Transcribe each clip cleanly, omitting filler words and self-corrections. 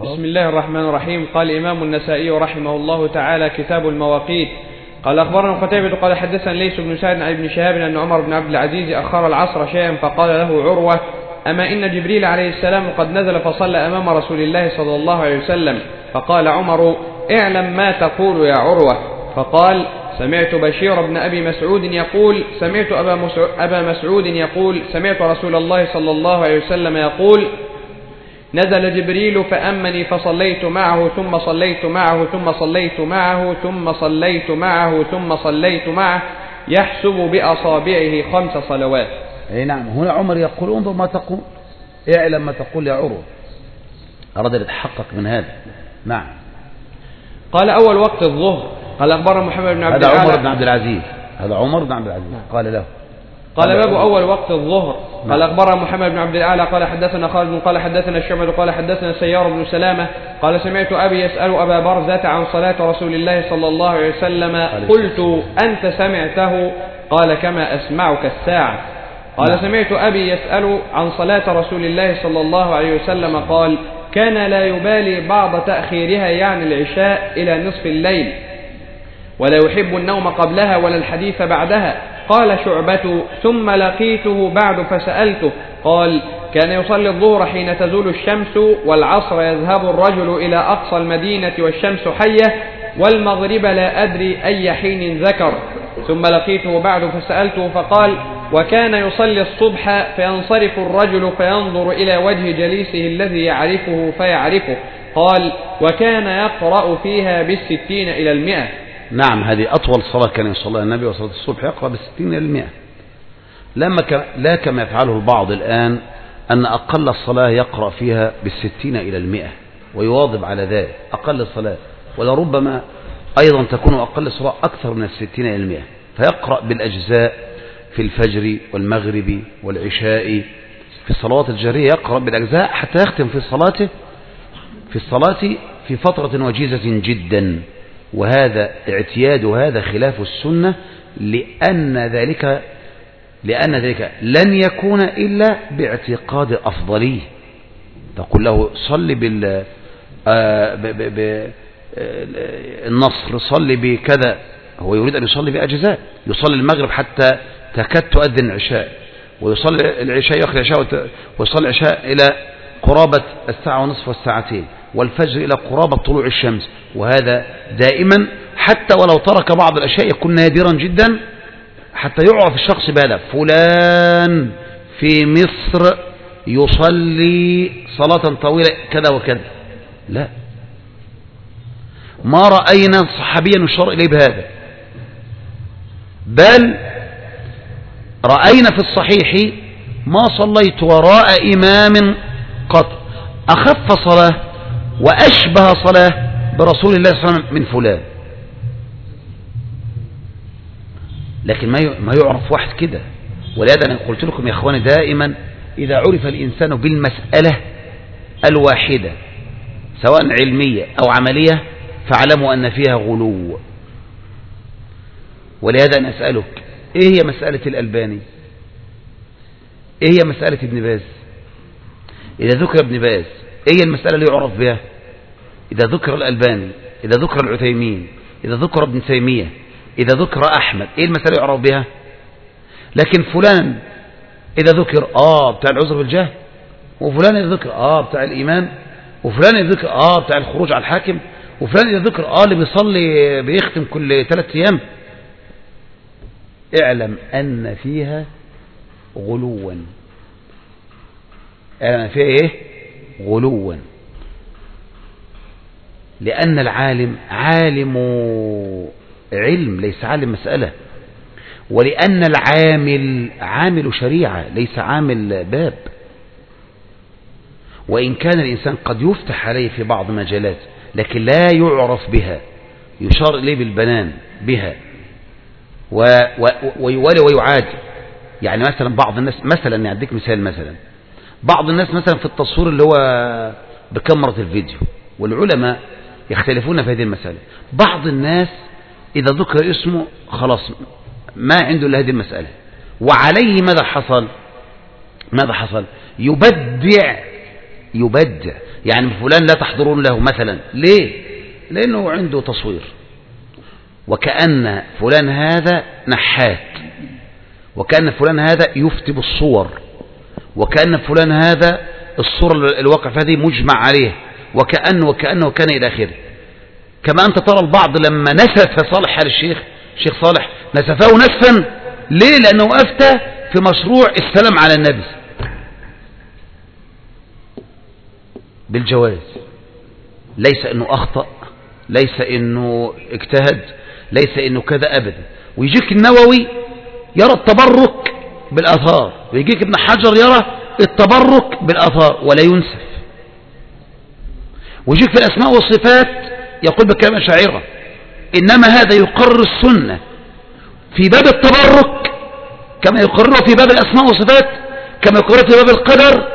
بسم الله الرحمن الرحيم. قال الإمام النسائي رحمه الله تعالى: كتاب المواقيت. قال أخبرنا قتيبة قال حدثنا ليث بن سعد عن ابن شهاب أن عمر بن عبد العزيز أخر العصر شيئا فقال له عروة: أما إن جبريل عليه السلام قد نزل فصلى أمام رسول الله صلى الله عليه وسلم. فقال عمر: اعلم ما تقول يا عروة. فقال: سمعت بشير بن أبي مسعود يقول سمعت أبا مسعود يقول سمعت رسول الله صلى الله عليه وسلم يقول: نزل جبريل فأمني فصليت معه ثم صليت معه ثم صليت معه ثم صليت معه ثم صليت معه يحسب بأصابعه 5 صلوات. أي نعم. هنا عمر يقول: انظر ما تقول، اعلم ما تقول يا عروة. أراد أن يتحقق من هذا. نعم. قال: أول وقت الظهر. قال أخبرنا محمد بن عبد هذا عمر بن عبد العزيز، هذا عمر بن عبد العزيز قال له. قال: باب أول وقت الظهر. قال أخبرنا محمد بن عبد الأعلى قال حدثنا خالد قال حدثنا الشعبة قال حدثنا سيار بن سلامة قال سمعت أبي يسأل أبا برزة عن صلاة رسول الله صلى الله عليه وسلم. قلت: أنت سمعته؟ قال: كما أسمعك الساعة. قال: سمعت أبي يسأل عن صلاة رسول الله صلى الله عليه وسلم قال: كان لا يبالي بعض تأخيرها يعني العشاء إلى نصف الليل، ولا يحب النوم قبلها ولا الحديث بعدها. قال شعبة: ثم لقيته بعد فسألته قال: كان يصلي الظهر حين تزول الشمس، والعصر يذهب الرجل إلى أقصى المدينة والشمس حية، والمغرب لا أدري أي حين ذكر. ثم لقيته بعد فسألته فقال: وكان يصلي الصبح فينصرف الرجل فينظر إلى وجه جليسه الذي يعرفه فيعرفه. قال: وكان يقرأ فيها 60 إلى 100. نعم. هذه أطول صلاة كان يصليها النبي وصلاة الصبح، يقرأ 60 إلى 100. لا كما يفعله البعض الآن، أن أقل الصلاة يقرأ فيها 60 إلى 100 ويواظب على ذلك. أقل الصلاة، ولربما أيضا تكون أقل الصلاة أكثر من 60 إلى 100، فيقرأ بالأجزاء في الفجر والمغرب والعشاء. في الصلوات الجهرية يقرأ بالأجزاء حتى يختم في الصلاة في فترة وجيزة جدا. وهذا اعتياد، وهذا خلاف السنة، لأن ذلك لن يكون إلا باعتقاد أفضليه. تقول له: صلي النصر، صلي بكذا. هو يريد أن يصلي بأجزاء، يصلي المغرب حتى تكاد تؤذن العشاء، ويصلي العشاء يأخذ العشاء، ويصلي العشاء إلى قرابة 1:30 والساعتين، والفجر إلى قرابة طلوع الشمس. وهذا دائما، حتى ولو ترك بعض الأشياء يكون نادرا جدا، حتى يعرف الشخص بهذا: فلان في مصر يصلي صلاة طويلة كذا وكذا. لا، ما رأينا صحابيا يشار إليه بهذا، بل رأينا في الصحيح: ما صليت وراء إمام قط أخف صلاة وأشبه صلاة برسول الله صلى الله عليه وسلم من فلان. لكن ما يعرف واحد كده. ولهذا أنا قلت لكم يا أخواني دائما: إذا عرف الإنسان بالمسألة الواحدة سواء علمية أو عملية فاعلموا أن فيها غلو. ولهذا أنا أسألك: إيه هي مسألة الألباني؟ إيه هي مسألة ابن باز؟ إذا ذكر ابن باز إيه هي المسألة اللي يعرف بها؟ إذا ذكر الألباني، إذا ذكر العثيمين، إذا ذكر ابن تيمية، إذا ذكر أحمد، إيه المسألة يعرف بها؟ لكن فلان إذا ذكر بتاع العذر بالجهل، وفلان إذا ذكر بتاع الإيمان، وفلان إذا ذكر بتاع الخروج على الحاكم، وفلان إذا ذكر اللي بيصلي بيختم كل 3 أيام. اعلم أن فيها غلوا. اعلم فيها إيه؟ غلوا. لأن العالم عالم علم ليس عالم مسألة، ولأن العامل عامل شريعة ليس عامل باب. وإن كان الإنسان قد يفتح عليه في بعض مجالات لكن لا يعرف بها، يشار إليه بالبنان بها ويوالي ويعاد. يعني مثلا بعض الناس، مثلا يعطيك مثال، مثلا بعض الناس مثلا في التصوير اللي هو بكاميرا الفيديو، والعلماء يختلفون في هذه المسألة. بعض الناس إذا ذكر اسمه خلاص ما عنده إلا هذه المسألة، وعليه ماذا حصل؟ يبدع يبدع. يعني فلان لا تحضرون له مثلا، ليه؟ لأنه عنده تصوير، وكأن فلان هذا نحات، وكأن فلان هذا يفتي بالصور، وكأن فلان هذا الصورة الواقع في هذه مجمع عليه، وكأن إلى آخره. كما أنت ترى البعض لما نسف صالح الشيخ صالح نسفه نسفا، ليه؟ لأنه أفتى في مشروع السلام على النبي بالجواز، ليس أنه أخطأ، ليس أنه اجتهد، ليس أنه كذا أبدا. ويجيك النووي يرى التبرك بالآثار، ويجيك ابن حجر يرى التبرك بالآثار ولا ينسف. ويجيك في الأسماء والصفات يقول بكلام أشاعرة إنما هذا يقرر السنة في باب التبرك كما يقرره في باب الأسماء والصفات، كما يقرره في باب القدر،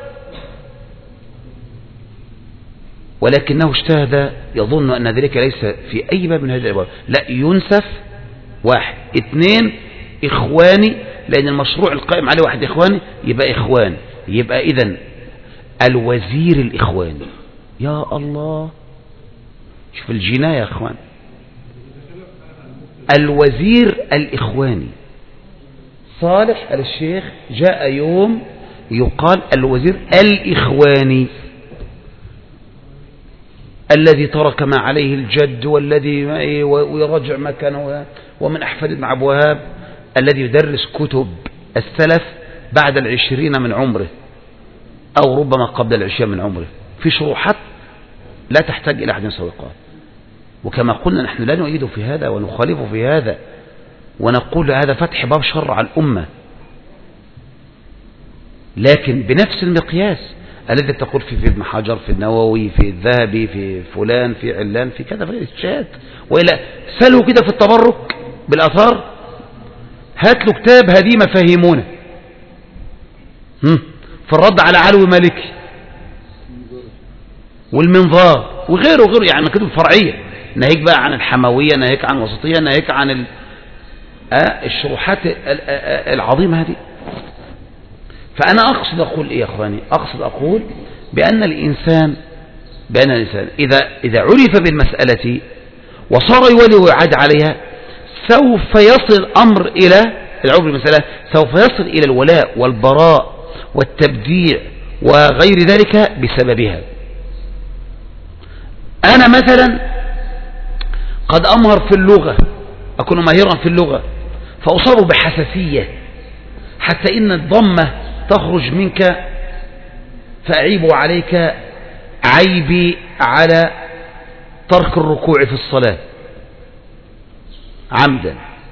ولكنه اجتهد يظن أن ذلك ليس في أي باب من هذه الأبواب. لا، ينسف. واحد. اثنين، إخواني، لأن المشروع القائم عليه واحد إخواني، يبقى إخوان، يبقى إذن الوزير الإخواني. يا الله، شوف الجناية يا إخوان، الوزير الإخواني. صالح الشيخ جاء يوم يقال الوزير الإخواني الذي ترك ما عليه الجد، والذي ويرجع ما كان، ومن أحفاد ابن عبد الوهاب الذي يدرس كتب السلف بعد 20 من عمره أو ربما قبل 20 من عمره، في شروحات لا تحتاج إلى أحد سوقات. وكما قلنا نحن لا نؤيد في هذا ونخالف في هذا، ونقول هذا فتح باب شر على الأمة، لكن بنفس المقياس الذي تقول في ابن حجر، في النووي، في الذهبي، في فلان، في علان، في كذا، في الشات. وإلا سألوا كده في التبرك بالآثار، هات له كتاب هذه مفاهيمونه في الرد على علوي مالكي والمنظار وغيره يعني كتب فرعية، ناهيك بقى عن الحموية، ناهيك عن وسطية، ناهيك عن الشروحات العظيمة هذه. فأنا أقصد أقول إيه يا أخواني؟ أقصد أقول بأن الإنسان إذا عرف بالمسألة وصار يولي ويعاد عليها، سوف يصل الأمر إلى العرف بالمسألة، سوف يصل إلى الولاء والبراء والتبديع وغير ذلك بسببها. أنا مثلا قد أمهر في اللغة، أكون ماهرا في اللغة، فأصاب بحساسية حتى إن الضمة تخرج منك، فأعيب عليك عيبي على ترك الركوع في الصلاة عمدا.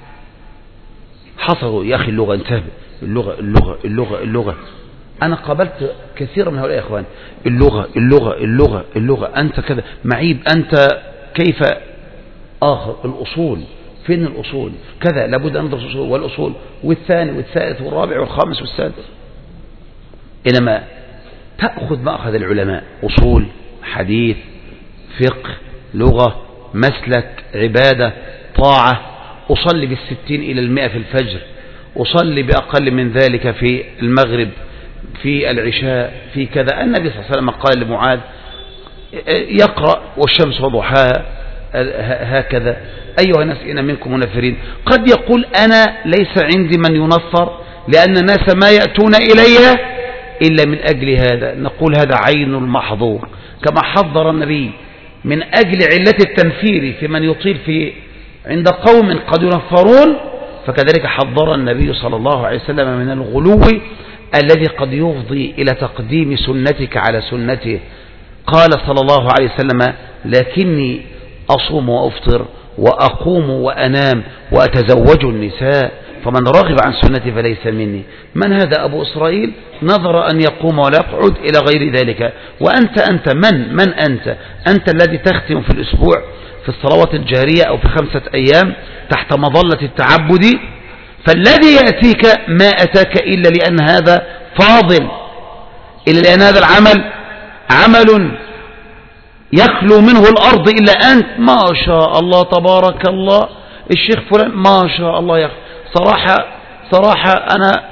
حصلوا يا أخي اللغة، انتبه، اللغة اللغة اللغة اللغة. أنا قابلت كثيرا من هؤلاء يا إخوان، اللغة اللغة اللغة اللغة، أنت كذا معيب، أنت كيف آخر الأصول، فين الأصول كذا، لابد أن ندرس الأصول والأصول والثاني والثالث والرابع والخامس والسادس. إنما تأخذ مأخذ العلماء، أصول، حديث، فقه، لغة، مسلك، عبادة، طاعة. أصلي 60 إلى 100 في الفجر، أصلي بأقل من ذلك في المغرب، في العشاء، في كذا. النبي صلى الله عليه وسلم قال لمعاذ يقرأ والشمس وضحاها هكذا، أيها الناس إن منكم منفرين. قد يقول أنا ليس عندي من ينفر، لأن الناس ما يأتون إلي إلا من أجل هذا. نقول هذا عين المحظور، كما حذر النبي من أجل علة التنفير في من يطيل في عند قوم قد ينفرون، فكذلك حذر النبي صلى الله عليه وسلم من الغلو الذي قد يفضي إلى تقديم سنتك على سنته. قال صلى الله عليه وسلم لكني أصوم وأفطر وأقوم وأنام وأتزوج النساء، فمن رغب عن سنتي فليس مني. من هذا أبو إسرائيل؟ نظر أن يقوم ولا يقعد إلى غير ذلك. وأنت من أنت الذي تختم في الأسبوع في الصلوات الجارية أو في 5 أيام تحت مظلة التعبد، فالذي يأتيك ما أتاك إلا لأن هذا فاضل، إلا لأن هذا العمل عمل يخلو منه الأرض إلا أنت. ما شاء الله تبارك الله الشيخ فلان ما شاء الله يا أخي، صراحة أنا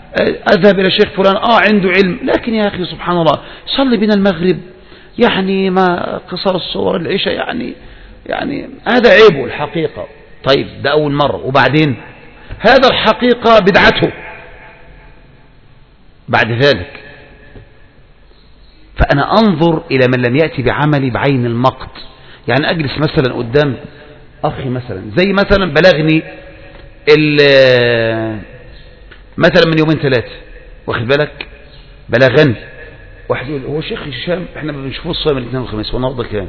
أذهب إلى شيخ فلان عنده علم، لكن يا أخي سبحان الله صلي بنا المغرب يعني ما قصر الصور العشاء يعني هذا عيبه الحقيقة. طيب ده أول مرة، وبعدين هذا الحقيقة بدعته بعد ذلك. فأنا أنظر إلى من لم يأتي بعملي بعين المقت. يعني أجلس مثلا قدام أخي مثلا زي مثلا بلغني مثلا من يومين ثلاثة، واخد بالك، بلغني واحد يقول هو شيخ هشام احنا ما بنشوفوش الصيام الاثنين والخميس والنهارده كام؟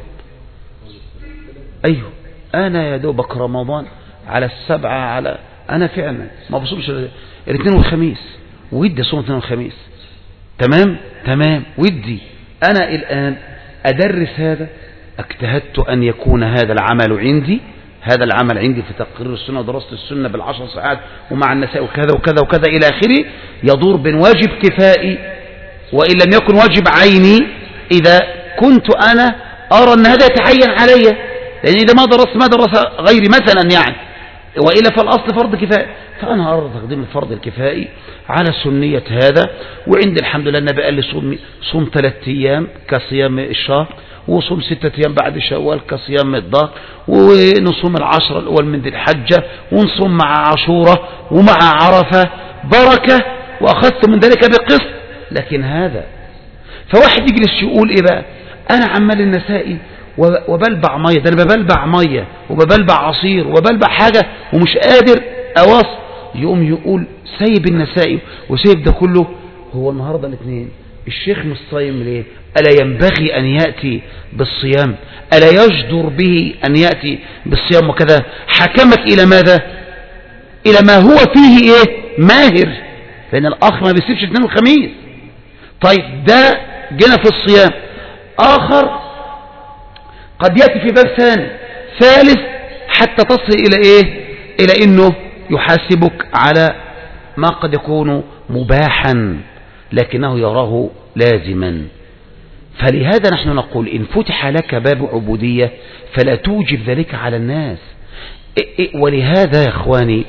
ايوه انا يا دوبك رمضان على 7 انا فعلا ما بصومش الاثنين والخميس، ودي اصوم الاثنين والخميس، تمام ودي انا الان ادرس هذا. اجتهدت ان يكون هذا العمل عندي في تقرير السنة ودراسة السنة ب10 ساعات ومع النساء وكذا وكذا وكذا إلى آخره، يدور بين واجب كفائي وإن لم يكن واجب عيني إذا كنت أنا أرى أن هذا يتعين علي، لأن إذا ما درس غيري مثلا يعني، وإلا فالأصل فرض كفائي، فأنا أرى تقديم الفرض الكفائي على سنية هذا. وعند الحمد لله النبي قال لي صوم 3 أيام كصيام الشهر، وصوم 6 أيام بعد شوال كصيام الظهر، ونصوم 10 الأول من ذي الحجة، ونصوم مع عاشوراء ومع عرفة بركة، وأخذت من ذلك بقسط. لكن هذا فواحد يجلس يقول إيه بقى، أنا عمال النسائي وبلبع مية، ده أنا ببلبع مية وببلبع عصير وبلبع حاجة ومش قادر أواصل، يقوم يقول سيب النسائي وسيب ده كله. هو النهاردة الاثنين الشيخ مش صايم ليه؟ ألا ينبغي أن يأتي بالصيام؟ ألا يجدر به أن يأتي بالصيام؟ وكذا حكمك إلى ماذا؟ إلى ما هو فيه ماهر، لأن الآخر ما بيسيبش الاثنين والخميس. طيب ده جينا في الصيام. آخر قد يأتي في باب ثالث حتى تصل إلى إنه يحاسبك على ما قد يكون مباحا لكنه يراه لازما. فلهذا نحن نقول إن فتح لك باب عبودية فلا توجب ذلك على الناس. ولهذا يا إخواني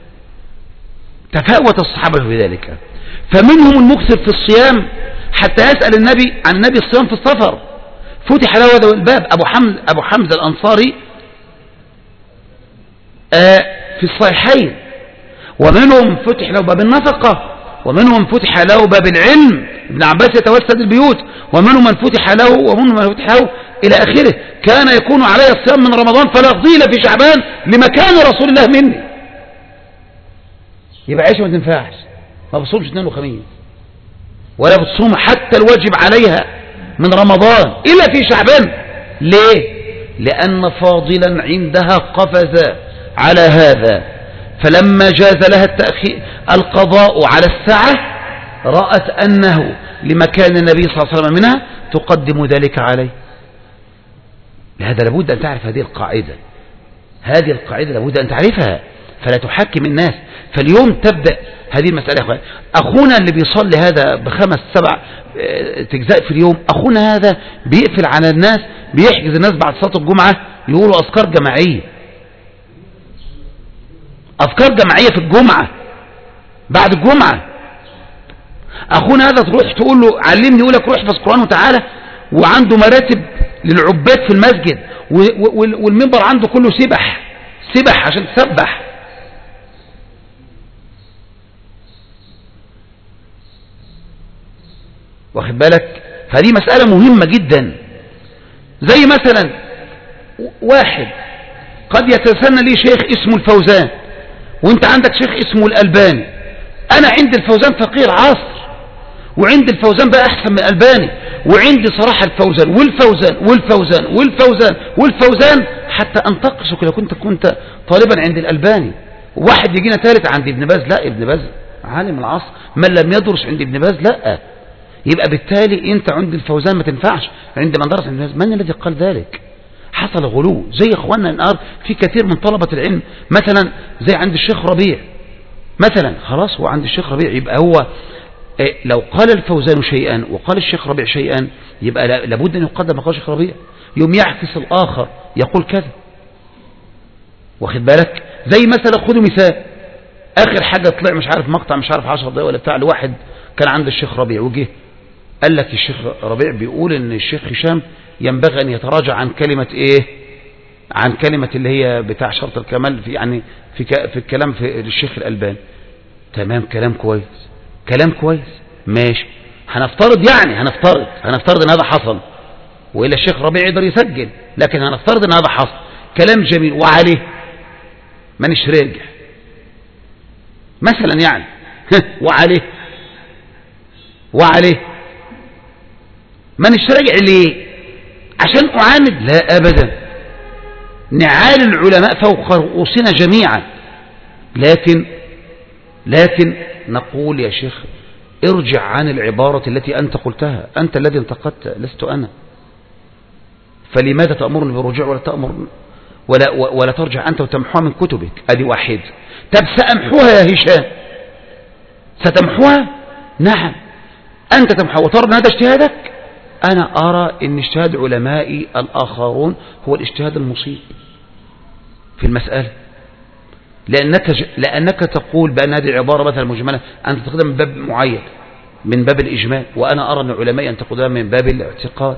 تفاوت الصحابة في ذلك، فمنهم المكثر في الصيام حتى يسأل النبي عن النبي الصيام في السفر، فتح له هذا الباب. أبو حمزة الأنصاري في الصحيحين. ومنهم فتح له باب النفقة، ومنهم فتح له باب العلم، ابن عباس يتوسد البيوت، ومنهم من فتح له ومنهم من فتح له إلى آخره. كان يكون علي الصيام من رمضان فلا أفضيل في شعبان لمكان رسول الله مني. يبقى عيش ما تنفعش، ما بتصومش 2 وخميس ولا بتصوم حتى الواجب عليها من رمضان إلا في شعبان. ليه؟ لأن فاضلا عندها قفز على هذا، فلما جاز لها القضاء على الساعة رأت أنه لمكان النبي صلى الله عليه وسلم منها تقدم ذلك عليه. لهذا لابد أن تعرف هذه القاعدة لابد أن تعرفها، فلا تحكم الناس. فاليوم تبدأ هذه المسألة. أخونا اللي بيصلي هذا ب5-7 تجزاء في اليوم، أخونا هذا بيقفل على الناس، بيحجز الناس بعد صلاة الجمعة يقولوا أذكار جماعية، أذكار جماعية في الجمعة بعد الجمعة. أخونا هذا تروح تقول له علمني، يقول لك روح احفظ القرآن وتعالى، وعنده مراتب للعباد في المسجد، والمنبر عنده كله سبح عشان تسبح. واخد بالك؟ فدي مسألة مهمة جدا. زي مثلا واحد قد يتسنى لي شيخ اسمه الفوزان، وانت عندك شيخ اسمه الألباني. انا عند الفوزان فقير عصر، وعند الفوزان بقى احسن من الألباني، وعندي صراحة الفوزان والفوزان والفوزان والفوزان والفوزان حتى انتقصك لو كنت طالبا عند الألباني. واحد يجينا ثالث عند ابن باز، لا ابن باز عالم العصر، من لم يدرس عند ابن باز لا. يبقى بالتالي انت عند الفوزان ما تنفعش، عند من درس عند ابن باز. من الذي قال ذلك؟ حصل غلو زي اخواننا النهار في كثير من طلبة العلم، مثلا زي عند الشيخ ربيع مثلا، خلاص هو عند الشيخ ربيع، يبقى هو لو قال الفوزان شيئا وقال الشيخ ربيع شيئا يبقى لابد ان يقدم ما قال الشيخ ربيع، يوم يعكس الاخر يقول كذا. واخد بالك؟ زي مثلا خذوا مثال اخر حاجة طلع مش عارف مقطع مش عارف 10 دقايق ولا بتاع لواحد كان عند الشيخ ربيع، وجه قال لك الشيخ ربيع بيقول ان الشيخ هشام ينبغي ان يتراجع عن كلمة ايه، عن كلمة اللي هي بتاع شرط الكمال في يعني في الكلام في الشيخ الألباني. تمام، كلام كويس، كلام كويس، ماشي. هنفترض يعني هنفترض ان هذا حصل، وإلا الشيخ ربيع يقدر يسجل، لكن هنفترض ان هذا حصل، كلام جميل، وعليه مانيش راجع مثلا يعني وعليه مانيش راجع ليه؟ عشان أعاند؟ لا أبدا، نعال العلماء فوق رؤوسنا جميعا، لكن نقول يا شيخ ارجع عن العبارة التي أنت قلتها، أنت الذي انتقدت لست أنا، فلماذا تأمرني بالرجوع ولا تأمر ولا ترجع أنت وتمحوها من كتبك؟ أدي واحد. طب سأمحوها يا هشام، ستمحوها؟ نعم أنت تمحوها وترى أن هذا اجتهادك. أنا أرى أن اجتهاد علمائي الآخرون هو الاجتهاد المصيب في المسألة، لأنك تقول بأن هذه العبارة مثلا مجملة أن تقدم من باب معين من باب الإجمال، وأنا أرى أن علمائي أن تقدمها من باب الاعتقاد.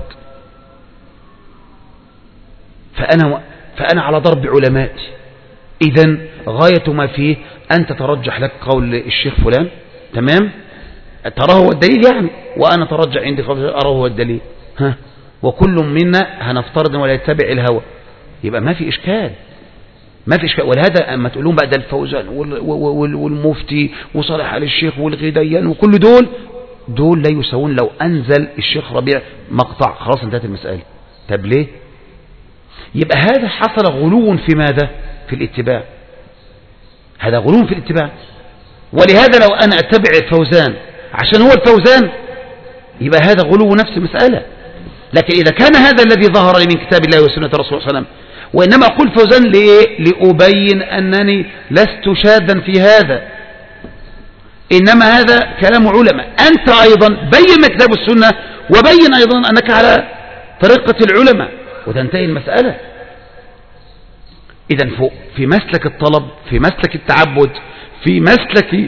فأنا على ضرب علمائي، إذن غاية ما فيه أن تترجح لك قول الشيخ فلان، تمام، تراه هو الدليل يعني، وأنا ترجح عندي قول أراه هو الدليل، وكل منا هنفترض ولا يتبع الهوى، يبقى ما في إشكال. ولهذا أما تقولون بقى ده الفوزان والمفتي وصالح آل الشيخ والغديان وكل دول لا يساوون لو أنزل الشيخ ربيع مقطع، خلاص انتهت المسألة. طب ليه؟ يبقى هذا حصل غلو في ماذا؟ في الاتباع، هذا غلو في الاتباع. ولهذا لو أنا أتبع الفوزان عشان هو الفوزان يبقى هذا غلو نفس المسألة. لكن إذا كان هذا الذي ظهر لي من كتاب الله وسنة رسول الله صلى الله عليه وسلم، وإنما أقول فوزان لأبين أنني لست شاذا في هذا، إنما هذا كلام علماء، أنت أيضا بين كتاب السنة وبين أيضا أنك على طريقة العلماء وتنتهي المسألة. إذن في مسلك الطلب، في مسلك التعبد، في مسلك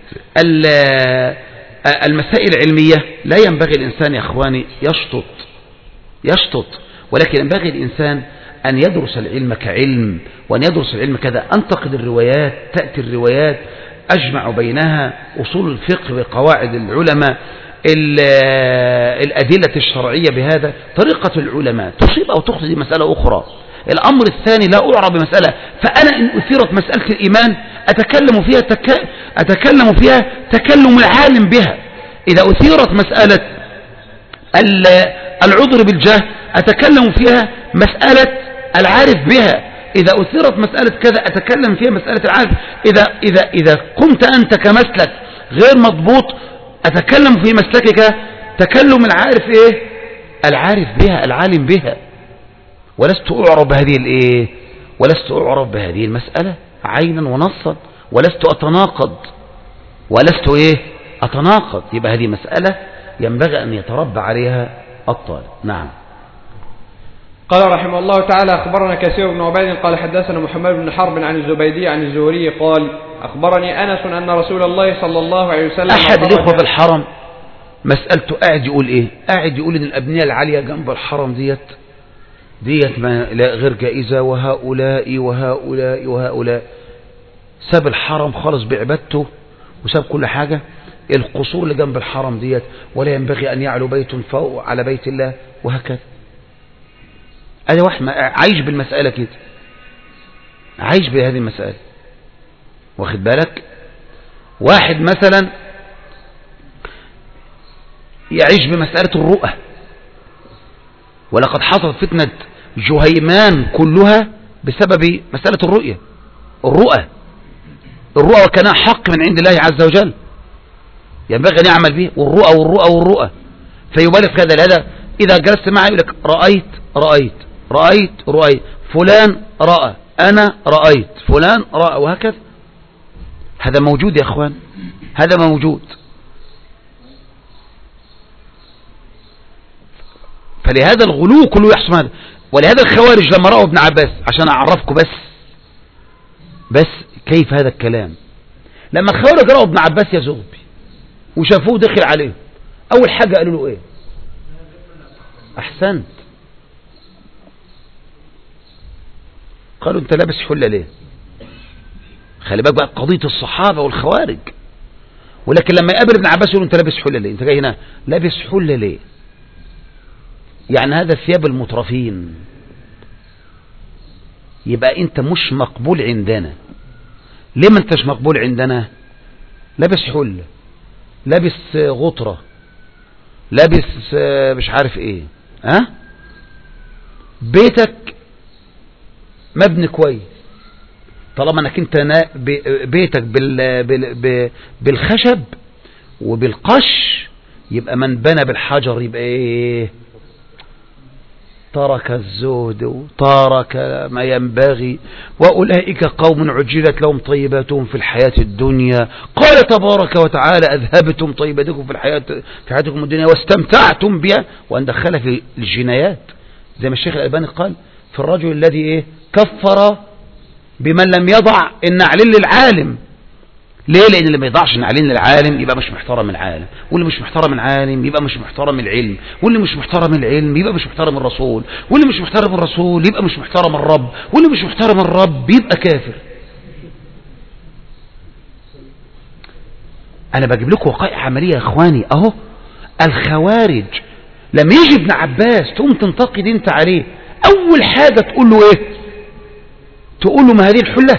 المسائل العلمية لا ينبغي الإنسان يا أخواني يشطط، ولكن ينبغي الإنسان أن يدرس العلم كعلم، وأن يدرس العلم كذا، أنتقد الروايات، تأتي الروايات أجمع بينها أصول الفقه وقواعد العلماء، الأدلة الشرعية بهذا طريقة العلماء، تصيب أو تخطئ مسألة أخرى. الأمر الثاني لا أعرف بمسألة، فأنا إن أثيرت مسألة الإيمان أتكلم فيها تكلم العالم بها. إذا أثيرت مسألة العذر بالجهل أتكلم فيها مسألة العارف بها. إذا أثيرت مسألة كذا أتكلم فيها مسألة العارف. إذا قمت أنت كمسلك غير مضبوط أتكلم في مسلكك تكلم العارف العارف بها، العالم بها، ولست أعرف بهذه المسألة عينا ونصا، ولست أتناقض. يبقى هذه مسألة ينبغي أن يتربى عليها الطالب. نعم. قال رحمه الله تعالى: أخبرنا كثير بن عبيد قال حدثنا محمد بن حرب عن الزبيدي عن الزهري قال: أخبرني أنس أن رسول الله صلى الله عليه وسلم أحد الإخوة في الحرم مسألته قاعد يقول قاعد يقول إن الأبنية العالية جنب الحرم ديت ما غير جائزة، وهؤلاء ساب الحرم خالص بعبادته وساب كل حاجة. القصور اللي جنب الحرم ديت ولا ينبغي أن يعلو بيت فوق على بيت الله، وهكذا. أنا واحد عايش بالمسألة كده، عايش بهذه المسألة، واخد بالك. واحد مثلا يعيش بمسألة الرؤى، ولقد حصلت فتنة جهيمان كلها بسبب مسألة الرؤى وكان حق من عند الله عز وجل، ينبغي أن يعمل به. والرؤى فيبالغ في هذا. إذا جلست معي يقول لك رأيت فلان رأى، أنا رأيت فلان رأى، وهكذا. هذا موجود يا أخوان، هذا موجود. فلهذا الغلو كله يحصل هذا. ولهذا الخوارج لما رأوا ابن عباس، عشان أعرفكم بس كيف هذا الكلام، لما الخوارج رأوا ابن عباس يزغبي وشافوه دخل عليه، أول حاجة قالوا له إيه؟ أحسنت، قالوا أنت لابس حلة ليه؟ خلي بالك بقى قضية الصحابة والخوارج. ولكن لما يقابل ابن عباس يقول أنت لابس حلة ليه؟ أنت جاي هنا لابس حلة ليه؟ يعني هذا ثياب المترفين، يبقى أنت مش مقبول عندنا. ليه ما أنتش مقبول عندنا؟ لابس حلة، لابس غطرة، لابس مش عارف ايه، ها؟ بيتك مبني كويس، طالما انك انت بيتك بالخشب وبالقش، يبقى من بنى بالحجر يبقى ايه؟ ترك الزهد وترك ما ينبغي، وأولئك قوم عجلت لهم طيباتهم في الحياة الدنيا. قال تبارك وتعالى أذهبتم طيباتكم في حياتكم الدنيا واستمتعتم بها، وأن دخل في الجنايات زي ما الشيخ الألباني قال في الرجل الذي إيه؟ كفر بمن لم يضع النعلين للعالم. ليه؟ لأن اللي ما يضعش النعلين للعالم يبقى مش محترم العالم، واللي مش محترم العالم يبقى مش محترم العلم، واللي مش محترم العلم يبقى مش محترم الرسول، واللي مش محترم الرسول يبقى مش محترم الرب، واللي مش محترم الرب يبقى كافر. أنا بجيب لكم وقائع عملية يا إخواني أهو. الخوارج لما يجي ابن عباس تقوم تنتقد أنت عليه، أول حاجة تقول له إيه؟ تقول له ما هذه الحلة؟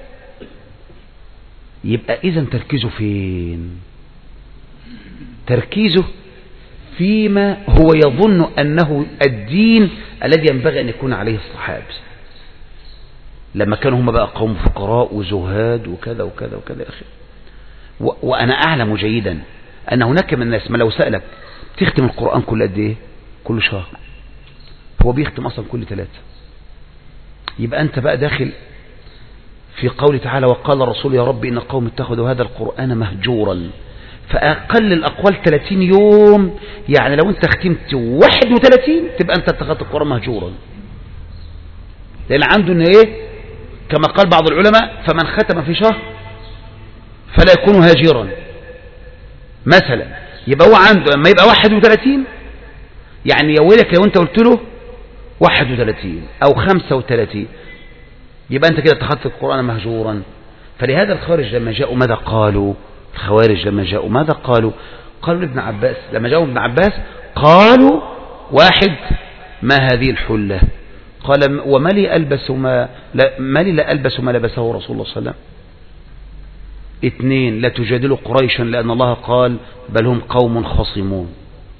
يبقى إذا تركيزه فين؟ تركيزه فيما هو يظن أنه الدين الذي ينبغي أن يكون عليه الصحابة لما كانوا هم بقى قوم فقراء وزهاد وكذا وكذا وكذا يا أخي. وأنا أعلم جيدا أن هناك من الناس ما لو سألك تختم القرآن كل قد إيه؟ كل شهر. هو بيختم أصلا كل 3. يبقى أنت بقى داخل في قوله تعالى وقال الرسول يا رب إن قوم اتخذوا هذا القرآن مهجورا، فأقل الأقوال 30 يوم. يعني لو أنت ختمت 31 تبقى أنت اتخذت القرآن مهجورا، لأن عنده إن إيه؟ كما قال بعض العلماء فمن ختم في شهر فلا يكون هاجرا مثلا. يبقى هو عنده لما يبقى 31 يعني يولك لو أنت قلت له 31 أو 35 يبقى أنت كده اتخذت القرآن مهجورا. فلهذا الخوارج لما جاءوا ماذا قالوا؟ الخوارج لما جاءوا ماذا قالوا؟ قالوا لابن عباس لما جاءوا ابن عباس قالوا: واحد ما هذه الحلة؟ قال وما لي ألبس ما لبسه رسول الله صلى الله عليه وسلم. 2 لا تجادلوا قريشا لأن الله قال بل هم قوم خصمون.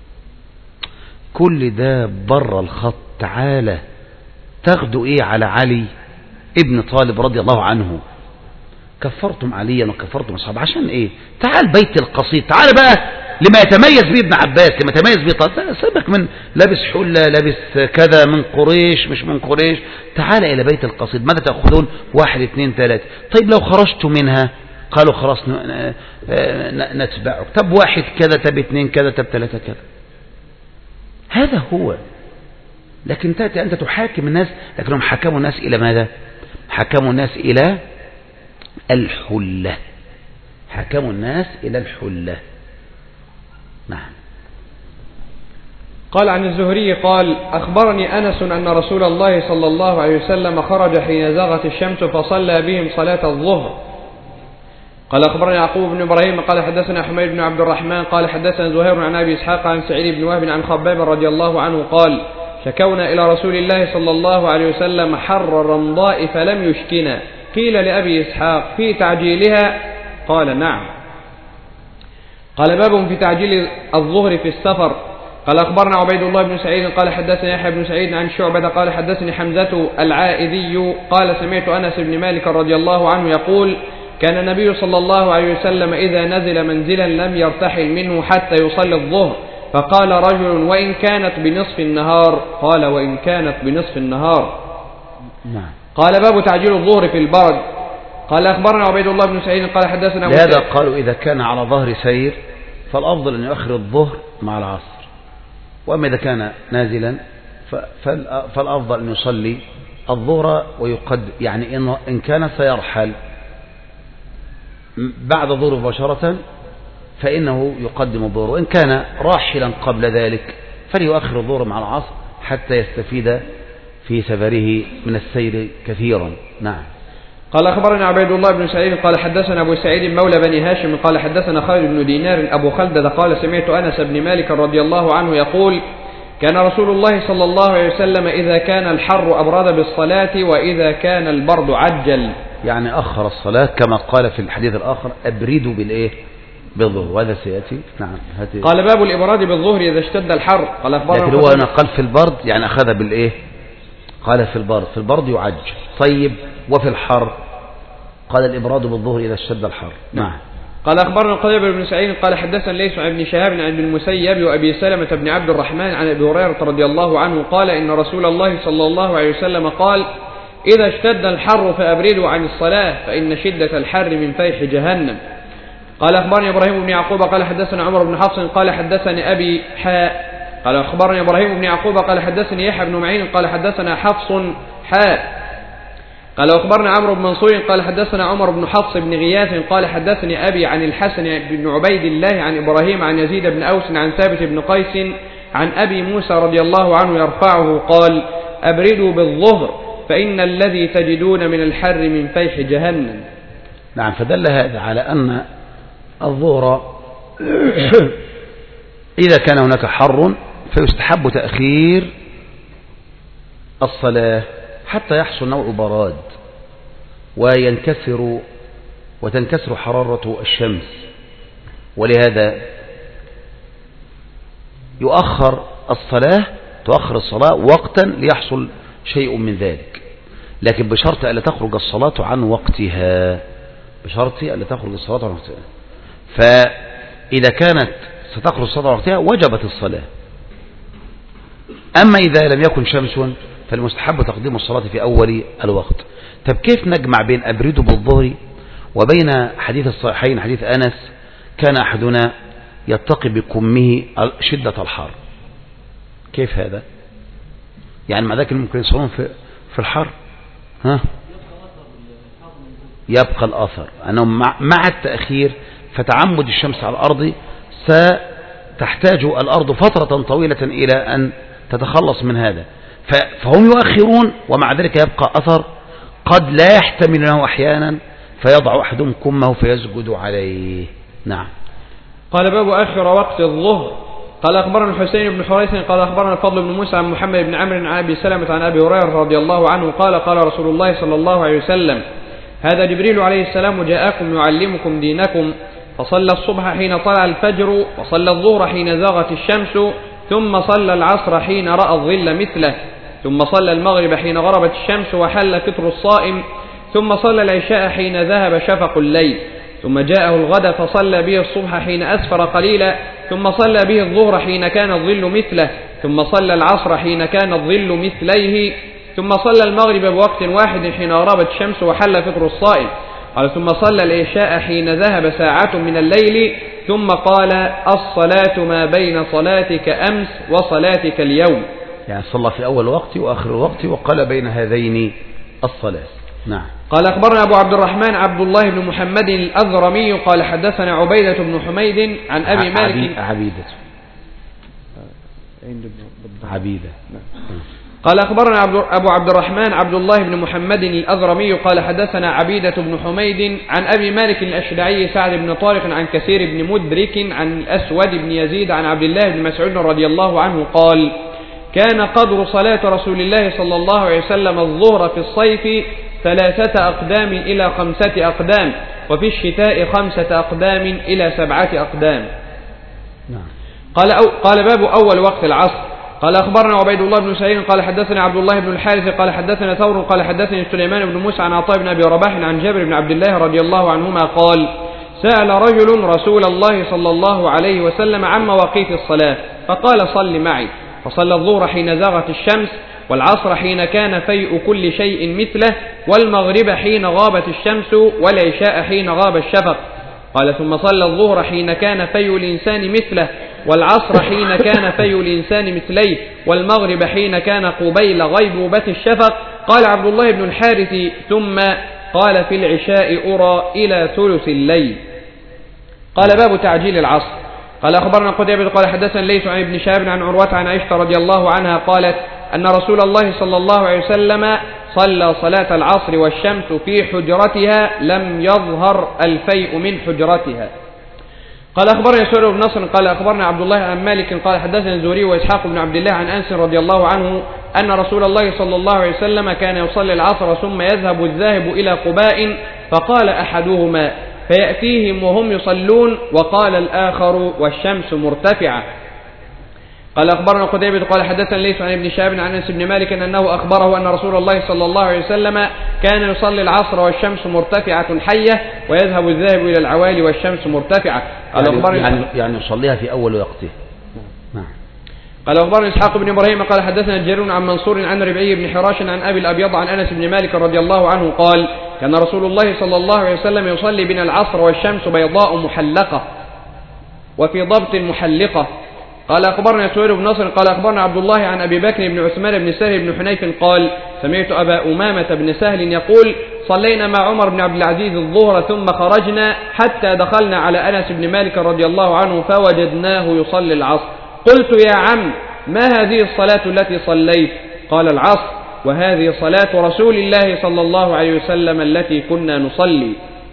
كل ده بره الخط. تعالى تاخدوا ايه على علي ابن طالب رضي الله عنه؟ كفرتم عليا وكفرتم اصحابه عشان ايه؟ تعال بيت القصيد، تعال بقى لما يتميز به ابن عباس، لما يتميز به طالب. سيبك من لابس حلة لابس كذا من قريش مش من قريش، تعال الى بيت القصيد. ماذا تأخذون؟ 1 2 3. طيب لو خرجت منها؟ قالوا خلاص نتبعك. طب 1 كذا، طب 2 كذا، طب 3 كذا. هذا هو. لكن تأتي أنت تحاكم الناس، لكنهم حكموا الناس إلى ماذا؟ حكموا الناس إلى الحلة. حكموا الناس إلى الحلة. نعم. قال عن الزهري قال أخبرني أنس أن رسول الله صلى الله عليه وسلم خرج حين زاغت الشمس فصلى بهم صلاة الظهر. قال أخبرني يعقوب بن إبراهيم قال حدثنا حميد بن عبد الرحمن قال حدثنا زهير عن أبي إسحاق عن سعيد بن وهب عن خباب رضي الله عنه قال شكونا إلى رسول الله صلى الله عليه وسلم حر الرمضاء فلم يشكنا. قيل لأبي إسحاق في تعجيلها؟ قال نعم. قال باب في تعجيل الظهر في السفر. قال أخبرنا عبيد الله بن سعيد قال حدثنا يحيى بن سعيد عن شعبة قال حدثني حمزة العائذي قال سمعت أنس بن مالك رضي الله عنه يقول كان النبي صلى الله عليه وسلم إذا نزل منزلا لم يرتحل منه حتى يصلي الظهر، فقال رجل وإن كانت بنصف النهار؟ قال وإن كانت بنصف النهار. نعم. قال باب تعجيل الظهر في البرد. قال أخبرنا عبيد الله بن سعيد قال حدثنا لهذا قالوا إذا كان على ظهر سير فالأفضل أن يؤخر الظهر مع العصر، وأما إذا كان نازلا فالأفضل أن يصلي الظهر ويقدم، يعني إن كان سيرحل بعد الظهر مباشرة فإنه يقدم الظهر، وإن كان راحلا قبل ذلك فليؤخر الظهر مع العصر حتى يستفيد في سفره من السير كثيرا. نعم. قال أخبرنا عبيد الله بن سعيد قال حدثنا أبو سعيد مولى بني هاشم قال حدثنا خالد بن دينار أبو خلدة قال سمعت أنس بن مالك رضي الله عنه يقول كان رسول الله صلى الله عليه وسلم إذا كان الحر أبرد بالصلاة وإذا كان البرد عجل، يعني أخر الصلاة كما قال في الحديث الآخر أبردوا بالإيه؟ بالظهر، وهذا سيأتي. نعم. قال باب الإبراد بالظهر إذا اشتد الحر. قال أخبرنا لكن هو أنا قال في البرد يعني أخذ بالإيه؟ قال في البرد يعجل. طيب وفي الحر قال الإبراد بالظهر إذا اشتد الحر. نعم. قال أخبرنا قتيبة بن سعيد قال حدثنا ليس عن ابن شهاب عن ابن المسيب وأبي سلمة بن عبد الرحمن عن أبي هريرة رضي الله عنه قال إن رسول الله صلى الله عليه وسلم قال إذا اشتد الحر فأبردوا عن الصلاة فإن شدة الحر من فيح جهنم. قال أخبرني إبراهيم بن يعقوب قال حدثنا عمر بن حفص قال حدثني أبي حاء قال أخبرني إبراهيم بن يعقوب قال حدثني يحيى بن معين قال حدثنا حفص حاء قال أخبرنا عمرو بن منصور قال حدثنا عمر بن حفص بن غياث قال حدثني أبي عن الحسن بن عبيد الله عن إبراهيم عن يزيد بن أوس عن ثابت بن قيس عن أبي موسى رضي الله عنه يرفعه قال أبردوا بالظهر فإن الذي تجدون من الحر من فيح جهنم. نعم. فدل هذا على أن الظهر إذا كان هناك حر فيستحب تأخير الصلاة حتى يحصل نوع براد وتنكسر حرارة الشمس، ولهذا تؤخر الصلاة وقتا ليحصل شيء من ذلك، لكن بشرط ألا تخرج الصلاة عن وقتها. فإذا كانت ستخرج الصلاة عن وقتها وجبت الصلاة. أما إذا لم يكن شمس فالمستحب تقديم الصلاة في أول الوقت. طب كيف نجمع بين أبردوا بالظهر وبين حديث الصحيحين حديث أنس كان أحدنا يتقي بكمه شدة الحر؟ كيف هذا؟ يعني مع ذلك ممكن يصلون في الحر يبقى الأثر أنهم مع التأخير فتعمد الشمس على الأرض ستحتاج الأرض فترة طويلة إلى أن تتخلص من هذا، فهم يؤخرون ومع ذلك يبقى أثر قد لا يحتمله أحيانا فيضع أحدهم كمه فيسجد عليه. نعم. قال باب آخر وقت الظهر. قال أخبرنا الحسين بن حريث قال أخبرنا الفضل بن موسى عن محمد بن عمرو عن أبي سلمة عن أبي هريرة رضي الله عنه قال قال رسول الله صلى الله عليه وسلم هذا جبريل عليه السلام جاءكم يعلمكم دينكم فصلى الصبح حين طلع الفجر وصلى الظهر حين زاغت الشمس ثم صلى العصر حين رأى الظل مثله ثم صلى المغرب حين غربت الشمس وحل فطر الصائم ثم صلى العشاء حين ذهب شفق الليل ثم جاءه الغد فصلى به الصبح حين أسفر قليلا ثم صلى به الظهر حين كان الظل مثله ثم صلى العصر حين كان الظل مثليه ثم صلى المغرب بوقت واحد حين غربت الشمس وحل فطر الصائم قال ثم صلى العشاء حين ذهب ساعة من الليل ثم قال الصلاة ما بين صلاتك أمس وصلاتك اليوم. يعني صلى في أول وقت وآخر الوقت وقال بين هذين الصلاة. نعم. قال أخبرنا أبو عبد الرحمن عبد الله بن محمد الأذرمي قال حدثنا عبيدة بن حميد عن أبي مالك عبيدة. قال أخبرنا أبو عبد الرحمن عبد الله بن محمد الأذرمي قال حدثنا عبيدة بن حميد عن أبي مالك الأشجعي سعد بن طارق عن كثير بن مدرك عن الأسود بن يزيد عن عبد الله بن مسعود رضي الله عنه قال كان قدر صلاة رسول الله صلى الله عليه وسلم الظهر في الصيف 3 أقدام إلى 5 أقدام وفي الشتاء 5 أقدام إلى 7 أقدام. قال باب أول وقت العصر. قال أخبرنا عبيد الله بن سعيد قال حدثنا عبد الله بن الحارث قال حدثنا ثور قال حدثني سليمان بن موسى عن عطاء بن أبي رباح عن جابر بن عبد الله رضي الله عنهما قال سأل رجل رسول الله صلى الله عليه وسلم عن مواقيت الصلاة فقال صل معي فصلى الظهر حين زاغت الشمس والعصر حين كان فيء كل شيء مثله والمغرب حين غابت الشمس والعشاء حين غاب الشفق قال ثم صلى الظهر حين كان فيء الإنسان مثله والعصر حين كان فيء الإنسان مثليه والمغرب حين كان قبيل غيبوبة الشفق. قال عبد الله بن الحارث ثم قال في العشاء أرى إلى ثلث الليل. قال باب تعجيل العصر. قال أخبرنا قتيبة قال حدثنا ليث عن ابن شهاب عن عروة عن عائشة رضي الله عنها قالت أن رسول الله صلى الله عليه وسلم صلى صلاة العصر والشمس في حجرتها لم يظهر الفيء من حجرتها. قال أخبرنا سؤال بن نصر قال أخبرنا عبد الله عن مالك قال حدثنا الزهري وإسحاق بن عبد الله عن أنس رضي الله عنه أن رسول الله صلى الله عليه وسلم كان يصلي العصر ثم يذهب الذاهب إلى قباء فقال أحدهما فيأتيهم وهم يصلون وقال الآخر والشمس مرتفعة. قال أخبرنا قتيبة قال حدثنا ليث عن ابن شهاب عن أنس بن مالك أنه أخبره أن رسول الله صلى الله عليه وسلم كان يصلي العصر والشمس مرتفعة حية ويذهب الذاهب إلى العوالي والشمس مرتفعة. يعني يصليها في أول وقته. قال أخبرنا إسحاق بن إبراهيم قال حدثنا جرير عن منصور عن ربعي بن حراش عن أبي الأبيض عن أنس بن مالك رضي الله عنه قال كان رسول الله صلى الله عليه وسلم يصلي بنا العصر والشمس بيضاء محلقة وفي ضبط محلقة. قال أخبرنا سهيل بن نصر قال أخبرنا عبد الله عن أبي بكر بن عثمان بن سهل بن حنيف قال سمعت أبا أمامة بن سهل يقول صلينا مع عمر بن عبد العزيز الظهر ثم خرجنا حتى دخلنا على أنس بن مالك رضي الله عنه فوجدناه يصلي العصر. قلت يا عم ما هذه الصلاة التي صليت؟ قال العصر وهذه صلاة رسول الله صلى الله عليه وسلم التي كنا نصلي.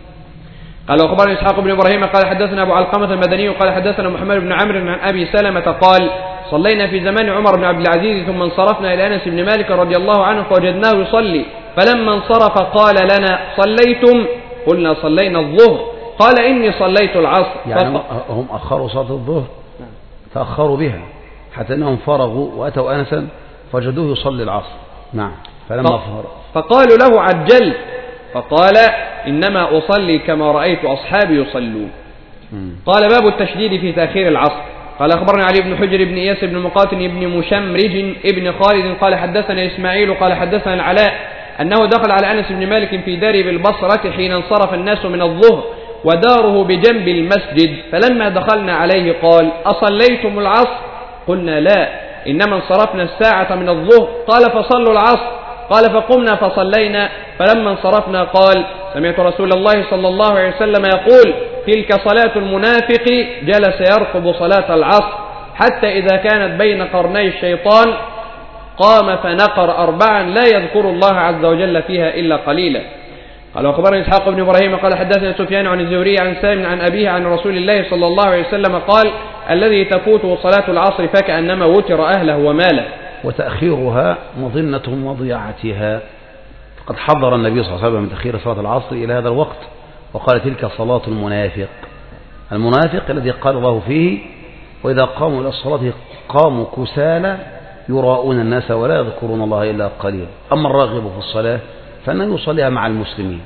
قال أخبرنا إسحاق بن إبراهيم قال حدثنا أبو علقمة المدني قال حدثنا محمد بن عمرو عن أبي سلمة قال صلينا في زمان عمر بن عبد العزيز ثم انصرفنا إلى أنس بن مالك رضي الله عنه فوجدناه يصلي فلما انصرف قال لنا صليتم؟ قلنا صلينا الظهر. قال إني صليت العصر. يعني هم أخروا صلاة الظهر تأخروا بها حتى أنهم فرغوا وأتوا أنسا فوجدوه يصلي العصر. نعم. فلما فقالوا له عجلت فقال إنما أصلي كما رأيت أصحابي يصلون. قال باب التشديد في تأخير العصر. قال أخبرنا علي بن حجر بن إياس بن مقاتل بن مشمرج ابن خالد قال حدثنا إسماعيل قال حدثنا العلاء أنه دخل على أنس بن مالك في داره بالبصرة حين انصرف الناس من الظهر وداره بجنب المسجد فلما دخلنا عليه قال أصليتم العصر؟ قلنا لا إنما انصرفنا الساعة من الظهر. قال فصلوا العصر. قال فقمنا فصلينا فلما انصرفنا قال سمعت رسول الله صلى الله عليه وسلم يقول تلك صلاة المنافق جلس يرقب صلاة العصر حتى إذا كانت بين قرني الشيطان قام فنقر 4 لا يذكر الله عز وجل فيها إلا قليلا. قال أخبرنا إسحاق بن إبراهيم قال حدثنا سفيان عن الزهري عن سالم عن أبيه عن رسول الله صلى الله عليه وسلم قال الذي تفوته صلاة العصر فكأنما وتر أهله وماله. وتأخيرها مظنة مضيعتها فقد حضر النبي صلى الله عليه وسلم من تأخير صلاة العصر إلى هذا الوقت وقال تلك صلاة المنافق. المنافق الذي قال الله فيه وإذا قاموا إلى الصلاة قاموا كسالى يراؤون الناس ولا يذكرون الله إلا قليلا. أما الراغب في الصلاة فإنه يصليها مع المسلمين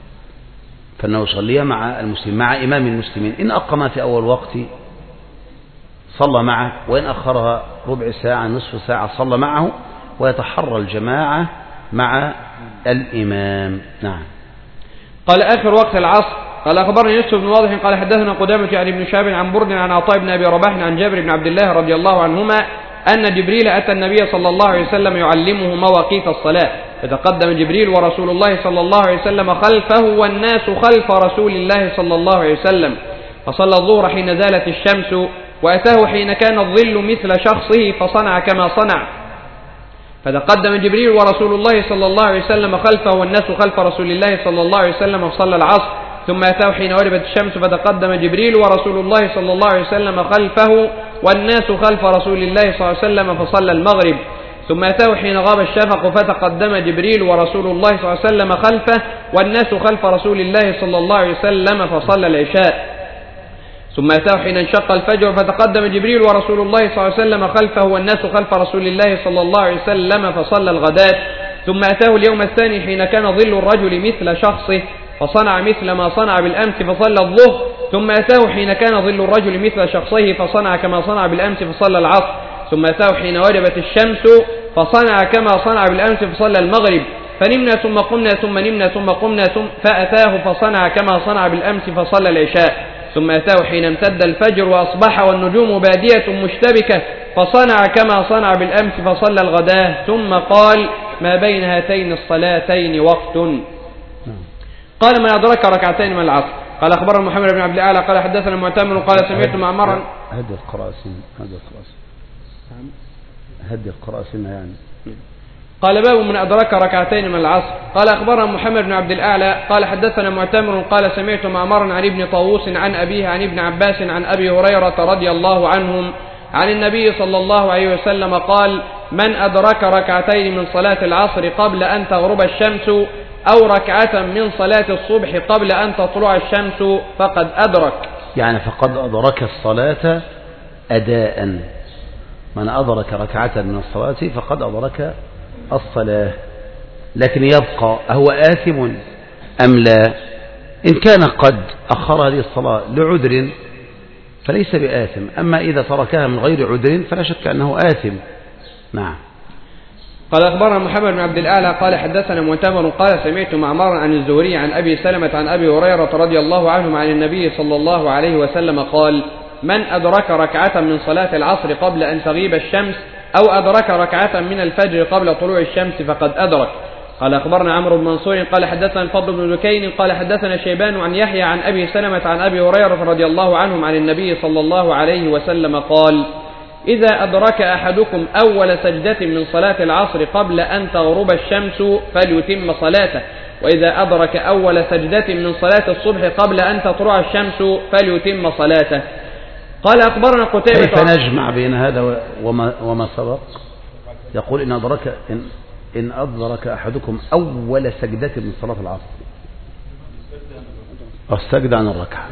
مع إمام المسلمين إن أقام في أول وقت صلى معه وإن أخرها ربع ساعة نصف ساعة صلى معه ويتحرى الجماعة مع الإمام. نعم. قال آخر وقت العصر. قال أخبرنا يوسف بن واضح قال حدثنا قدامة عن ابن شهاب عن برد عن عطاء بن أبي رباح عن جابر بن عبد الله رضي الله عنهما أن جبريل أتى النبي صلى الله عليه وسلم يعلمه مواقيت الصلاة فتقدم جبريل ورسول الله صلى الله عليه وسلم خلفه والناس خلف رسول الله صلى الله عليه وسلم فصلى الظهر حين زالت الشمس وأتاه حين كان الظل مثل شخصه فصنع كما صنع فتقدم جبريل ورسول الله صلى الله عليه وسلم خلفه والناس خلف رسول الله صلى الله عليه وسلم فصلى العصر ثم أتاه حين غربت الشمس فتقدم جبريل ورسول الله صلى الله عليه وسلم خلفه والناس خلف رسول الله صلى الله عليه وسلم فصلى المغرب ثم أتاه حين غاب الشفق فتقدم جبريل ورسول الله صلى الله عليه وسلم خلفه والناس خلف رسول الله صلى الله عليه وسلم فصلى العشاء ثم أتاه حين انشق الفجر فتقدم جبريل ورسول الله صلى الله عليه وسلم خلفه والناس خلف رسول الله صلى الله عليه وسلم فصلى الغداة ثم أتاه اليوم الثاني حين كان ظل الرجل مثل شخصه فصنع مثل ما صنع بالأمس فصلى الظهر ثم أتاه حين كان ظل الرجل مثل شخصه فصنع كما صنع بالأمس فصلى العصر ثم أتاه حين وجبت الشمس فصنع كما صنع بالأمس فصلى المغرب فنمنا ثم قمنا ثم نمنا ثم قمنا فأتاه فصنع كما صنع بالأمس فصلى العشاء ثم أتاه حين امتد الفجر وأصبح والنجوم بادية مشتبكة فصنع كما صنع بالأمس فصلى الغداة ثم قال ما بين هاتين الصلاتين وقت. قال من أدرك ركعتين من العصر. قال أخبرنا محمد بن عبد الأعلى قال حدثنا معتمر قال سمعت معمرا. هدي القراءة سنة يعني. قال باب من أدرك ركعتين من العصر. قال أخبرنا محمد بن عبد الأعلى قال حدثنا معتمر قال سمعت معمرا عن ابن طاووس عن أبيه عن ابن عباس عن أبي هريرة رضي الله عنهم عن النبي صلى الله عليه وسلم قال من أدرك ركعتين من صلاة العصر قبل أن تغرب الشمس أو ركعة من صلاة الصبح قبل أن تطلع الشمس فقد أدرك، يعني فقد أدرك الصلاة أداء. من أدرك ركعة من الصلاة فقد أدرك الصلاة. لكن يبقى هو آثم أم لا؟ إن كان قد أخر هذه الصلاة لعذر فليس بآثم، أما إذا تركها من غير عذر فلا شك أنه آثم. نعم. قال أخبرنا محمد بن عبد الأعلى قال حدثنا معتمر قال سمعت معمرا عن الزهري عن أبي سلمة عن أبي هريرة رضي الله عنهم عن النبي صلى الله عليه وسلم قال من أدرك ركعة من صلاة العصر قبل أن تغيب الشمس أو أدرك ركعة من الفجر قبل طلوع الشمس فقد أدرك. قال أخبرنا عمرو بن منصور قال حدثنا الفضل بن دكين قال حدثنا شيبان عن يحيى عن أبي سلمة عن أبي هريرة رضي الله عنهم عن النبي صلى الله عليه وسلم قال إذا أدرك أحدكم أول سجدة من صلاة العصر قبل أن تغرب الشمس فليتم صلاته، وإذا أدرك أول سجدة من صلاة الصبح قبل أن تطلع الشمس فليتم صلاته. قال أخبرنا قتيبة. كيف نجمع بين هذا وما سبق؟ يقول إن أدرك أحدكم أول سجدة من صلاة العصر السجد عن الركعة.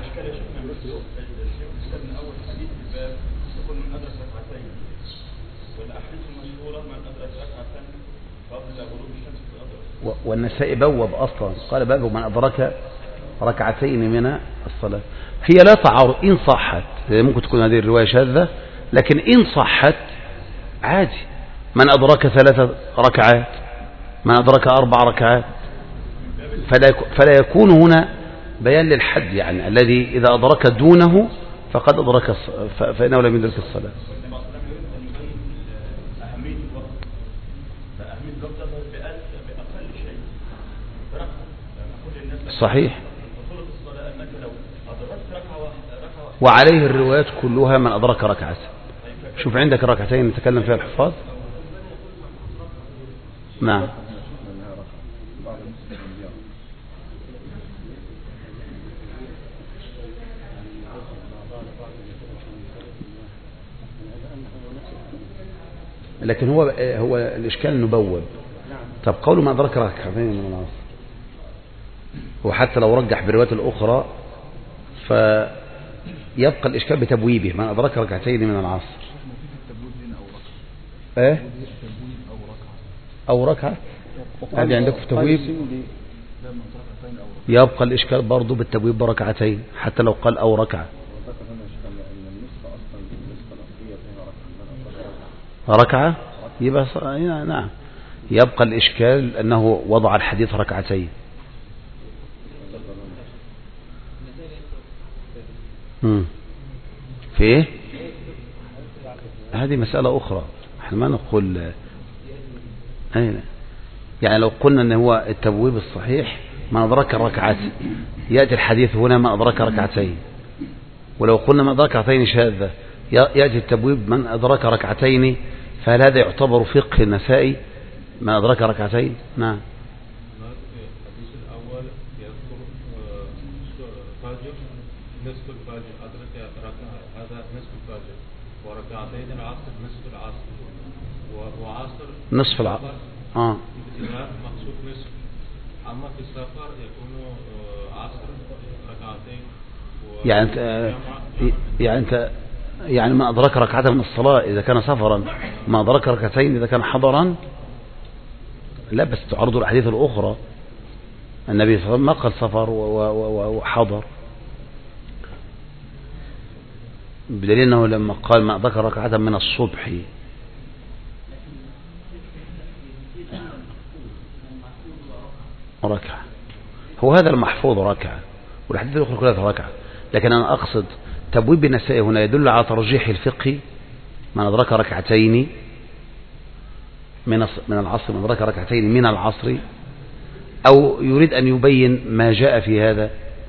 والنسائي بوب أصلا قال باب من أدرك ركعتين من الصلاة. هي لا تعارض إن صحت، ممكن تكون هذه الرواية شاذة، لكن إن صحت عادي. من أدرك 3 ركعات، من أدرك 4 ركعات، فلا يكون هنا بيان للحد، يعني الذي إذا أدرك دونه فقد أدرك فإنه لم يدرك الصلاة. صحيح. وعليه الروايات كلها من أدرك ركعة. شوف عندك الركعتين نتكلم فيها الحفاظ. نعم. لكن هو الإشكال نبوب. طب قوله ما أدرك ركعتين من العصر، وحتى لو رجح بالروايات الأخرى فيبقى الإشكال بتبويبه من أدرك ركعتين من العصر. إيه؟ أو ركعة هذه عندكم في تبويب. يبقى الإشكال برضو بالتبويب بركعتين حتى لو قال أو ركعة. ركعة يبقى نعم. يبقى الإشكال أنه وضع الحديث ركعتين. في إيه؟ هذه مسألة أخرى، احنا ما نقول يعني لو قلنا أن هو التبويب الصحيح ما أدرك الركعات، يأتي الحديث هنا ما أدرك ركعتين. ولو قلنا ما أدرك ركعتين شاذة يأتي التبويب من أدرك ركعتين، فهل هذا يعتبر فقه النسائي من أدرك ركعتين؟ نعم. الحديث الأول يذكر فجر نصف الفجر أدرك ركعة، هذا نصف الفجر، وركعتين العصر نصف العصر، وعصر نصف العصر مقصود نصف. أما في السفر يكون عصر ركعتين. يعني ما أدرك ركعة من الصلاة إذا كان سفرا، ما أدرك ركعتين إذا كان حضرا. لا بس تعرض الأحاديث الأخرى، النبي صلى الله عليه وسلم ما قال سفر وحضر، بدليل أنه لما قال ما أدرك ركعة من الصبح ركعة، هو هذا المحفوظ ركعة، والحديث الأخرى كلها ركعة. لكن أنا أقصد تبويب النسائي هنا يدل على ترجيح الفقه من أدرك ركعتين من العصر، من أدرك ركعتين من العصر أو يريد أن يبين ما جاء في هذا؟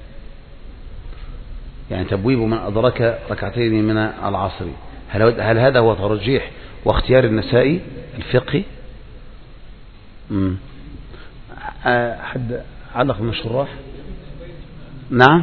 يعني تبويب من أدرك ركعتين من العصر، هل هذا هو ترجيح واختيار النسائي الفقهي؟ حد علق من الشراح؟ نعم.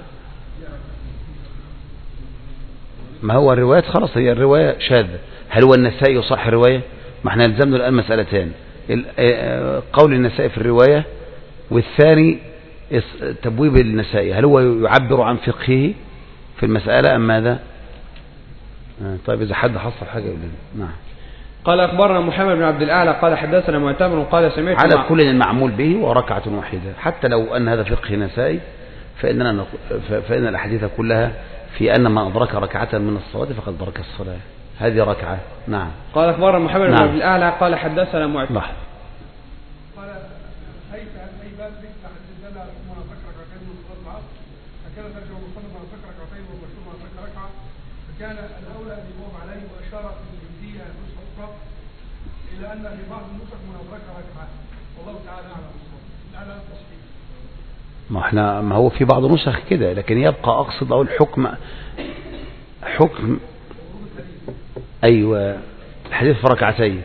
ما هو الروايات خلاص، هي الرواية شاذة. هل هو النسائي يصح الرواية؟ ما احنا لزمنا الآن مسألتين، قول النسائي في الرواية، والثاني تبويب النسائي، هل هو يعبر عن فقهه في المسألة أم ماذا؟ طيب إذا حد حصل حاجة يقول لنا. نعم. قال أخبرنا محمد بن عبد الأعلى قال حدثنا معتمر قال سمعت على كل المعمول به وركعة واحدة، حتى لو أن هذا فقه نسائي فإن الأحاديث كلها في أن من أدرك ركعة من الصلاة فقد أدرك الصلاة، هذه ركعة. نعم. قال أخبرنا محمد بن عبد الأعلى قال حدثنا معتمر قال أي باب ذكر حدثنا ثم ذكر ركعتين من صلاة العصر، فكان ترجع المصنف عن ذكر ركعتين والمشهور عن ذكر ركعة، فكان الأولى أن يقوم عليه وأشار في الجندية نسخة أخرى إلى أن في بعض النسخ من أدرك ركعة، والله تعالى أعلم على التصحيح. ما هو في بعض نسخ كده، لكن يبقى أقصد أو الحكم حكم. أيوة الحديث في ركعتين.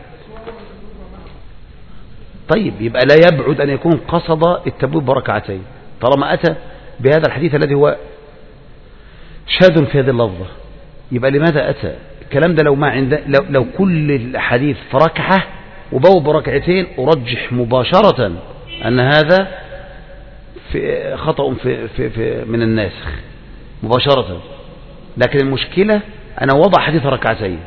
طيب يبقى لا يبعد أن يكون قصد التبويب بركعتين طالما أتى بهذا الحديث الذي هو شاذ في هذه اللفظة. يبقى لماذا أتى الكلام ده؟ لو كل الحديث في ركعة وبوب ركعتين أرجح مباشرة أن هذا في خطأ في من الناسخ مباشرة. لكن المشكلة أنا وضع حديث ركعتين،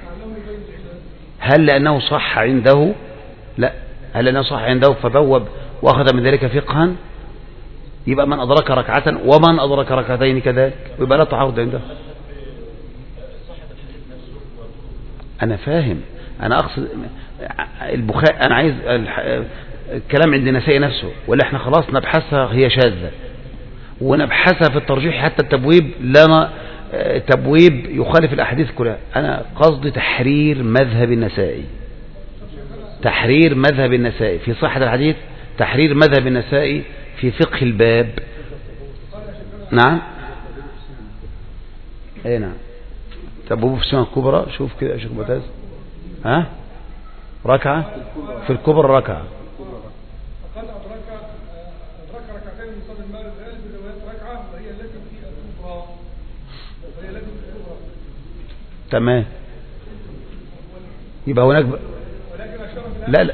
هل لأنه صح عنده؟ لا، هل لأنه صح عنده فبوب وأخذ من ذلك فقها؟ يبقى من أدرك ركعة ومن أدرك ركعتين كذلك، ويبقى لا تعارض عنده. أنا فاهم، أنا أقصد البخاري، أنا عايز الكلام عند النسائي نفسه، ولا احنا خلاص نبحثها هي شاذة ونبحثها في الترجيح حتى التبويب لنا تبويب يخالف الأحاديث كلها. أنا قصدي تحرير مذهب النسائي، تحرير مذهب النسائي في صحة الحديث، تحرير مذهب النسائي في فقه الباب. نعم. اي نعم. تبويب في السنة الكبرى، شوف كده يا شيخ معتز. ها ركعة في الكبرى ركعة. فقد أدرك ركعتين من صلاة المغرب بروايات ركعة وهي التي في الكبرى، وهي التي في الكبرى. تمام. يبقى هناك ولكن أشار لا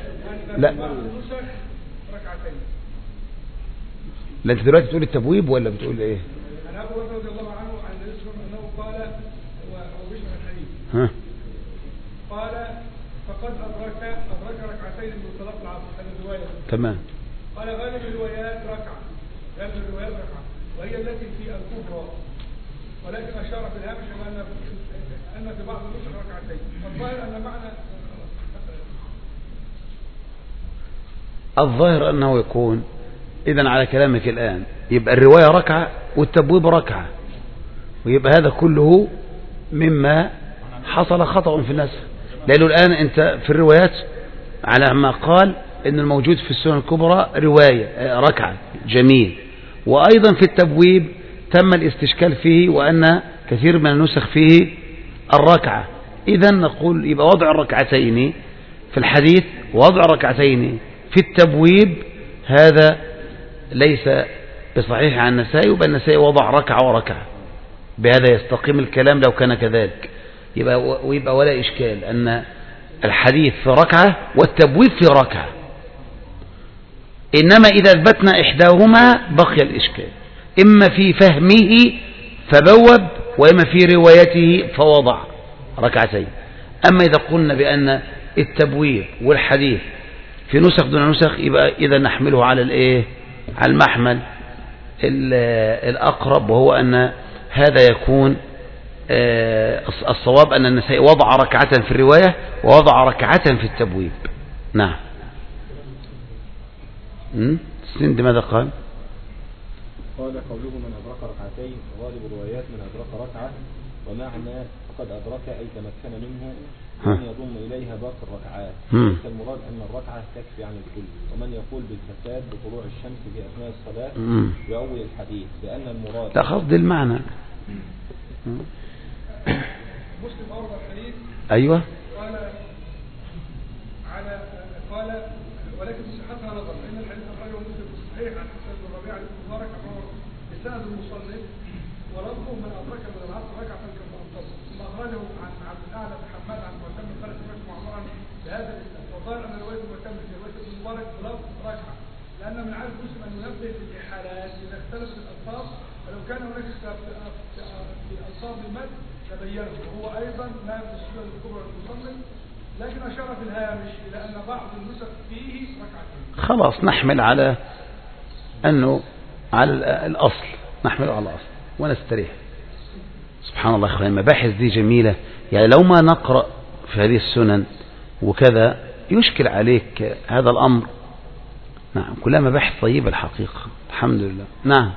لا انت دلوقتي بتقول التبويب ولا بتقول ايه؟ أنا أبو بكر رضي الله عنه عن يسر أنه قال وبشر الحديث ها قال فقد أدرك ركعتين من صلاة العصر، هذه الرواية. تمام. قال غالب الروايات ركعة، وهي التي في الكبرى، ولكن أشار في الهامش أن في بعض النسخ ركعتين، فالظاهر أن معنى الظاهر أنه يكون إذن على كلامك الآن يبقى الرواية ركعة والتبويب ركعة، ويبقى هذا كله مما حصل خطأ في النسخ، لأنه الآن أنت في الروايات على ما قال إن الموجود في السنن الكبرى رواية ركعة، جميل. وأيضا في التبويب تم الاستشكال فيه وأن كثير من النسخ فيه الركعة. إذن نقول يبقى وضع الركعتين في الحديث ووضع الركعتين في التبويب هذا ليس بصحيح عن النسائي، وبأن النسائي وضع ركعة وركعة، بهذا يستقيم الكلام لو كان كذلك. ويبقى ولا إشكال أن الحديث في ركعة والتبويب في ركعة، إنما إذا أثبتنا إحداهما بقي الإشكال، إما في فهمه فبوب وإما في روايته فوضع ركعتين. أما إذا قلنا بأن التبويب والحديث في نسخ دون نسخ يبقى إذا نحمله على الإيه؟ على المحمل الأقرب، وهو أن هذا يكون الصواب أن النسائي وضع ركعة في الرواية ووضع ركعة في التبويب. نعم. السند ماذا قال؟ قال قوله من أدرك ركعتين غالب الروايات من أدرك ركعة، ومعنى فقد أدرك أي تمكن منه ومن يضم إليها باقي الركعات. ليس المراد أن الركعة تكفي عن الكل. ومن يقول بالفساد بطلوع الشمس في أثناء الصلاة يؤول الحديث لأن المراد لا قصد المعنى. مسلم أورد الحديث. أيوة. قال ولكن صحتها نظر فإن الحديث أخرجه مسلم في الصحيح عن حسن بن ربيعة بن مبارك بسند المصنف ولفظه من أدرك من العصر ركعة كما انتصر. ثم أخرجه عن عبد الأعلى بن حماد عن معتمد قال سمعت معمرا بهذا الإسناد وقال أن رواية معتمد في رواية ابن مبارك بلفظ ركعة لأن من عادة مسلم أن ينبه في الإحالات إذا اختلفت الألفاظ فلو كان هناك اختلاف في ألفاظ المد تبينه وهو أيضا ما في السنة الكبرى للمصنف لكن أشار في الهامش إلى أن بعض النسخ فيه ركعتين. خلاص نحمل على أنه على الأصل، نحمله على الأصل ونستريح. سبحان الله أخوان، المباحث دي جميلة. يعني لو ما نقرأ في هذه السنن وكذا يشكل عليك هذا الأمر. نعم كلها مباحث طيبة الحقيقة الحمد لله. نعم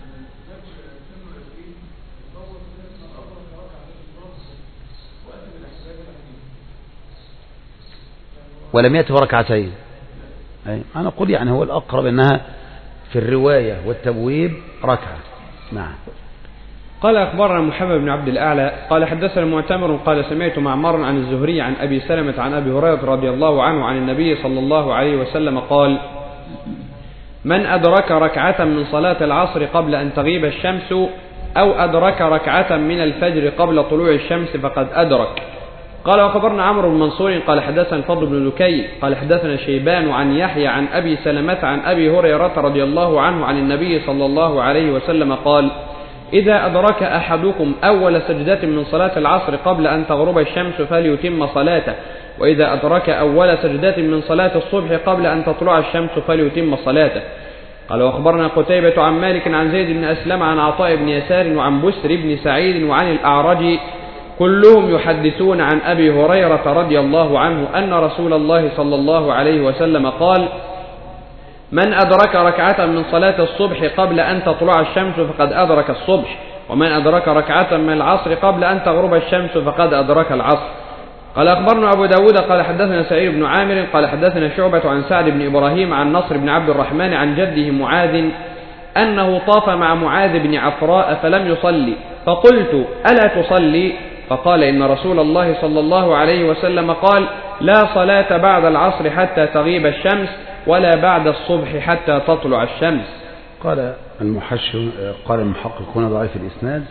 ولم يأتي ركعتين. أنا أقول يعني هو الأقرب أنها في الرواية والتبويب ركعة. نعم. قال أخبرنا محمد بن عبد الأعلى قال حدثنا معتمر قال سمعت معمر عن الزهري عن أبي سلمة عن أبي هريرة رضي الله عنه عن النبي صلى الله عليه وسلم قال: من أدرك ركعة من صلاة العصر قبل أن تغيب الشمس أو أدرك ركعة من الفجر قبل طلوع الشمس فقد أدرك. قال وخبرنا عمرو بن منصور قال حدثنا الفضل بن لكي قال حدثنا شيبان عن يحيى عن أبي سلمة عن أبي هريرة رضي الله عنه عن النبي صلى الله عليه وسلم قال: إذا أدرك أحدكم أول سجدة من صلاة العصر قبل أن تغرب الشمس فليتم صلاته، وإذا أدرك أول سجدة من صلاة الصبح قبل أن تطلع الشمس فليتم صلاته. قال وأخبرنا قتيبة عن مالك عن زيد بن أسلم عن عطاء بن يسار وعن بسر بن سعيد وعن الأعرج كلهم يحدثون عن أبي هريرة رضي الله عنه أن رسول الله صلى الله عليه وسلم قال: من أدرك ركعة من صلاة الصبح قبل أن تطلع الشمس فقد أدرك الصبح، ومن أدرك ركعة من العصر قبل أن تغرب الشمس فقد أدرك العصر. قال أخبرنا أبو داود قال حدثنا سعيد بن عامر قال حدثنا شعبة عن سعد بن إبراهيم عن نصر بن عبد الرحمن عن جده معاذ أنه طاف مع معاذ بن عفراء فلم يصلي، فقلت: ألا تصلي؟ فقال: إن رسول الله صلى الله عليه وسلم قال: لا صلاة بعد العصر حتى تغيب الشمس ولا بعد الصبح حتى تطلع الشمس. قال المحقق هنا ضعيف الإسناد،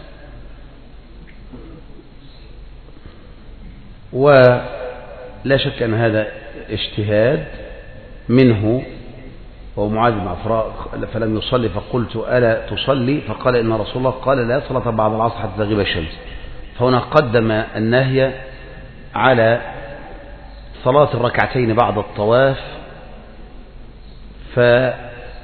ولا شك أن هذا اجتهاد منه. ومعاذ بن عفراء فلم يصلي فقلت: ألا تصلي؟ فقال: إن رسول الله قال: لا صلاة بعد العصر حتى تغيب الشمس. فهنا قدم النهي على صلاة الركعتين بعد الطواف، فما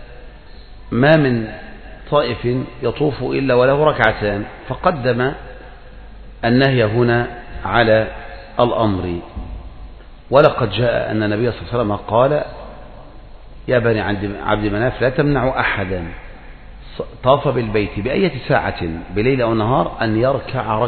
من طائف يطوف إلا وله ركعتان، فقدم النهي هنا على الأمر. ولقد جاء أن النبي صلى الله عليه وسلم قال: يا بني عبد مناف لا تمنعوا أحدا طاف بالبيت بأية ساعة بليل أو نهار أن يركع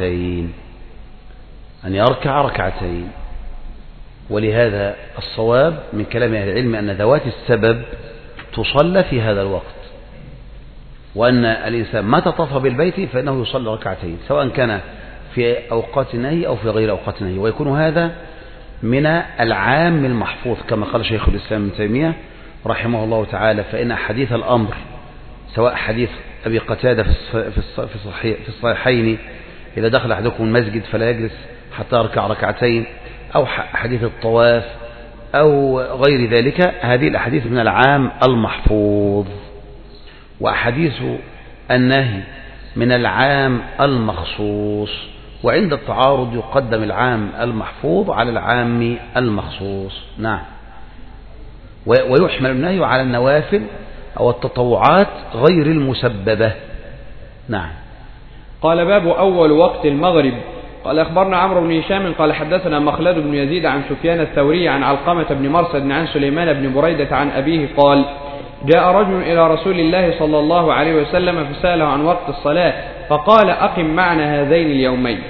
ركعتين. ولهذا الصواب من كلام أهل العلم أن ذوات السبب تصلى في هذا الوقت، وأن الإنسان متى طاف بالبيت فإنه يصلي ركعتين سواء كان في أوقات النهي أو في غير أوقات النهي. ويكون هذا من العام المحفوظ كما قال شيخ الإسلام ابن تيمية رحمه الله تعالى: فإن حديث الأمر سواء حديث أبي قتادة في الصحيحين إذا دخل أحدكم المسجد فلا يجلس حتى يركع ركعتين، أو حديث الطواف أو غير ذلك، هذه الأحاديث من العام المحفوظ. وأحاديث النهي من العام المخصوص، وعند التعارض يقدم العام المحفوظ على العام المخصوص. نعم. ويحمل النهي على النوافل أو التطوعات غير المسببة. نعم. قال: باب أول وقت المغرب. قال أخبرنا عمرو بن هشام قال حدثنا مخلد بن يزيد عن سفيان الثوري عن علقمة بن مرثد عن سليمان بن بريدة عن أبيه قال: جاء رجل إلى رسول الله صلى الله عليه وسلم فسأله عن وقت الصلاة، فقال: أقم معنا هذين اليومين.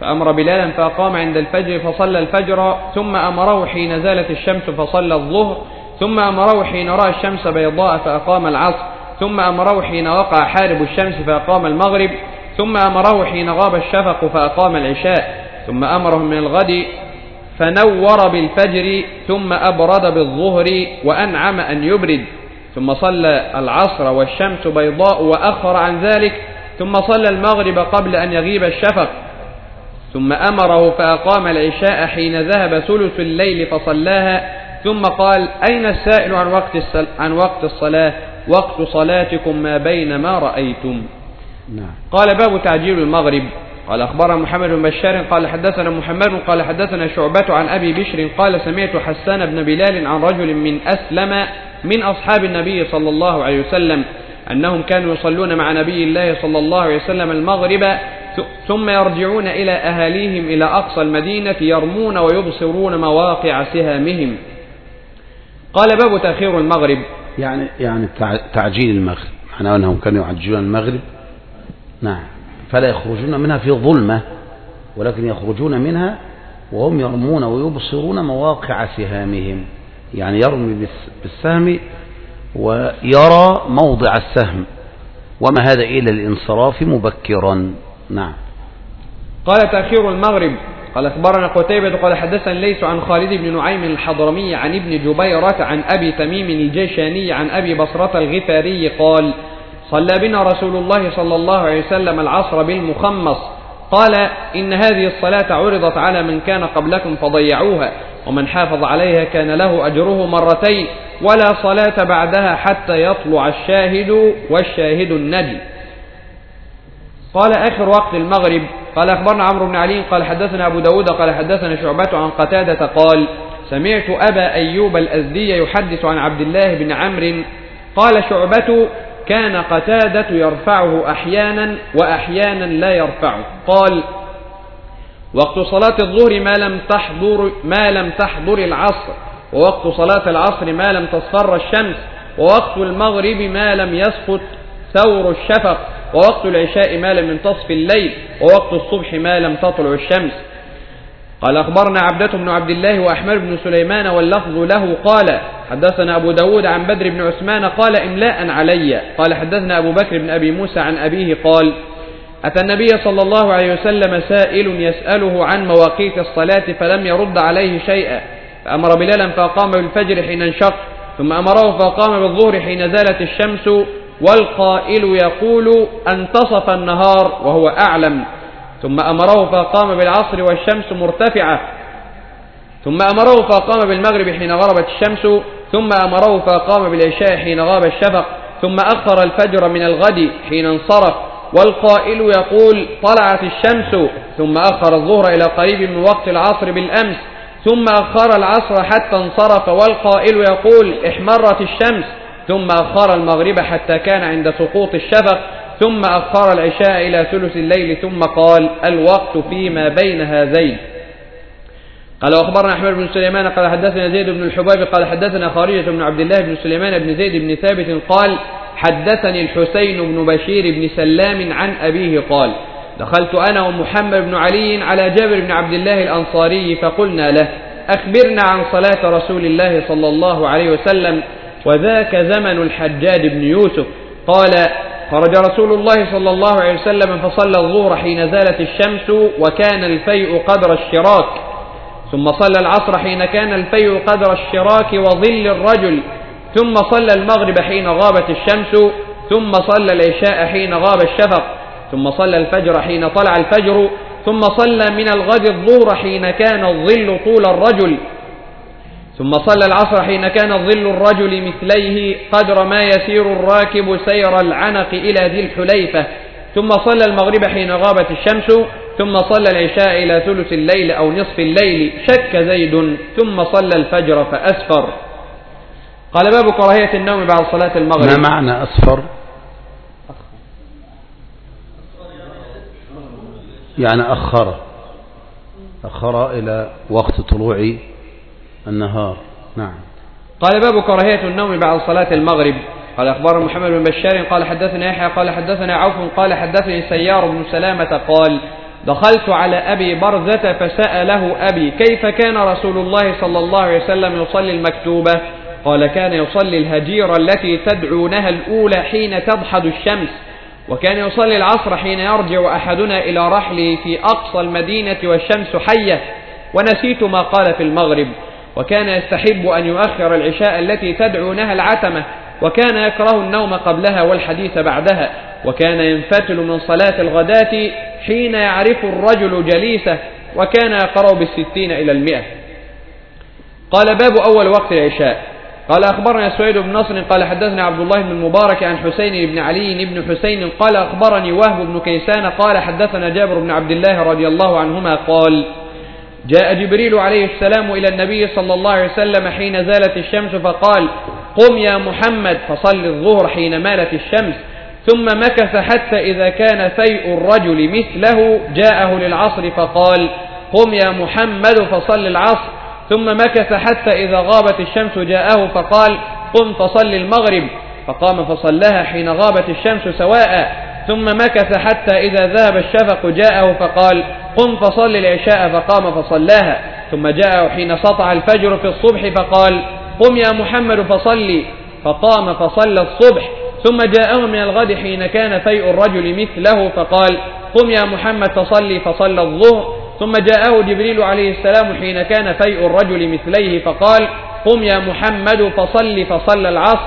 فأمر بلالا فأقام عند الفجر فصلى الفجر، ثم أمره حين زالت الشمس فصلى الظهر، ثم أمره حين رأى الشمس بيضاء فأقام العصر، ثم أمره حين وقع حارب الشمس فأقام المغرب، ثم أمره حين غاب الشفق فأقام العشاء، ثم أمره من الغد فنور بالفجر، ثم أبرد بالظهر وأنعم أن يبرد، ثم صلى العصر والشمس بيضاء وأخر عن ذلك، ثم صلى المغرب قبل أن يغيب الشفق، ثم أمره فأقام العشاء حين ذهب ثلث الليل فصلاها، ثم قال: أين السائل عن وقت الصلاة؟ وقت صلاتكم ما بين ما رأيتم. قال: باب تعجيل المغرب. قال: أخبرنا محمد بن بشار قال حدثنا محمد قال حدثنا شعبة عن أبي بشر قال: سمعت حسان بن بلال عن رجل من أسلم من أصحاب النبي صلى الله عليه وسلم أنهم كانوا يصلون مع نبي الله صلى الله عليه وسلم المغرب، ثم يرجعون إلى أهاليهم إلى أقصى المدينة يرمون ويبصرون مواقع سهامهم. قال: باب تأخير المغرب. يعني تعجيل المغرب، معناه أنهم كانوا يعجلون المغرب، نعم، فلا يخرجون منها في ظلمة، ولكن يخرجون منها وهم يرمون ويبصرون مواقع سهامهم، يعني يرمي بالسهم ويرى موضع السهم، وما هذا إلا الانصراف مبكرا. نعم. قال: تأخير المغرب. قال: أخبرنا قتيبة قال حدثنا ليس عن خالد بن نعيم الحضرمي عن ابن جبيرة عن أبي تميم الجيشاني عن أبي بصرة الغفاري قال: صلى بنا رسول الله صلى الله عليه وسلم العصر بالمخمص، قال: إن هذه الصلاة عرضت على من كان قبلكم فضيعوها، ومن حافظ عليها كان له أجره مرتين، ولا صلاة بعدها حتى يطلع الشاهد والشاهد النجم. قال: آخر وقت المغرب. قال: أخبرنا عمرو بن علي قال حدثنا أبو داود قال حدثنا شعبة عن قتادة قال: سمعت أبا أيوب الأزدي يحدث عن عبد الله بن عمرو قال: شعبة كان قتادة يرفعه أحيانا وأحيانا لا يرفعه. قال: وقت صلاة الظهر ما لم تحضر العصر، ووقت صلاة العصر ما لم تصفر الشمس، ووقت المغرب ما لم يسقط ثور الشفق، ووقت العشاء ما لم ينتصف الليل، ووقت الصبح ما لم تطلع الشمس. قال: أخبرنا عبدة بن عبد الله وأحمد بن سليمان واللفظ له قال: حدثنا أبو داود عن بدر بن عثمان قال: إملاء علي. قال: حدثنا أبو بكر بن أبي موسى عن أبيه قال: أتى النبي صلى الله عليه وسلم سائل يسأله عن مواقيت الصلاة فلم يرد عليه شيئا، فأمر بلالا فأقام بالفجر حين انشق، ثم أمره فأقام بالظهر حين زالت الشمس، والقائل يقول: انتصف النهار وهو أعلم، ثم أمره فأقام بالعصر والشمس مرتفعة، ثم أمره فأقام بالمغرب حين غربت الشمس، ثم أمره فأقام بالعشاء حين غاب الشفق، ثم أخر الفجر من الغد حين انصرف، والقائل يقول: طلعت الشمس، ثم أخر الظهر إلى قريب من وقت العصر بالأمس، ثم أخر العصر حتى انصرف، والقائل يقول: احمرت الشمس، ثم أخر المغرب حتى كان عند سقوط الشفق، ثم أخر العشاء إلى ثلث الليل، ثم قال: الوقت فيما بين هذين. قال: وأخبرنا أحمد بن سليمان قال حدثنا زيد بن الحباب قال حدثنا خارجة بن عبد الله بن سليمان بن زيد بن ثابت قال: حدثني الحسين بن بشير بن سلام عن أبيه قال: دخلت أنا ومحمد بن علي على جابر بن عبد الله الأنصاري فقلنا له: أخبرنا عن صلاة رسول الله صلى الله عليه وسلم، وذاك زمن الحجاج بن يوسف. قال: خرج رسول الله صلى الله عليه وسلم فصلى الظهر حين زالت الشمس وكان الفيء قدر الشراك، ثم صلى العصر حين كان الفيء قدر الشراك وظل الرجل، ثم صلى المغرب حين غابت الشمس، ثم صلى العشاء حين غاب الشفق، ثم صلى الفجر حين طلع الفجر، ثم صلى من الغد الظهر حين كان الظل طول الرجل، ثم صلى العصر حين كان ظل الرجل مثليه قدر ما يسير الراكب سير العنق إلى ذي الحليفة، ثم صلى المغرب حين غابت الشمس، ثم صلى العشاء إلى ثلث الليل أو نصف الليل. شك زيد ثم صلى الفجر فأسفر. قال: باب كراهية النوم بعد صلاة المغرب. ما معنى أسفر؟ يعني أخر إلى وقت طلوع النهار. نعم. قال: باب كراهية النوم بعد صلاة المغرب. قال: أخبرنا محمد بن بشار قال حدثنا يحيى قال حدثنا عوف قال حدثني سيار بن سلامة قال: دخلت على أبي برزة فسأله أبي كيف كان رسول الله صلى الله عليه وسلم يصلي المكتوبة؟ قال كان يصلي الهجيرة التي تدعونها الأولى حين تضحد الشمس، وكان يصلي العصر حين يرجع أحدنا إلى رحله في أقصى المدينة والشمس حية، ونسيت ما قال في المغرب. وكان يستحب أن يؤخر العشاء التي تدعونها العتمة، وكان يكره النوم قبلها والحديث بعدها، وكان ينفتل من صلاة الغداة حين يعرف الرجل جليسه، وكان يقرأ بالستين إلى 100. قال باب أول وقت العشاء. قال أخبرنا سويد بن نصر قال حدثنا عبد الله بن المبارك عن حسين بن علي بن حسين قال أخبرني وهب بن كيسان قال حدثنا جابر بن عبد الله رضي الله عنهما قال جاء جبريل عليه السلام إلى النبي صلى الله عليه وسلم حين زالت الشمس فقال قم يا محمد فصل الظهر حين مالت الشمس، ثم مكث حتى إذا كان فيء الرجل مثله جاءه للعصر فقال قم يا محمد فصل العصر، ثم مكث حتى إذا غابت الشمس جاءه فقال قم فصل المغرب، فقام فصلها حين غابت الشمس سواء، ثم مكث حتى إذا ذهب الشفق جاءه فقال قم فصل العشاء، فقام فصلاها، ثم جاءه حين سطع الفجر في الصبح فقال قم يا محمد فصلي، فقام فصلى الصبح، ثم جاءه من الغد حين كان فيء الرجل مثله فقال قم يا محمد فصلي، فصلى الظهر، ثم جاءه جبريل عليه السلام حين كان فيء الرجل مثليه فقال قم يا محمد فصلى العصر،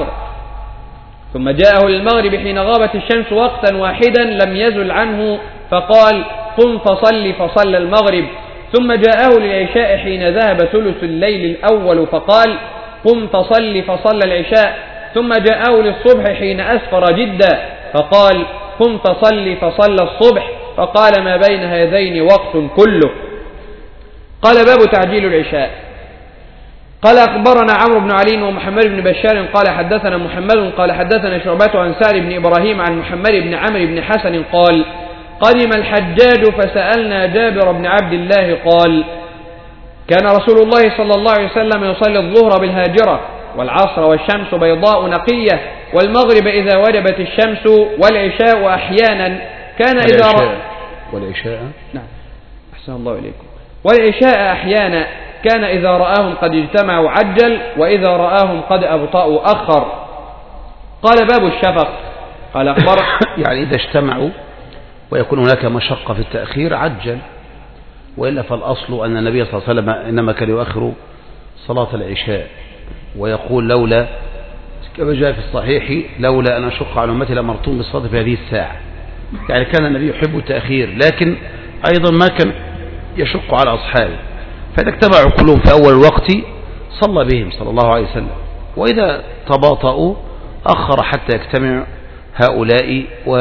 ثم جاءه للمغرب حين غابت الشمس وقتا واحدا لم يزل عنه فقال قم فصلى المغرب، ثم جاءه للعشاء حين ذهب ثلث الليل الأول فقال قم فصلى العشاء، ثم جاءه للصبح حين أسفر جدا فقال قم فصلى الصبح، فقال ما بين هذين وقت كله. قال باب تعجيل العشاء. قال أخبرنا عمرو بن علي ومحمد بن بشار قال حدثنا محمد قال حدثنا شعبة عن سعد بن إبراهيم عن محمد بن عمرو بن حسن قال قدم الحجاج فسألنا جابر بن عبد الله قال كان رسول الله صلى الله عليه وسلم يصلي الظهر بالهاجرة والعصر والشمس بيضاء نقية والمغرب إذا وجبت الشمس والعشاء أحيانا كان إذا والعشاء نعم أحسن الله إليكم والعشاء أحيانا كان إذا رآهم قد اجتمعوا عجل وإذا رآهم قد أبطأوا أخر. قال باب الشفق. قال أخبر يعني إذا اجتمعوا ويكون هناك مشقة في التأخير عجل، وإلا فالأصل أن النبي صلى الله عليه وسلم إنما كان يؤخر صلاة العشاء ويقول لولا كما جاء في الصحيح لولا أن أشق على أمتي لأمرتهم بالصلاة في هذه الساعة. يعني كان النبي يحب التأخير لكن أيضا ما كان يشق على أصحابه، فإذا اجتمعوا كلهم في أول الوقت صلى بهم صلى الله عليه وسلم، وإذا تباطؤوا أخر حتى يجتمع هؤلاء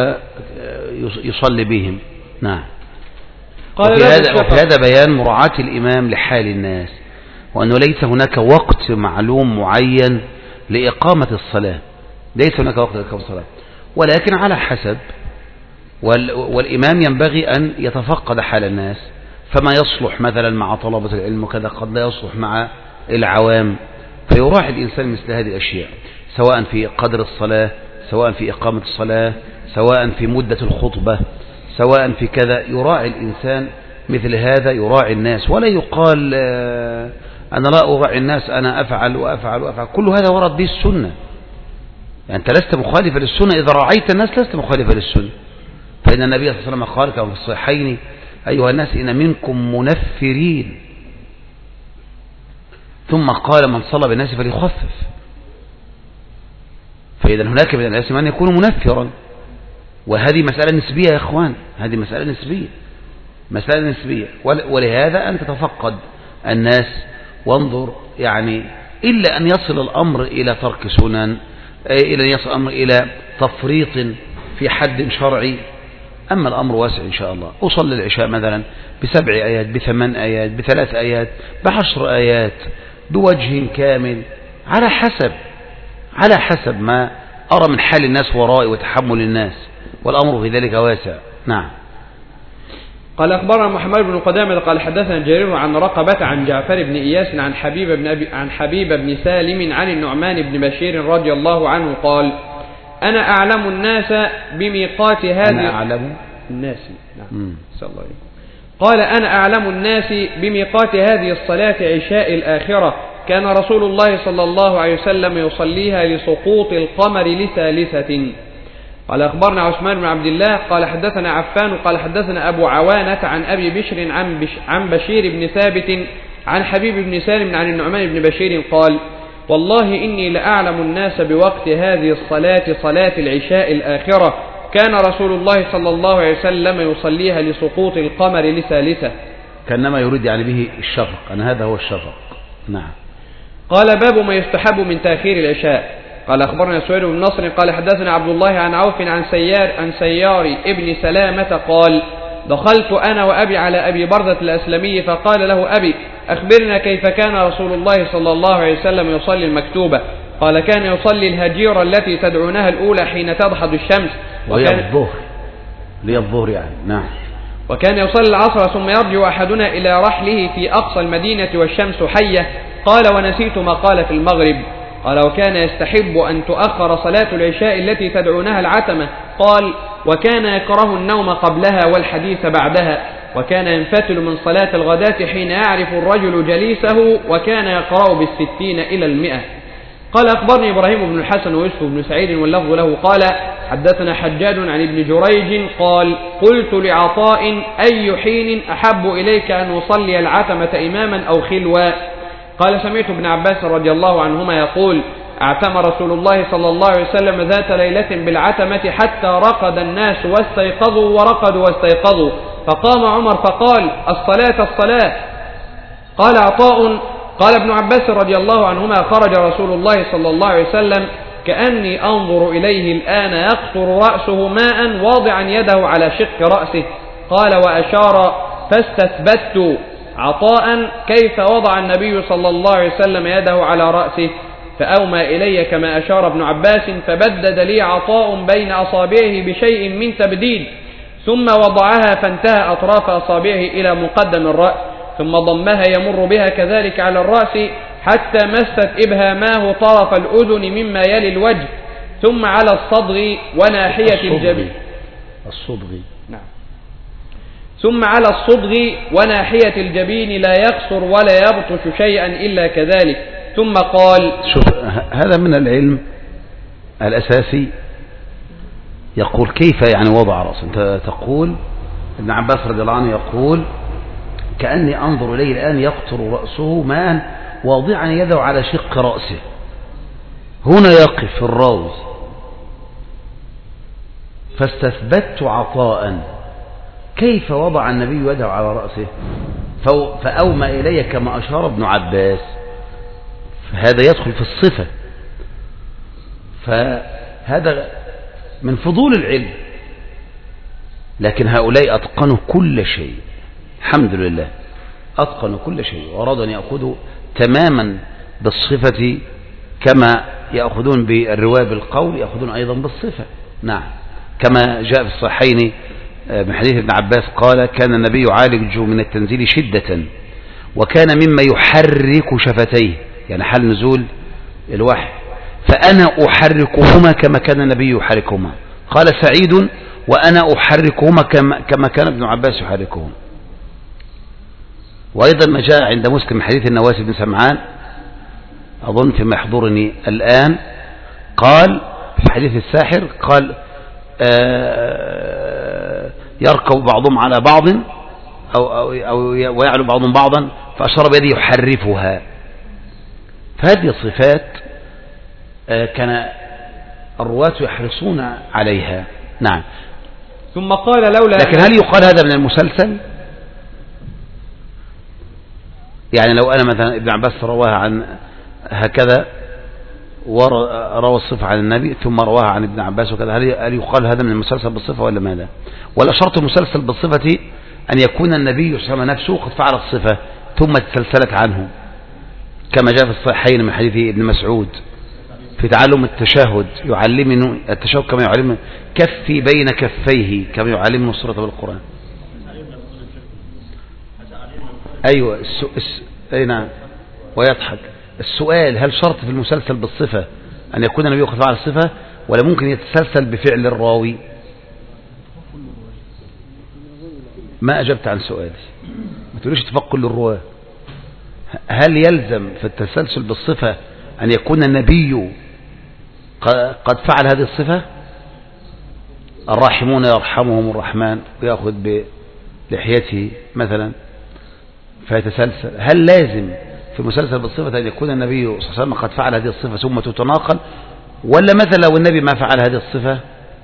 ويصلي بهم. نعم. وفي هذا بيان مراعاة الإمام لحال الناس، وأنه ليس هناك وقت معلوم معين لإقامة الصلاة، ليس هناك وقت لإقامة الصلاة، ولكن على حسب، والإمام ينبغي أن يتفقد حال الناس، فما يصلح مثلا مع طلبة العلم وكذا قد لا يصلح مع العوام، فيراعي الإنسان مثل هذه الأشياء سواء في قدر الصلاة، سواء في إقامة الصلاة، سواء في مدة الخطبة، سواء في كذا، يراعي الإنسان مثل هذا، يراعي الناس، ولا يقال أنا لا أراعي الناس، أنا أفعل وأفعل وأفعل، كل هذا ورد به السنة. يعني أنت لست مخالفا للسنة، إذا راعيت الناس لست مخالفا للسنة، فإن النبي صلى الله عليه وسلم قال كما في الصحيحين أيها الناس إن منكم منفرين، ثم قال من صلى بالناس فليخفف. فإذا هناك من الناس من يكون منفرا، وهذه مسألة نسبية يا إخوان، هذه مسألة نسبية، مسألة نسبية، ولهذا أن تتفقد الناس وانظر، يعني إلا أن يصل الأمر إلى ترك سنن، إلا أن يصل الأمر إلى تفريط في حد شرعي، أما الأمر واسع إن شاء الله. أصلي العشاء مثلا ب7 آيات، ب8 آيات، ب3 آيات، ب10 آيات، بوجه كامل، على حسب ما أرى من حال الناس ورائي وتحمل الناس، والأمر في ذلك واسع. نعم. قال أخبرنا محمد بن قدامة قال حدثنا جرير عن رقبة عن جعفر بن إياس عن حبيب بن سالم عن النعمان بن بشير رضي الله عنه قال أنا أعلم الناس بميقات هذه. أنا أعلم الناس. نعم. صلى الله عليه وسلم. قال أنا أعلم الناس بميقات هذه الصلاة عشاء الآخرة، كان رسول الله صلى الله عليه وسلم يصليها لسقوط القمر لثالثة. قال أخبرنا عثمان بن عبد الله قال حدثنا عفان قال حدثنا أبو عوانة عن أبي بشر عن بشير بن ثابت عن حبيب بن سالم عن النعمان بن بشير قال والله إني لأعلم الناس بوقت هذه الصلاة صلاة العشاء الآخرة، كان رسول الله صلى الله عليه وسلم يصليها لسقوط القمر لثالثة. كأنما يريد يعني به الشفق، أن هذا هو الشفق. نعم. قال باب ما يستحب من تأخير العشاء. قال أخبرنا سويد بن نصر قال حدثنا عبد الله عن عوف عن سيار ابن سلامة قال دخلت أنا وأبي على أبي بردة الأسلمي فقال له أبي أخبرنا كيف كان رسول الله صلى الله عليه وسلم يصلي المكتوبة؟ قال كان يصلي الهجيرة التي تدعونها الأولى حين تضحض الشمس وهي الظهر يعني. نعم. وكان يصلي العصر ثم يرجع أحدنا إلى رحله في أقصى المدينة والشمس حية. قال ونسيت ما قال في المغرب. قال وكان يستحب أن تؤخر صلاة العشاء التي تدعونها العتمة. قال وكان يكره النوم قبلها والحديث بعدها، وكان ينفتل من صلاة الغداة حين يعرف الرجل جليسه، وكان يقرأ بالستين إلى 100. قال أخبرني إبراهيم بن الحسن ويوسف بن سعيد واللفظ له قال حدثنا حجاج عن ابن جريج قال قلت لعطاء أي حين أحب إليك أن أصلي العتمة إماما أو خلوا؟ قال سمعت ابن عباس رضي الله عنهما يقول اعتم رسول الله صلى الله عليه وسلم ذات ليلة بالعتمة حتى رقد الناس واستيقظوا ورقدوا واستيقظوا، فقام عمر فقال الصلاة. قال عطاء قال ابن عباس رضي الله عنهما خرج رسول الله صلى الله عليه وسلم كأني أنظر إليه الآن يقطر رأسه ماء واضعا يده على شق رأسه. قال وأشار فاستثبت عطاء كيف وضع النبي صلى الله عليه وسلم يده على رأسه، فأومى إلي كما أشار ابن عباس، فبدد لي عطاء بين أصابعه بشيء من تبديد، ثم وضعها فانتهى أطراف أصابعه إلى مقدم الرأس، ثم ضمها يمر بها كذلك على الرأس حتى مست إبهاماه طرف الأذن مما يلي الوجه، ثم على الصدغ وناحية الجبين. ثم على الصدغ وناحية الجبين لا يقصر ولا يبطش شيئا إلا كذلك. ثم قال شوف هذا من العلم الأساسي. يقول كيف يعني وضع رأسه؟ أنت تقول ابن عباس رضي الله عنه يقول كأني أنظر إليه الآن يقطر رأسه ماء واضعا يده على شق رأسه. هنا يقف الراوي فاستثبت عطاء كيف وضع النبي يده على رأسه، فأومى إلي كما أشار ابن عباس. هذا يدخل في الصفة، فهذا من فضول العلم. لكن هؤلاء أتقنوا كل شيء الحمد لله، أتقنوا كل شيء وأرادوا أن يأخذوا تماما بالصفة كما يأخذون بالرواية بالقول، يأخذون أيضا بالصفة. نعم، كما جاء في الصحيحين من حديث ابن عباس قال كان النبي يعالج من التنزيل شدة، وكان مما يحرك شفتيه، يعني حال نزول الوحي، فأنا أحركهما كما كان النبي يحركهما. قال سعيد وأنا أحركهما كما كان ابن عباس يحركهما. وأيضا ما جاء عند مسلم حديث النواس بن سمعان أظن فيما يحضرني الآن، قال في حديث الساحر قال يركب بعضهم على بعض أو ويعلو بعضهم بعضا، فأشار بيده يحرفها. فهذه الصفات كان الرواة يحرصون عليها. نعم. ثم قال لولا، لكن هل يقال هذا من المسلسل؟ يعني لو أنا مثلا ابن عباس رواها عن هكذا وروى الصفة عن النبي ثم رواها عن ابن عباس وكذا، هل يقال هذا من المسلسل بالصفة ولا ماذا؟ ولا شرط المسلسل بالصفة أن يكون النبي صلى الله عليه وسلم نفسه قد فعل الصفة ثم تسلسلت عنه، كما جاء في الصحيحين من حديث ابن مسعود في تعلم التشهد، يعلمني التشهد كما يعلم كفي بين كفيه كما يعلمني السورة بالقرآن. أيوة أي نعم. ويضحك. السؤال هل شرط في المسلسل بالصفة أن يكون النبي قد فعل الصفة ولا ممكن يتسلسل بفعل الراوي؟ ما أجبت عن سؤالي، ما تقوليش اتفاق كل الرواة. هل يلزم في التسلسل بالصفة أن يكون النبي قد فعل هذه الصفة؟ الراحمون يرحمهم الرحمن ويأخذ بلحيته مثلا فيتسلسل. هل لازم في مسلسل بالصفة أن يكون النبي صلى الله عليه وسلم قد فعل هذه الصفة ثم تتناقل، ولا مثلا لو النبي ما فعل هذه الصفة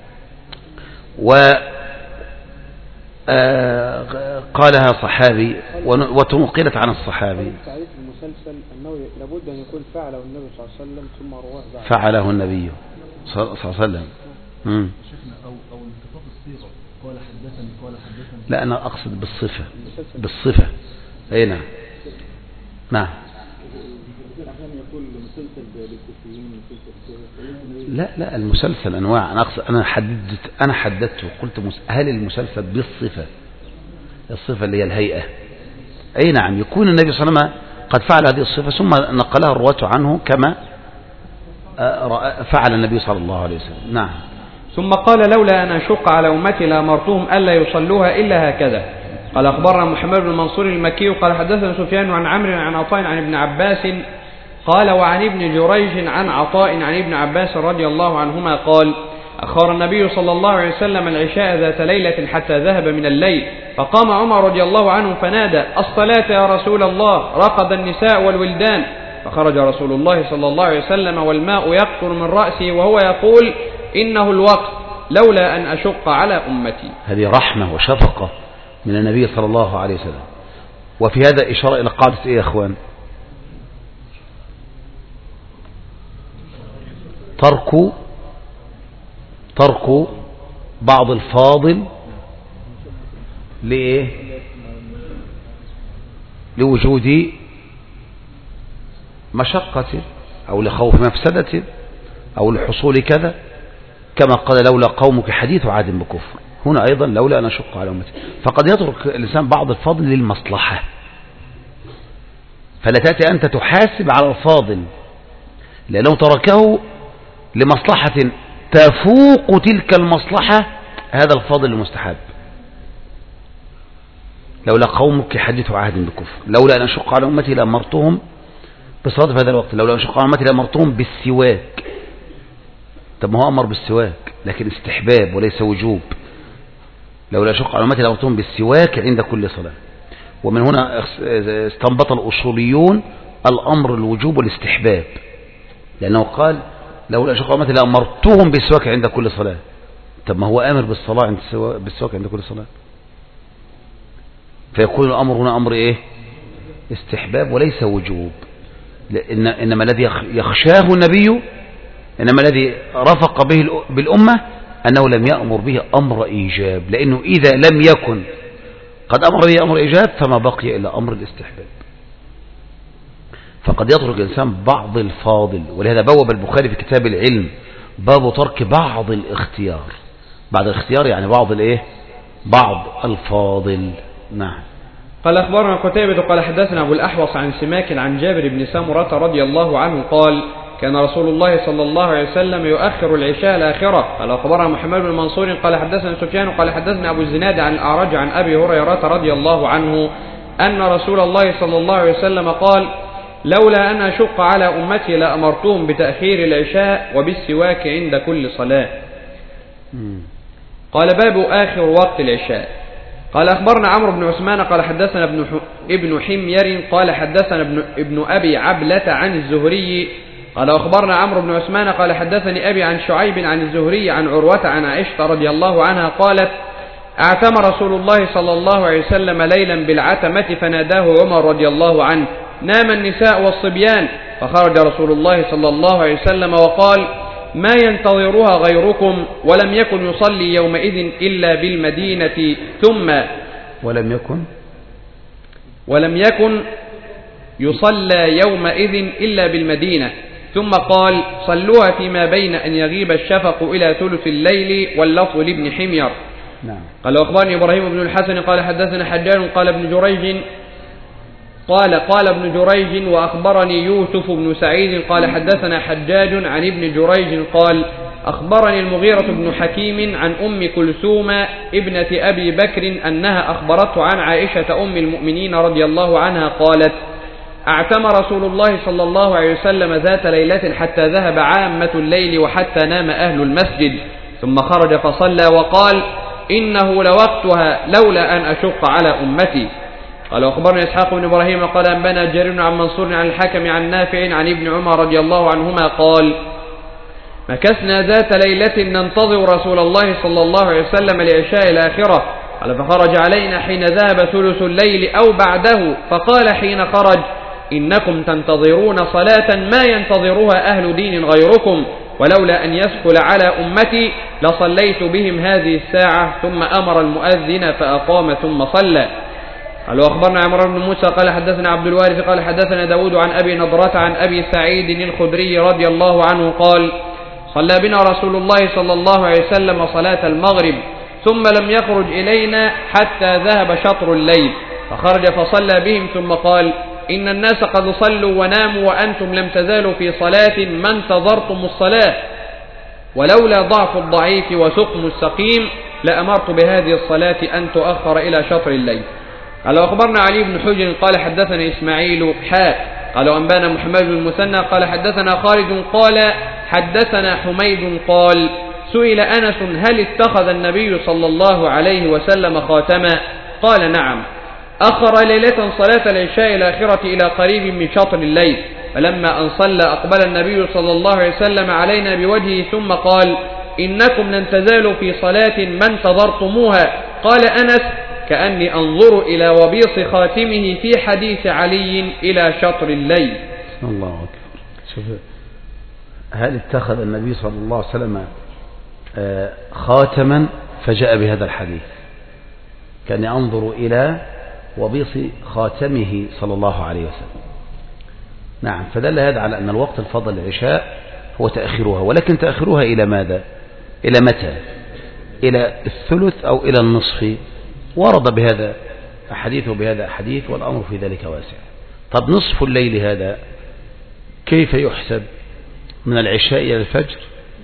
قالها صحابي وتنقلت عن الصحابي؟ تعريف المسلسل أنه لابد أن يكون فعله النبي صلى الله عليه وسلم ثم رواه بعد. فعله النبي صلى الله عليه وسلم. شيخنا أو التفاق الصيغة قال حدثني لا أنا أقصد بالصفة أي نعم. نعم. لا المسلسل أنواع. أنا حددته قلت هل المسلسل بالصفة، الصفة اللي هي الهيئة، أي نعم يكون النبي صلى الله عليه وسلم قد فعل هذه الصفة ثم نقلها الرواة عنه كما فعل النبي صلى الله عليه وسلم. نعم. ثم قال لولا أن أشق على أمتي لأمرتهم ألا يصلوها إلا هكذا. قال أخبرنا محمد بن منصور المكي قال حدثنا سفيان عن عمرو عن عطاء عن ابن عباس قال وعن ابن جريج عن عطاء عن ابن عباس رضي الله عنهما قال أخر النبي صلى الله عليه وسلم العشاء ذات ليلة حتى ذهب من الليل، فقام عمر رضي الله عنه فنادى الصلاة يا رسول الله، رقد النساء والولدان، فخرج رسول الله صلى الله عليه وسلم والماء يقطر من رأسه وهو يقول إنه الوقت لولا أن أشق على أمتي. هذه رحمة وشفقة من النبي صلى الله عليه وسلم. وفي هذا إشارة إلى قاعدة إيه يا أخوان؟ ترك بعض الفاضل لإيه؟ لوجود مشقة أو لخوف مفسدة أو لحصول كذا، كما قال لولا قومك حديث عهد بكفر. هنا أيضا لولا أن أشق على أمتي، فقد يترك الإنسان بعض الفضل للمصلحة، فلا تأتي أنت تحاسب على الفاضل لأنه تركه لمصلحة تفوق تلك المصلحة، هذا الفاضل المستحب. لولا قومك حديث عهد بكفر، لولا أن أشق على أمتي لأمرتهم بصلاة في هذا الوقت، لولا أن أشق على أمتي لأمرتهم بالسواك. طب ما هو أمر بالسواك لكن استحباب وليس وجوب. لولا أشق على أمتي لأمرتهم بالسواك عند كل صلاة. ومن هنا استنبط الأصوليون الأمر الوجوب والاستحباب، لأنه قال لولا أشق على أمتي لأمرتهم بالسواك عند كل صلاة. طب ما هو آمر بالسواك عند كل صلاة، فيكون الأمر هنا أمر إيه؟ استحباب وليس وجوب. إنما الذي يخشاه النبي، إنما الذي رفق به بالأمة أنه لم يأمر به أمر إيجاب، لأنه إذا لم يكن قد أمر به أمر إيجاب فما بقي إلا أمر الاستحباب. فقد يترك الإنسان بعض الفاضل، ولهذا بوب البخاري في كتاب العلم باب ترك بعض الاختيار. بعض الاختيار يعني بعض الإيه؟ بعض الفاضل. نعم. قال أخبرنا قتيبة قال حدثنا أبو الأحوص عن سماك عن جابر بن سمرة رضي الله عنه قال كان رسول الله صلى الله عليه وسلم يؤخر العشاء الآخرة. قال أخبرنا محمد بن منصور قال حدثنا سفيان قال حدثنا أبو الزناد عن الأعرج عن أبي هريرة رضي الله عنه أن رسول الله صلى الله عليه وسلم قال لولا أن أشق على أمتي لأمرتهم بتأخير العشاء وبالسواك عند كل صلاة. قال باب آخر وقت العشاء. قال أخبرنا عمرو بن عثمان قال حدثنا ابن حمير قال حدثنا ابن أبي عبلة عن الزهري قال أخبرنا عمرو بن عثمان قال حدثني أبي عن شعيب عن الزهري عن عروة عن عائشة رضي الله عنها قالت اعتم رسول الله صلى الله عليه وسلم ليلا بالعتمة فناداه عمر رضي الله عنه نام النساء والصبيان، فخرج رسول الله صلى الله عليه وسلم وقال ما ينتظرها غيركم، ولم يكن يصلي يومئذ إلا بالمدينة ثم ولم يكن يصلى يومئذ إلا بالمدينة ثم قال صلوها فيما بين أن يغيب الشفق إلى ثلث الليل، واللفظ لابن حمير. نعم. قال أخبرني إبراهيم بن الحسن قال حدثنا حجاج قال ابن جريج وأخبرني يوسف بن سعيد قال حدثنا حجاج عن ابن جريج قال أخبرني المغيرة بن حكيم عن أم كلثوم ابنة أبي بكر أنها أخبرته عن عائشة أم المؤمنين رضي الله عنها قالت: اعتم رسول الله صلى الله عليه وسلم ذات ليلة حتى ذهب عامة الليل وحتى نام أهل المسجد، ثم خرج فصلى وقال: إنه لوقتها لولا أن أشق على أمتي. قال: أخبرني إسحاق بن إبراهيم قال أنبانا جرير عن منصور عن الحكم عن نافع عن ابن عمر رضي الله عنهما قال: مكثنا ذات ليلة ننتظر رسول الله صلى الله عليه وسلم لعشاء الآخرة، قال: فخرج علينا حين ذهب ثلث الليل أو بعده، فقال حين خرج: إنكم تنتظرون صلاة ما ينتظرها أهل دين غيركم، ولولا أن يسهل على أمتي لصليت بهم هذه الساعة. ثم أمر المؤذن فأقام ثم صلى. قال: وأخبرنا عمران بن موسى قال حدثنا عبد الوارث قال حدثنا داود عن أبي نضرة عن أبي سعيد الخدري رضي الله عنه قال: صلى بنا رسول الله صلى الله عليه وسلم صلاة المغرب، ثم لم يخرج إلينا حتى ذهب شطر الليل، فخرج فصلى بهم ثم قال: إن الناس قد صلوا وناموا وأنتم لم تزالوا في صلاة ما انتظرتم الصلاة، ولولا ضعف الضعيف وسقم السقيم لأمرت بهذه الصلاة أن تؤخر إلى شطر الليل. قال: وأخبرنا علي بن حجر قال حدثنا إسماعيل قال: وأنبانا محمد بن المثنى قال حدثنا خالد قال حدثنا حميد قال: سئل أنس: هل اتخذ النبي صلى الله عليه وسلم خاتما؟ قال: نعم. أخر ليلة صلاة العشاء الآخرة إلى قريب من شطر الليل، فلما أن صلى أقبل النبي صلى الله عليه وسلم علينا بوجهه ثم قال: إنكم لن تزالوا في صلاة ما انتظرتموها. قال أنس: كأني أنظر إلى وبيص خاتمه في حديث علي إلى شطر الليل. الله أكبر. شوف، هل اتخذ النبي صلى الله عليه وسلم خاتما فجاء بهذا الحديث؟ كأني أنظر إلى وبيص خاتمه صلى الله عليه وسلم. نعم، فدل هذا على أن الوقت الفضل العشاء هو تأخيرها، ولكن تأخيرها إلى ماذا؟ إلى متى؟ إلى الثلث أو إلى النصف. ورد بهذا حديث وبهذا حديث، والأمر في ذلك واسع. طب نصف الليل هذا كيف يحسب؟ من العشاء إلى الفجر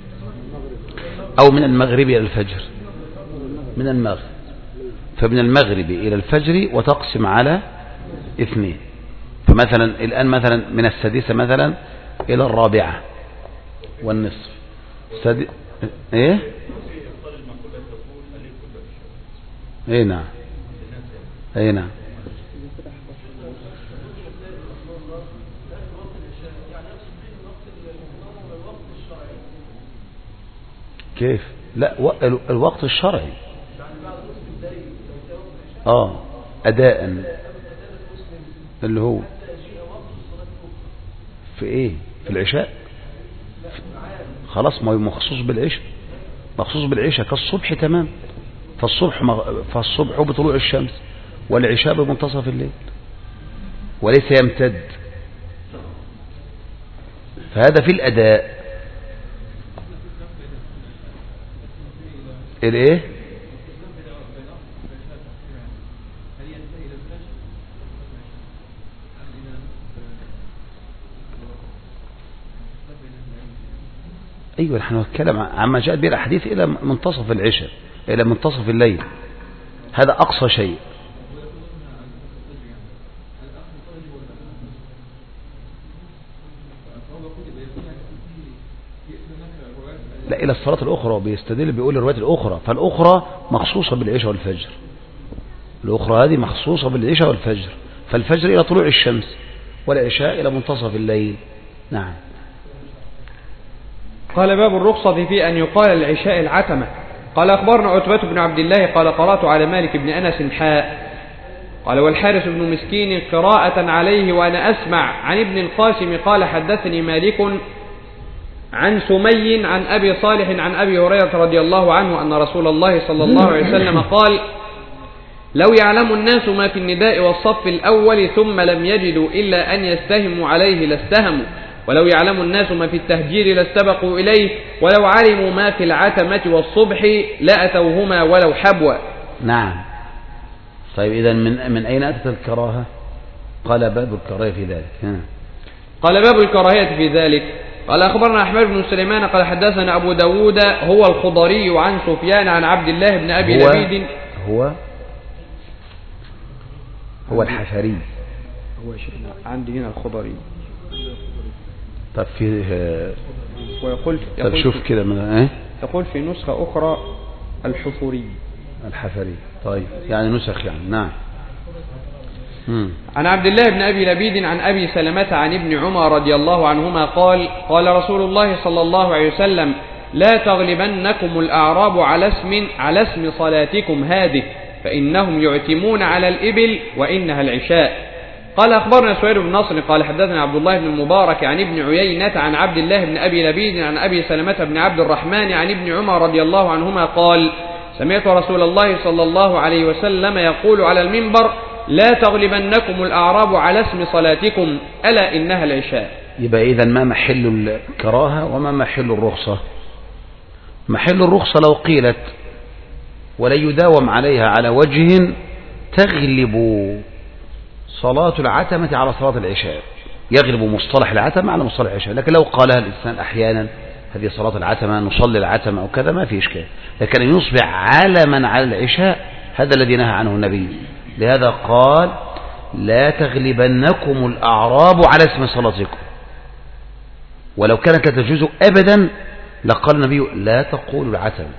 أو من المغرب إلى الفجر؟ من المغرب. فمن المغرب إلى الفجر وتقسم على 2. فمثلا الآن مثلا من السادسة مثلا إلى الرابعة والنصف. إيه؟ اي نعم، اي نعم. كيف؟ لا، الوقت الشرعي أداء اللي هو في ايه؟ في العشاء. خلاص، ما هو مخصوص بالعشاء، مخصوص بالعشاء كالصبح تمام. فالصبح بطلوع الشمس، والعشاء بمنتصف الليل، وليس يمتد. فهذا في الأداء. الايه؟ ايوه، نحن نتكلم عما جاء به الأحاديث إلى منتصف العشاء، إلى منتصف الليل. هذا أقصى شيء. لا، إلى الصلاة الأخرى بيستدل، بيقول الروايات الأخرى، فالأخرى مخصوصة بالعشاء والفجر. الأخرى هذه مخصوصة بالعشاء والفجر، فالفجر إلى طلوع الشمس، والعشاء إلى منتصف الليل. نعم. قال: باب الرخصة في أن يقال العشاء العتمة. قال: أخبرنا عتبة بن عبد الله قال: قرأت على مالك بن أنس قال: والحارث بن مسكين قراءة عليه وأنا أسمع عن ابن القاسم قال: حدثني مالك عن سمي عن أبي صالح عن أبي هريرة رضي الله عنه أن رسول الله صلى الله عليه وسلم قال: لو يعلم الناس ما في النداء والصف الأول ثم لم يجدوا إلا أن يستهموا عليه لاستهموا، ولو يعلم الناس ما في التهجير لاستبقوا إليه، ولو علموا ما في العتمة والصبح لأتوهما ولو حبوا. نعم. طيب، إذن من أين أتت الكراهة؟ قال: باب الكراهية في ذلك. قال: باب الكراهية في ذلك. قال أخبرنا أحمد بن سليمان قال حدثنا أبو داود هو الخضري عن سفيان عن عبد الله بن أبي لبيد. هو الحفري. هو شيخنا عندي هنا الخضري. طب في ويقول طب شوف كده من يقول في نسخة أخرى الحفري. الحفري. طيب يعني نسخ يعني. نعم. عن عبد الله بن أبي لبيد عن أبي سلمة عن ابن عمر رضي الله عنهما قال قال رسول الله صلى الله عليه وسلم لا تغلبنكم الأعراب على اسم صلاتكم هذه فإنهم يعتمون على الإبل وإنها العشاء. قال أخبرنا سويد بن نصر قال حدثنا عبد الله بن المبارك عن ابن عيينة عن عبد الله بن أبي لبيد عن أبي سلمة بن عبد الرحمن عن ابن عمر رضي الله عنهما قال سمعت رسول الله صلى الله عليه وسلم يقول على المنبر لا تغلبنكم الأعراب على اسم صلاتكم ألا إنها العشاء. يبقى إذا ما محل الكراهة وما محل الرخصة؟ محل الرخصة لو قيلت ولا يداوم عليها على وجه تغلب صلاة العتمة على صلاة العشاء، يغلب مصطلح العتمة على مصطلح العشاء. لكن لو قالها الإنسان أحيانا هذه صلاة العتمة نصلي العتمة أو كذا ما في إشكال، لكن أن يصبح علما على العشاء هذا الذي نهى عنه النبي. لهذا قال لا تغلبنكم الأعراب على اسم صلاتكم، ولو كانت لا تجوز أبدا لقال النبي لا تقولوا العتمة،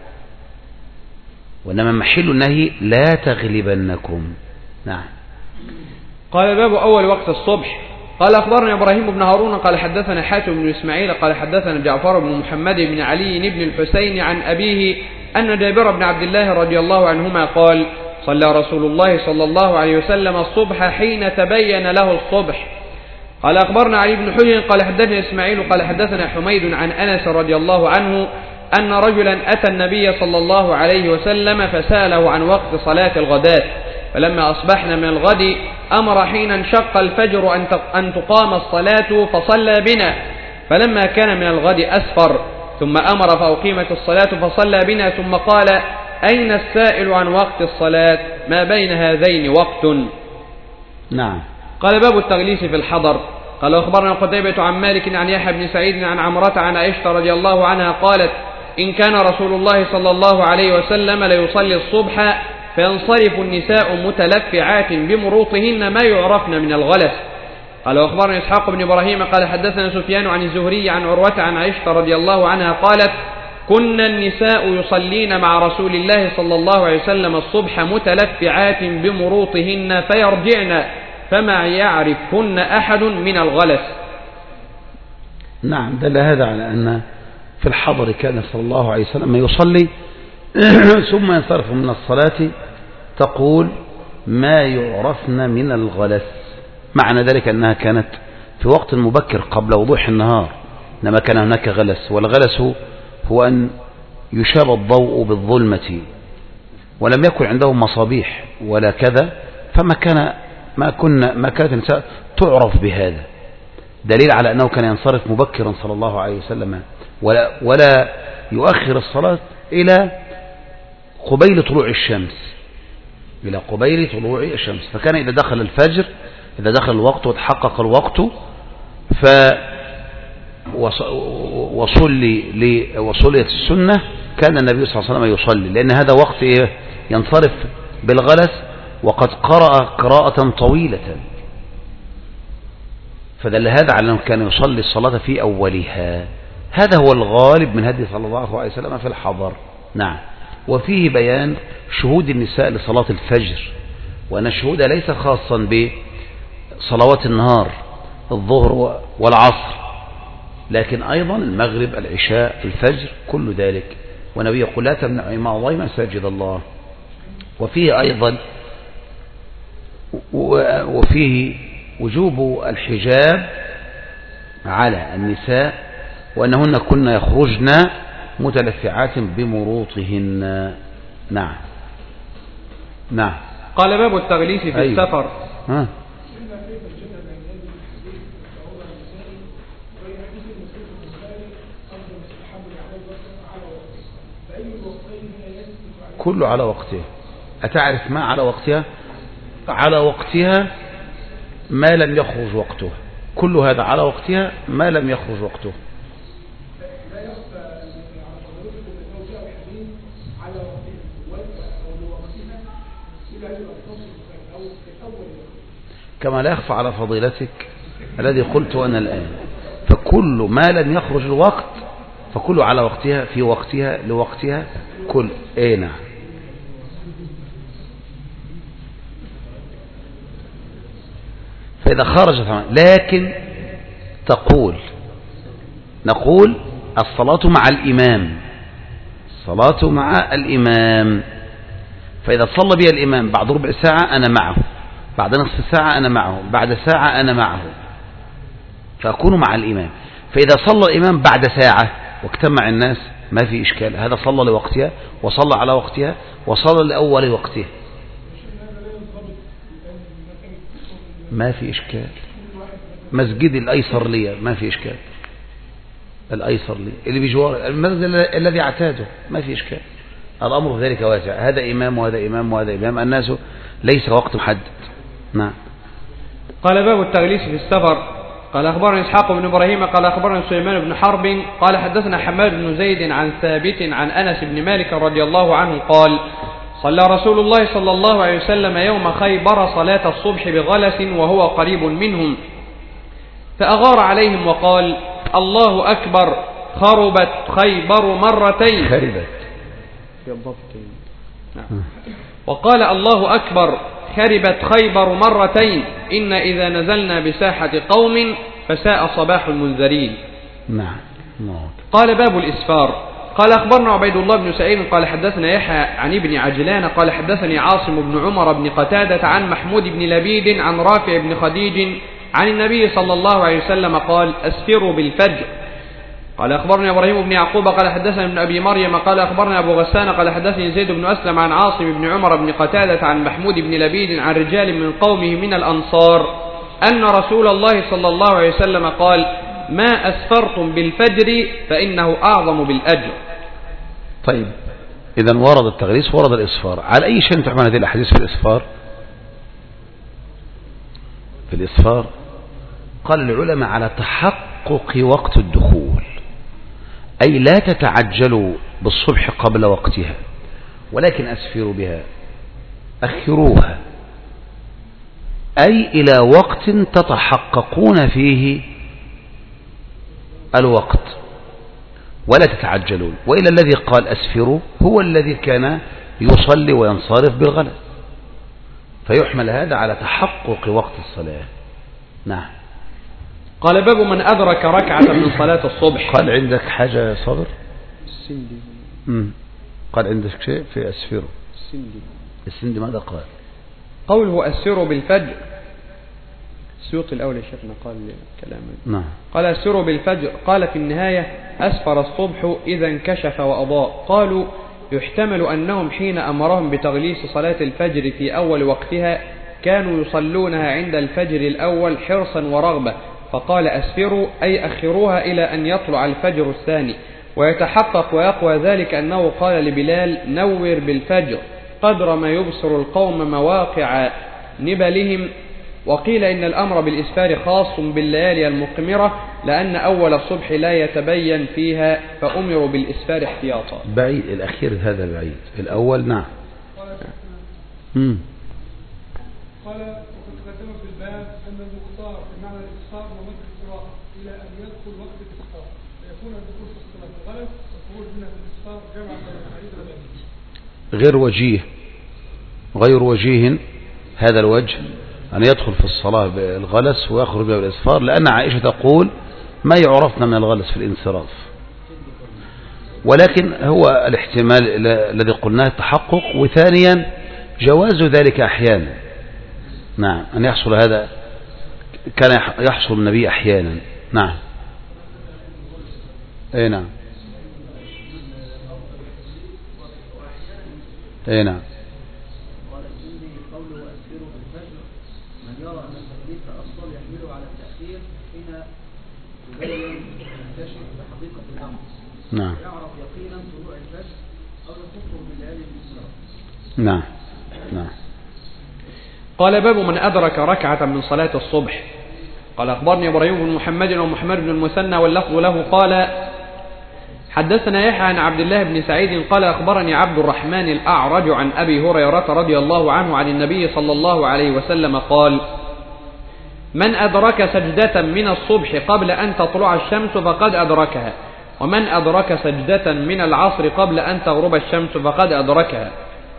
وإنما محل النهي لا تغلبنكم. نعم. قال باب أول وقت الصبح. قال أخبرنا إبراهيم بن هارون قال حدثنا حاتم بن إسماعيل قال حدثنا جعفر بن محمد بن علي بن الحسين عن أبيه أن جابر بن عبد الله رضي الله عنهما قال صلى رسول الله صلى الله عليه وسلم الصبح حين تبين له الصبح. قال أخبرنا علي بن حجر قال حدثنا إسماعيل قال حدثنا حميد عن أنس رضي الله عنه أن رجلا أتى النبي صلى الله عليه وسلم فسأله عن وقت صلاة الغداة، فلما أصبحنا من الغد أمر حين انشق الفجر أن تقام الصلاة فصلى بنا، فلما كان من الغد أسفر ثم أمر فأقيمت الصلاة فصلى بنا، ثم قال أين السائل عن وقت الصلاة ما بين هذين وقت. نعم. قال باب التغليس في الحضر. قال أخبرنا قتيبة عن مالك عن يحيى بن سعيد عن عمرة عن عائشة رضي الله عنها قالت إن كان رسول الله صلى الله عليه وسلم ليصلي الصبح فينصرف النساء متلفعات بمروطهن ما يعرفن من الغلس. قال أخبرنا إسحاق بن إبراهيم قال حدثنا سفيان عن الزهري عن عروة عن عائشة رضي الله عنها قالت كنا النساء يصلين مع رسول الله صلى الله عليه وسلم الصبح متلفعات بمروطهن فيرجعن فما يعرفهن أحد من الغلس. نعم. دل هذا على أن في الحضر كان صلى الله عليه وسلم يصلي ثم ينصرف من الصلاة تقول ما يعرفن من الغلس، معنى ذلك أنها كانت في وقت مبكر قبل وضوح النهار، إنما كان هناك غلس، والغلس هو أن يشاب الضوء بالظلمة ولم يكن عندهم مصابيح ولا كذا، فما كانت النساء تعرف بهذا، دليل على أنه كان ينصرف مبكرا صلى الله عليه وسلم ولا يؤخر الصلاة إلى قبيل طلوع الشمس، فكان إذا دخل الفجر إذا دخل الوقت وتحقق الوقت وصليت السنة كان النبي صلى الله عليه وسلم يصلي، لأن هذا وقت ينصرف بالغلس وقد قرأ قراءة طويلة، فدل هذا على أنه كان يصلي الصلاة في أولها. هذا هو الغالب من هدي صلى الله عليه وسلم في الحضر. نعم. وفيه بيان شهود النساء لصلاة الفجر، وأن الشهود ليس خاصا بصلوات النهار الظهر والعصر، لكن أيضا المغرب العشاء الفجر كل ذلك، والنبي يقول لا تمنعوا إماء الله مساجد الله. وفيه وجوب الحجاب على النساء وأنهن كن يخرجن متلفعات بمروطهن. نعم. نعم. قال باب التغليس في السفر. كله على وقته. أتعرف ما على وقتها؟ على وقتها ما لم يخرج وقته، كل هذا على وقتها ما لم يخرج وقته. كما لا يخفى على فضيلتك الذي قلت أنا الآن، فكل ما لم يخرج الوقت فكله على وقتها في وقتها لوقتها كل نعم. فإذا خرجت لكن نقول الصلاة مع الإمام، الصلاة مع الإمام، فإذا صلى بي الإمام بعد ربع ساعة أنا معه، بعد نصف ساعة أنا معه، بعد ساعة أنا معه، فأكون مع الإمام. فإذا صلى الإمام بعد ساعة واجتمع الناس ما في إشكال، هذا صلى لوقتها وصلى على وقتها وصلى لأول وقتها، ما في إشكال. مسجد الأيسر لي ما في إشكال، الأيسر لي اللي بجوار المسجد الذي اعتاده ما في إشكال، الأمر في ذلك واسع، هذا إمام وهذا إمام وهذا إمام، الناس ليس وقت محدد. نعم. قال باب التغليس في السفر. قال أخبرنا إسحاق بن إبراهيم قال أخبرنا سليمان بن حرب قال حدثنا حماد بن زيد عن ثابت عن أنس بن مالك رضي الله عنه قال صلى رسول الله صلى الله عليه وسلم يوم خيبر صلاة الصبح بغلس وهو قريب منهم، فأغار عليهم وقال الله أكبر خربت خيبر مرتين. وقال الله أكبر خربت خيبر مرتين، إن إذا نزلنا بساحة قوم فساء صباح المنذرين. نعم. قال باب الإسفار. قال أخبرنا عبيد الله بن سعيد قال حدثنا يحيى عن ابن عجلان قال حدثني عاصم بن عمر بن قتادة عن محمود بن لبيد عن رافع بن خديج عن النبي صلى الله عليه وسلم قال أسفروا بالفجر. قال أخبرنا إبراهيم بن يعقوب قال حدثنا ابن أبي مريم قال أخبرنا أبو غسان قال حدثني زيد بن أسلم عن عاصم بن عمر بن قتادة عن محمود بن لبيد عن رجال من قومه من الأنصار أن رسول الله صلى الله عليه وسلم قال ما أسفرتم بالفجر فإنه أعظم بالأجر. طيب، إذا ورد التغليس ورد الإسفار، على أي شيء تحمل هذه الأحاديث في الإسفار؟ في الإسفار قال العلماء على تحقق وقت الدخول، أي لا تتعجلوا بالصبح قبل وقتها، ولكن أسفروا بها، أخروها، أي إلى وقت تتحققون فيه الوقت ولا تتعجلون. وإلى الذي قال أسفروا هو الذي كان يصلي وينصرف بالغلس، فيحمل هذا على تحقق وقت الصلاة. نعم. قال باب من أدرك ركعة من صلاة الصبح. قال عندك حاجة صبر؟ قال عندك شيء في أسفره؟ السندي ماذا قال؟ قوله أسفروا بالفجر، السيوطي الأول يا شيخنا قال كلاما. نعم. قال أسفروا بالفجر، قال في النهاية أسفر الصبح إذا انكشف وأضاء. قالوا يحتمل أنهم حين أمرهم بتغليس صلاة الفجر في أول وقتها كانوا يصلونها عند الفجر الأول حرصا ورغبة، فقال أسفروا أي أخروها إلى أن يطلع الفجر الثاني. ويتحقق ويقوى ذلك أنه قال لبلال نور بالفجر قدر ما يبصر القوم مواقع نبلهم. وقيل إن الأمر بالإسفار خاص بالليالي المقمرة لأن أول الصبح لا يتبين فيها فأمروا بالإسفار احتياطا. بعيد الأخير هذا بعيد، الأول نعم. قال وقد تقدم في الباب أن المختار بمعنى الإسفار ومد القراءة إلى أن يدخل وقت الإسفار فيكون الدخول في الصلاة الغلط والخروج منها في الإسفار جمع بين الحديث والحديث. غير وجيه هذا الوجه أن يدخل في الصلاة بالغلس ويخرج بها بالإسفار، لأن عائشة تقول ما يعرفنا من الغلس في الانصراف. ولكن هو الاحتمال الذي قلناه تحقق، وثانيا جواز ذلك أحيانا. نعم، أن يحصل هذا كان يحصل النبي أحيانا. نعم. أي نعم. أي نعم. نعم. يعرف يقينا طلوع الفجر أو يخطر بالليالي المسرة. نعم. نعم. قال باب من أدرك ركعة من صلاة الصبح. قال أخبرني إبراهيم بن محمد ومحمد بن المثنى واللفظ له قال حدثنا يحيى عن عبد الله بن سعيد قال أخبرني عبد الرحمن الأعرج عن أبي هريرة رضي الله عنه عن النبي صلى الله عليه وسلم قال: من أدرك سجدة من الصبح قبل أن تطلع الشمس فقد أدركها، ومن أدرك سجدة من العصر قبل أن تغرب الشمس فقد أدركها.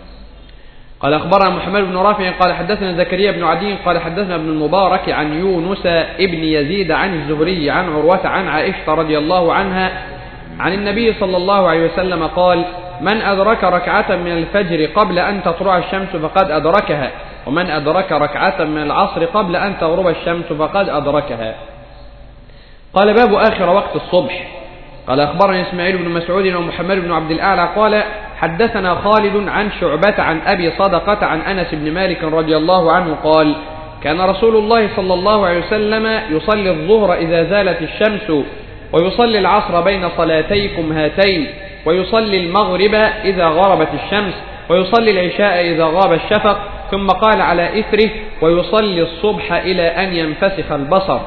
قال أخبرنا محمد بن رافع قال حدثنا زكريا بن عدي قال حدثنا ابن المبارك عن يونس ابن يزيد عن الزهري عن عروة عن عائشة رضي الله عنها عن النبي صلى الله عليه وسلم قال: من أدرك ركعة من الفجر قبل أن تطلع الشمس فقد أدركها، ومن أدرك ركعة من العصر قبل أن تغرب الشمس فقد أدركها. قال: باب آخر وقت الصبح. قال أخبرني إسماعيل بن مسعود ومحمد بن عبد الأعلى قال حدثنا خالد عن شعبة عن أبي صدقة عن أنس بن مالك رضي الله عنه قال: كان رسول الله صلى الله عليه وسلم يصلي الظهر إذا زالت الشمس، ويصلي العصر بين صلاتيكم هاتين، ويصلي المغرب إذا غربت الشمس، ويصلي العشاء إذا غاب الشفق، ثم قال على إثره: ويصلي الصبح إلى أن ينفسخ البصر.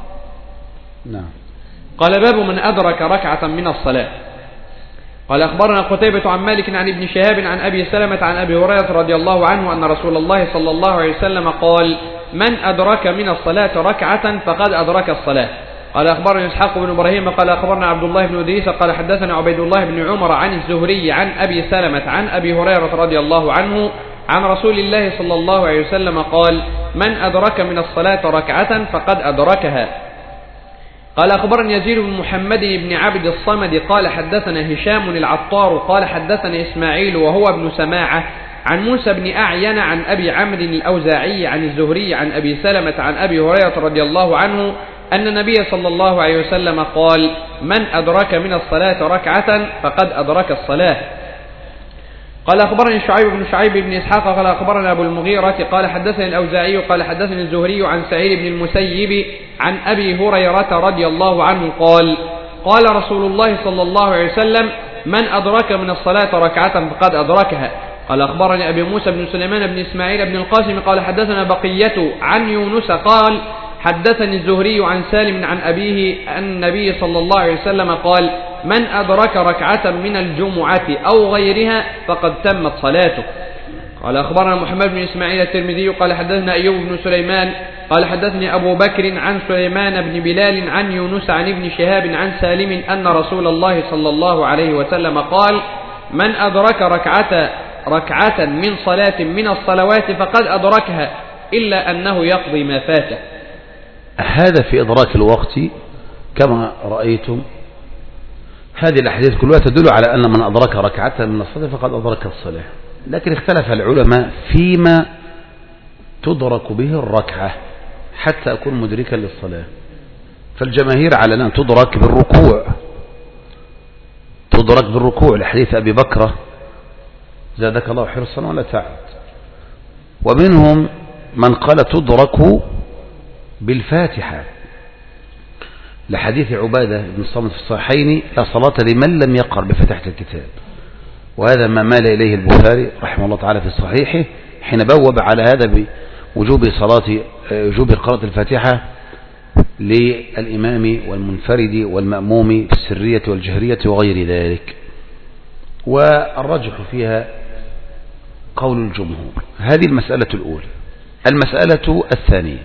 نعم. قال: باب من أدرك ركعة من الصلاة. قال أخبرنا قتيبة عن مالك عن ابن شهاب عن أبي سلمة عن أبي هريرة رضي الله عنه أن رسول الله صلى الله عليه وسلم قال: من أدرك من الصلاة ركعة فقد أدرك الصلاة. قال أخبرنا إسحاق بن إبراهيم قال أخبرنا عبد الله بن إدريس قال حدثنا عبيد الله بن عمر عن الزهري عن أبي سلمة عن أبي هريرة رضي الله عنه عن رسول الله صلى الله عليه وسلم قال: من أدرك من الصلاة ركعة فقد أدركها. قال أخبرني يزيد بن محمد بن عبد الصمد قال حدثنا هشام العطار قال حدثنا إسماعيل وهو ابن سماعة عن موسى بن أعين عن أبي عمرو الأوزاعي عن الزهري عن أبي سلمة عن أبي هريرة رضي الله عنه أن النبي صلى الله عليه وسلم قال: من أدرك من الصلاة ركعة فقد أدرك الصلاة. قال أخبرني شعيب بن شعيب بن إسحاق قال أخبرنا أبو المغيرة قال حدثني الأوزاعي قال حدثني الزهري عن سعيد بن المسيب عن أبي هريرة رضي الله عنه قال: قال رسول الله صلى الله عليه وسلم: من أدرك من الصلاة ركعة فقد أدركها. قال أخبرني أبي موسى بن سليمان بن إسماعيل بن القاسم قال حدثنا بقية عن يونس قال حدثني الزهري عن سالم عن أبيه أن النبي صلى الله عليه وسلم قال: من أدرك ركعة من الجمعة أو غيرها فقد تمت صلاته. قال أخبرنا محمد بن إسماعيل الترمذي قال حدثنا أيوب بن سليمان قال حدثني أبو بكر عن سليمان بن بلال عن يونس عن ابن شهاب عن سالم أن رسول الله صلى الله عليه وسلم قال: من أدرك ركعة من صلاة من الصلوات فقد أدركها إلا أنه يقضي ما فاته. هذا في إدراك الوقت كما رأيتم. هذه الأحاديث كلها تدل على أن من أدرك ركعة من الصلاة فقد أدرك الصلاة، لكن اختلف العلماء فيما تدرك به الركعة حتى أكون مدركا للصلاة. فالجماهير على أن تدرك بالركوع لحديث أبي بكرة زادك الله حرصا ولا تعد. ومنهم من قال تدرك بالفاتحة لحديث عبادة بن الصامت في الصحيحين: لا صلاة لمن لم يقرأ بفاتحة الكتاب. وهذا ما مال إليه البخاري رحمه الله تعالى في صحيحه حين بوب على هذا بوجوب قراءة الفاتحة للإمام والمنفرد والمأموم في السرية والجهرية وغير ذلك. والرجح فيها قول الجمهور. هذه المسألة الأولى. المسألة الثانية: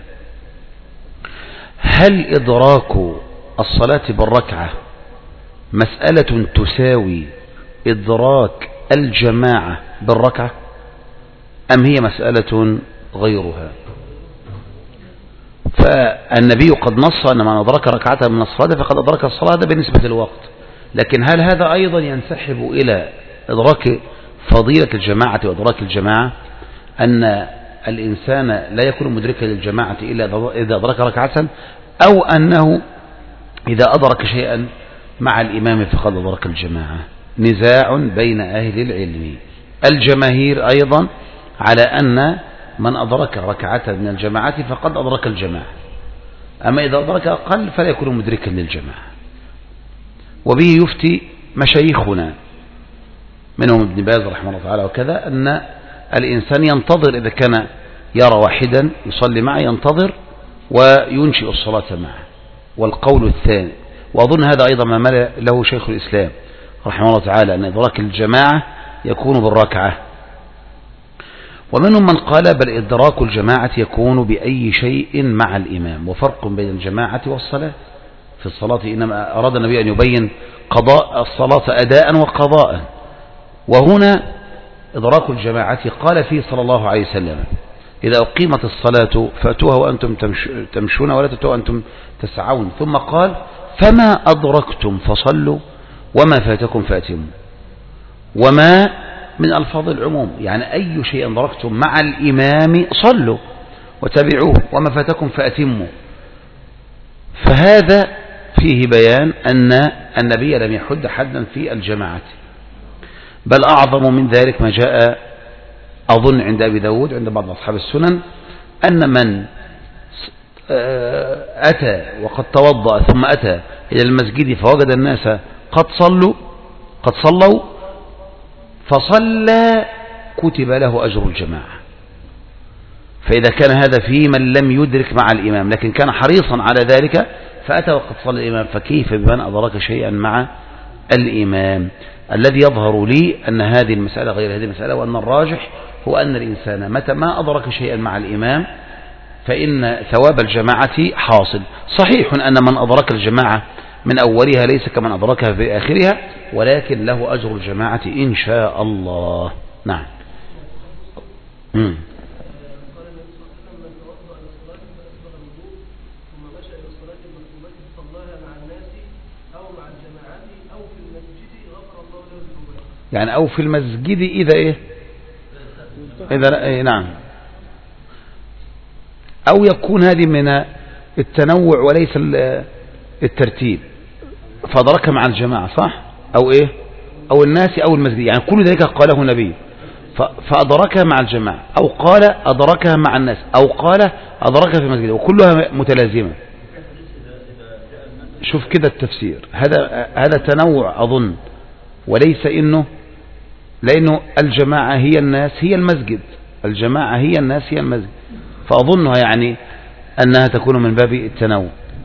هل إدراك الصلاة بالركعة مسألة تساوي إدراك الجماعة بالركعة، أم هي مسألة غيرها؟ فالنبي قد نص أن من أدرك ركعة من الصلاة فقد أدرك الصلاة، هذا بالنسبة للوقت. لكن هل هذا أيضا ينسحب إلى إدراك فضيلة الجماعة وإدراك الجماعة، أن الإنسان لا يكون مدركا للجماعة إلا إذا أدرك ركعة، أو أنه إذا أدرك شيئا مع الإمام فقد أدرك الجماعة؟ نزاع بين أهل العلم. الجماهير أيضا على أن من أدرك ركعة من الجماعة فقد أدرك الجماعة، أما إذا أدرك أقل فلا يكون مدركا للجماعة. وبه يفتي مشايخنا منهم ابن باز رحمه الله تعالى وكذا، أن الإنسان ينتظر إذا كان يرى واحدا يصلي معه ينتظر وينشئ الصلاة معه. والقول الثاني، وأظن هذا أيضا ما مال له شيخ الإسلام، رحمه الله تعالى أن إدراك الجماعة يكون بالركعة، ومنهم من قال بل إدراك الجماعة يكون بأي شيء مع الإمام، وفرق بين الجماعة والصلاة. في الصلاة إنما أراد النبي أن يبين قضاء الصلاة أداء وقضاء، وهنا إدراك الجماعة قال فيه صلى الله عليه وسلم إذا أقيمت الصلاة فأتوها وأنتم تمشون ولا تأتوها وأنتم تسعون، ثم قال فما أدركتم فصلوا وما فاتكم فأتموا، وما من ألفاظ العموم، يعني أي شيء أدركتم مع الإمام صلوا وتبعوه وما فاتكم فأتموا. فهذا فيه بيان أن النبي لم يحد حدا في الجماعة، بل أعظم من ذلك ما جاء أظن عند أبي داود عند بعض أصحاب السنن أن من أتى وقد توضأ ثم أتى إلى المسجد فوجد الناس قد صلوا فصلى كتب له أجر الجماعة. فإذا كان هذا في من لم يدرك مع الإمام لكن كان حريصا على ذلك فأتى وقد صلى الإمام، فكيف بمن أدرك شيئا مع الإمام؟ الذي يظهر لي أن هذه المسألة غير هذه المسألة، وأن الراجح هو أن الإنسان متى ما أدرك شيئا مع الإمام فإن ثواب الجماعة حاصل. صحيح أن من أدرك الجماعة من أولها ليس كمن أدركها في آخرها، ولكن له أجر الجماعة إن شاء الله. نعم. يعني أو في المسجد إذا إيه إذا نعم، أو يكون هذه من التنوع وليس الترتيب، فأدركها مع الجماعة صح، أو إيه أو الناس أو المسجد، يعني كل ذلك قاله النبي فأدركها مع الجماعة، أو قال أدركها مع الناس، أو قال أدركها في المسجد، وكلها متلازمة. شوف كده التفسير، هذا تنوع أظن، وليس لأنه الجماعة هي الناس هي المسجد، الجماعة هي الناس هي المسجد، فأظنها يعني أنها تكون من باب التنوع.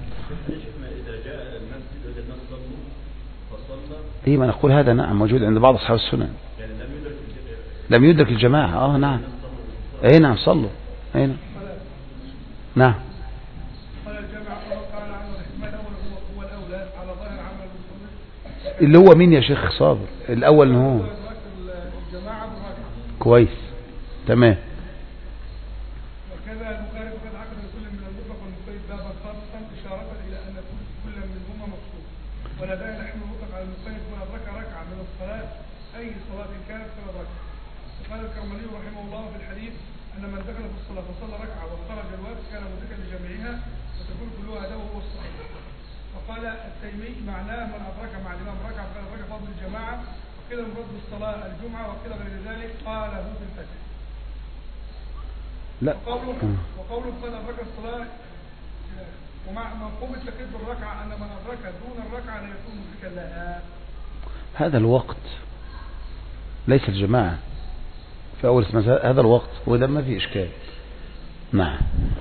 إيه ما نقول هذا نعم موجود عند بعض أصحاب السنن، لم يدرك الجماعة. نعم إيه نعم صلوا إيه نعم. اللي هو مين يا شيخ صابر؟ الأول هو كويس تمام. وكذا المخالف قد عقد كل من المطلق والمقيد بابا خاصا إشارة إلى أن كل منهما مقصود، ولا داعي نحن المطلق على المقيد من أدرك ركعة من الصلاة أي صلاة كانت فلا ركعة. وقال الكرملي رحمه الله في الحديث أن من دخل في الصلاة فصلى ركعة وخرج الوقت كان مدركا لجميعها وتكون كلها هذا وهو الصحيح. وقال التيمي معناه من أدرك مع الإمام ركعة فقد أدرك فضل الجماعة، وكذا المراد بالصلاة الجمعة، وكذا غير ذلك قاله في الفتح. لا وقوله قد أدرك الصلاة ومع مفهوم التقييد بالركعة أن من أدرك دون الركعة لا يكون مدركا لها. هذا الوقت ليس الجماعة في أول هذا الوقت، وده ما في إشكال. نعم.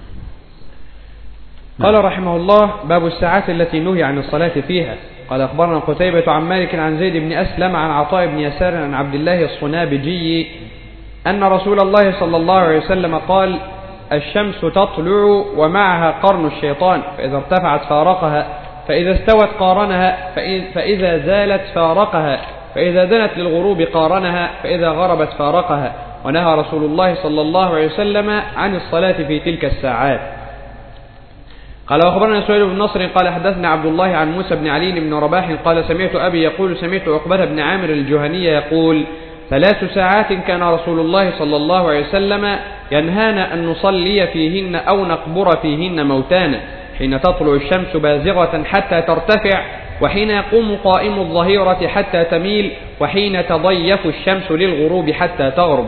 قال رحمه الله باب الساعات التي نهي عن الصلاة فيها. قال أخبرنا قتيبة عن مالك عن زيد بن أسلم عن عطاء بن يسار عن عبد الله الصنابجي أن رسول الله صلى الله عليه وسلم قال الشمس تطلع ومعها قرن الشيطان، فإذا ارتفعت فارقها، فإذا استوت قارنها، فإذا زالت فارقها، فإذا دنت للغروب قارنها، فإذا غربت فارقها. ونهى رسول الله صلى الله عليه وسلم عن الصلاة في تلك الساعات. قال وأخبرنا سهيل بن نصر قال حدثنا عبد الله عن موسى بن علي بن رباح قال سمعت أبي يقول سمعت عقبة بن عامر الجهني يقول 3 ساعات كان رسول الله صلى الله عليه وسلم ينهانا أن نصلي فيهن أو نقبر فيهن موتانا، حين تطلع الشمس بازغة حتى ترتفع، وحين يقوم قائم الظهيرة حتى تميل، وحين تضيف الشمس للغروب حتى تغرب.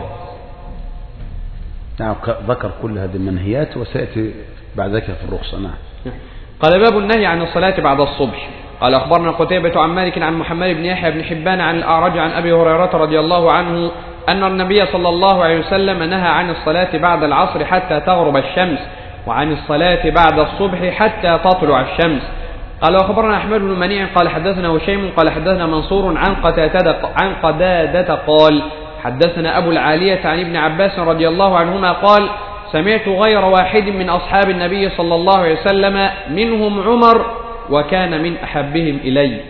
نعم ذكر كل هذه المنهيات وسيأتي بعد ذلك في الرخصة. نعم. قال باب النهي عن الصلاة بعد الصبح. قال أخبرنا قتيبة عن مالك عن محمد بن يحيى بن حبان عن الأعرج عن أبي هريرة رضي الله عنه أن النبي صلى الله عليه وسلم نهى عن الصلاة بعد العصر حتى تغرب الشمس، وعن الصلاة بعد الصبح حتى تطلع الشمس. قال وأخبرنا أحمد بن منيع قال حدثنا هشيم قال حدثنا منصور عن قتادة قال حدثنا أبو العالية عن ابن عباس رضي الله عنهما قال سمعت غير واحد من أصحاب النبي صلى الله عليه وسلم منهم عمر وكان من أحبهم إلي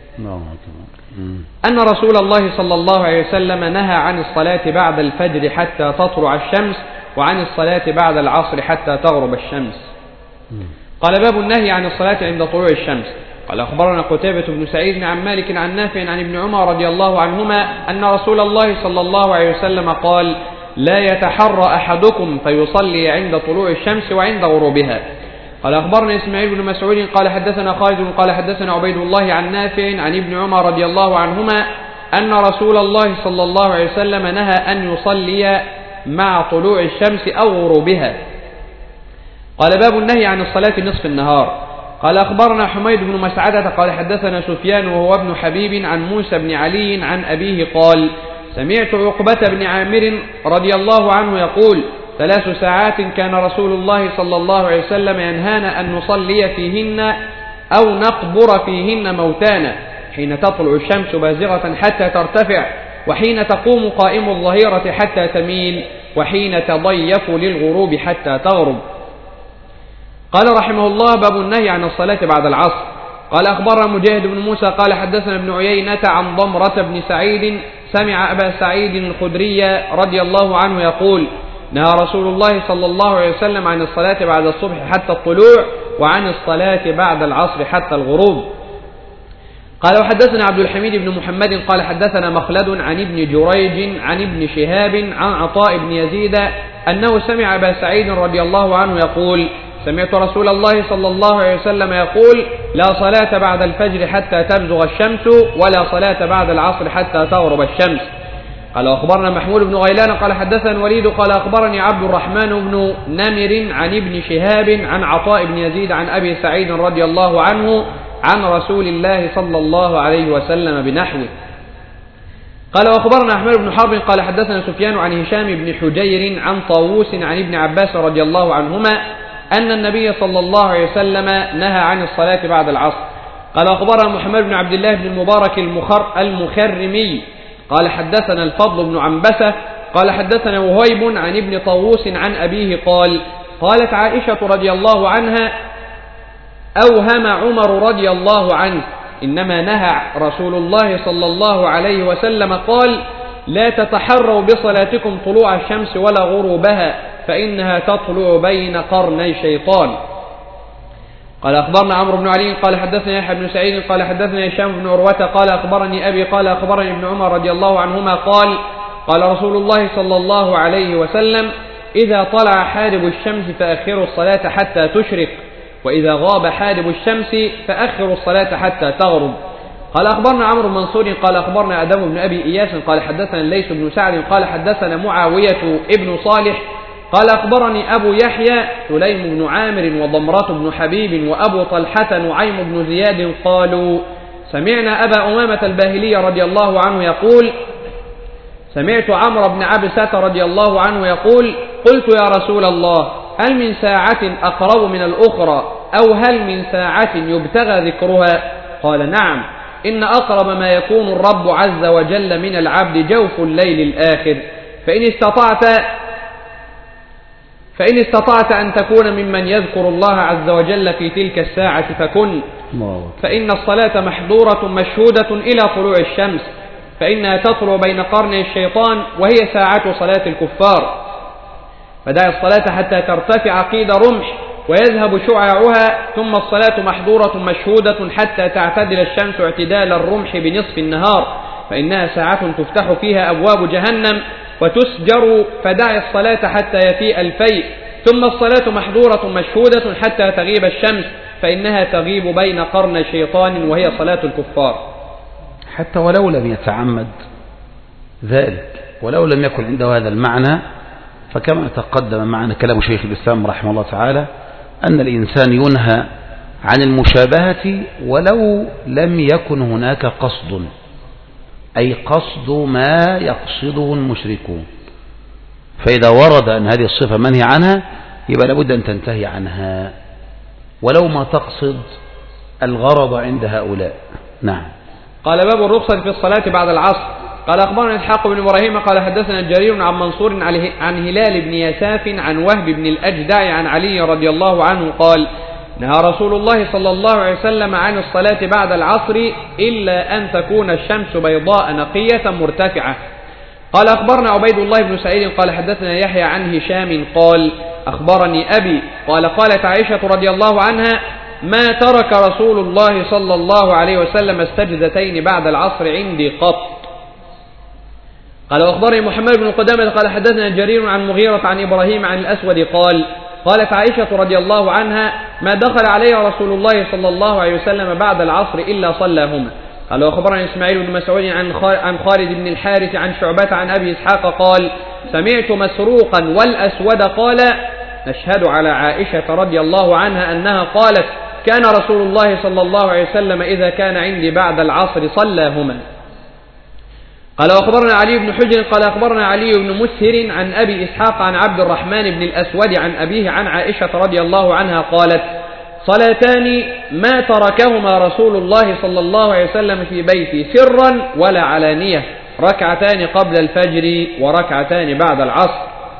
أن رسول الله صلى الله عليه وسلم نهى عن الصلاة بعد الفجر حتى تطلع الشمس وعن الصلاة بعد العصر حتى تغرب الشمس. قال باب النهي عن الصلاة عند طلوع الشمس. قال أخبرنا قتيبة بن سعيد عن مالك عن نافع عن ابن عمر رضي الله عنهما أن رسول الله صلى الله عليه وسلم قال لا يتحرى أحدكم فيصلي عند طلوع الشمس وعند غروبها. قال أخبرنا إسماعيل بن مسعود قال حدثنا خالد قال حدثنا عبيد الله عن نافع عن ابن عمر رضي الله عنهما أن رسول الله صلى الله عليه وسلم نهى أن يصلي مع طلوع الشمس أو غروبها. قال باب النهي عن الصلاة نصف النهار. قال أخبرنا حميد بن مسعدة قال حدثنا سفيان وهو ابن حبيب عن موسى بن علي عن أبيه قال سمعت عقبة بن عامر رضي الله عنه يقول 3 ساعات كان رسول الله صلى الله عليه وسلم ينهانا أن نصلي فيهن أو نقبر فيهن موتانا حين تطلع الشمس بازغة حتى ترتفع وحين تقوم قائم الظهيرة حتى تميل وحين تضيف للغروب حتى تغرب. قال رحمه الله باب النهي عن الصلاة بعد العصر. قال أخبرنا مجاهد بن موسى قال حدثنا ابن عيينة عن ضمرة بن سعيد سمع أبا سعيد الخدري رضي الله عنه يقول نهى رسول الله صلى الله عليه وسلم عن الصلاة بعد الصبح حتى الطلوع وعن الصلاة بعد العصر حتى الغروب. قال وحدثنا عبد الحميد بن محمد قال حدثنا مخلد عن ابن جريج عن ابن شهاب عن عطاء بن يزيد أنه سمع أبا سعيد رضي الله عنه يقول سمعت رسول الله صلى الله عليه وسلم يقول لا صلاة بعد الفجر حتى تبزغ الشمس ولا صلاة بعد العصر حتى تغرب الشمس. قال أخبرنا محمود بن غيلان قال حدثنا الوليد قال أخبرني عبد الرحمن بن نمر عن ابن شهاب عن عطاء بن يزيد عن أبي سعيد رضي الله عنه عن رسول الله صلى الله عليه وسلم بنحوه. قال وأخبرنا أحمد بن حرب قال حدثنا سفيان عن هشام بن حجير عن طاووس عن ابن عباس رضي الله عنهما أن النبي صلى الله عليه وسلم نهى عن الصلاة بعد العصر. قال أخبرنا محمد بن عبد الله بن المبارك المخرمي قال حدثنا الفضل بن عنبسة قال حدثنا وهيب عن ابن طاووس عن أبيه قال قالت عائشة رضي الله عنها أوهم عمر رضي الله عنه إنما نهى رسول الله صلى الله عليه وسلم قال لا تتحروا بصلاتكم طلوع الشمس ولا غروبها فإنها تطلع بين قرني شيطان. قال أخبرنا عمرو بن علي قال حدثنا يحيى بن سعيد قال حدثنا هشام بن عروة قال أخبرني أبي قال أخبرني ابن عمر رضي الله عنهما قال قال رسول الله صلى الله عليه وسلم إذا طلع حارب الشمس فأخروا الصلاة حتى تشرق وإذا غاب حارب الشمس فأخروا الصلاة حتى تغرب. قال أخبرنا عمرو بن منصور قال أخبرنا آدم بن أبي إياس قال حدثنا الليث بن سعد قال حدثنا معاوية ابن صالح قال أخبرني أبو يحيى سليم بن عامر وضمرة بن حبيب وأبو طلحة نعيم بن زياد قالوا سمعنا أبا أمامة الباهلي رضي الله عنه يقول سمعت عمرو بن عبسة رضي الله عنه يقول قلت يا رسول الله هل من ساعة أقرب من الأخرى أو هل من ساعة يبتغى ذكرها؟ قال نعم إن أقرب ما يكون الرب عز وجل من العبد جوف الليل الآخر فإن استطعت أن تكون ممن يذكر الله عز وجل في تلك الساعة فكن فإن الصلاة محظورة مشهودة إلى طلوع الشمس فإنها تطلع بين قرني الشيطان وهي ساعة صلاة الكفار فدع الصلاة حتى ترتفع قيد رمح ويذهب شعاعها ثم الصلاة محظورة مشهودة حتى تعتدل الشمس اعتدال الرمح بنصف النهار فإنها ساعة تفتح فيها أبواب جهنم وتسجر فدع الصلاة حتى يفيء الفيء ثم الصلاة محظورة مشهودة حتى تغيب الشمس فإنها تغيب بين قرن شيطان وهي صلاة الكفار. حتى ولو لم يتعمد ذلك ولو لم يكن عنده هذا المعنى فكما تقدم معنا كلام شيخ الإسلام رحمه الله تعالى أن الإنسان ينهى عن المشابهة ولو لم يكن هناك قصد أي قصد ما يقصده المشركون فإذا ورد أن هذه الصفة منهي عنها يبقى لابد أن تنتهي عنها ولو ما تقصد الغرض عند هؤلاء. نعم. قال باب الرخصة في الصلاة بعد العصر. قال أخبرنا إسحاق بن إبراهيم قال حدثنا جرير عن منصور عن هلال بن يساف عن وهب بن الأجدع عن علي رضي الله عنه قال نهى رسول الله صلى الله عليه وسلم عن الصلاة بعد العصر إلا أن تكون الشمس بيضاء نقية مرتفعة. قال أخبرنا عبيد الله بن سعيد قال حدثنا يحيى عن هشام قال أخبرني أبي قال قالت عائشة رضي الله عنها ما ترك رسول الله صلى الله عليه وسلم السجدتين بعد العصر عندي قط. قال أخبرني محمد بن قدامة قال حدثنا جرير عن مغيرة عن إبراهيم عن الأسود قال قالت عائشة رضي الله عنها ما دخل علي رسول الله صلى الله عليه وسلم بعد العصر إلا صلاهما. قال أخبرني إسماعيل بن مسعود عن خالد بن الحارث عن شعبة عن أبي إسحاق قال سمعت مسروقا والأسود قال نشهد على عائشة رضي الله عنها أنها قالت كان رسول الله صلى الله عليه وسلم إذا كان عندي بعد العصر صلاهما. قال أخبرنا علي بن حجر قال أخبرنا علي بن مسهر عن أبي إسحاق عن عبد الرحمن بن الأسود عن أبيه عن عائشة رضي الله عنها قالت صلاتان ما تركهما رسول الله صلى الله عليه وسلم في بيتي سرا ولا علانية ركعتان قبل الفجر وركعتان بعد العصر.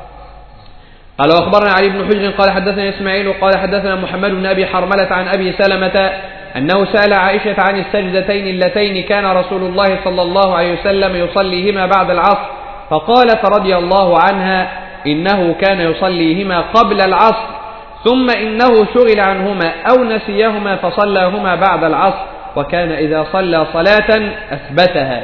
قال أخبرنا علي بن حجر قال حدثنا إسماعيل قال حدثنا محمد بن أبي حرملة عن أبي سلمة أنه سأل عائشة عن السجدتين اللتين كان رسول الله صلى الله عليه وسلم يصليهما بعد العصر فقالت رضي الله عنها إنه كان يصليهما قبل العصر ثم إنه شغل عنهما أو نسيهما فصلاهما بعد العصر وكان إذا صلى صلاة أثبتها.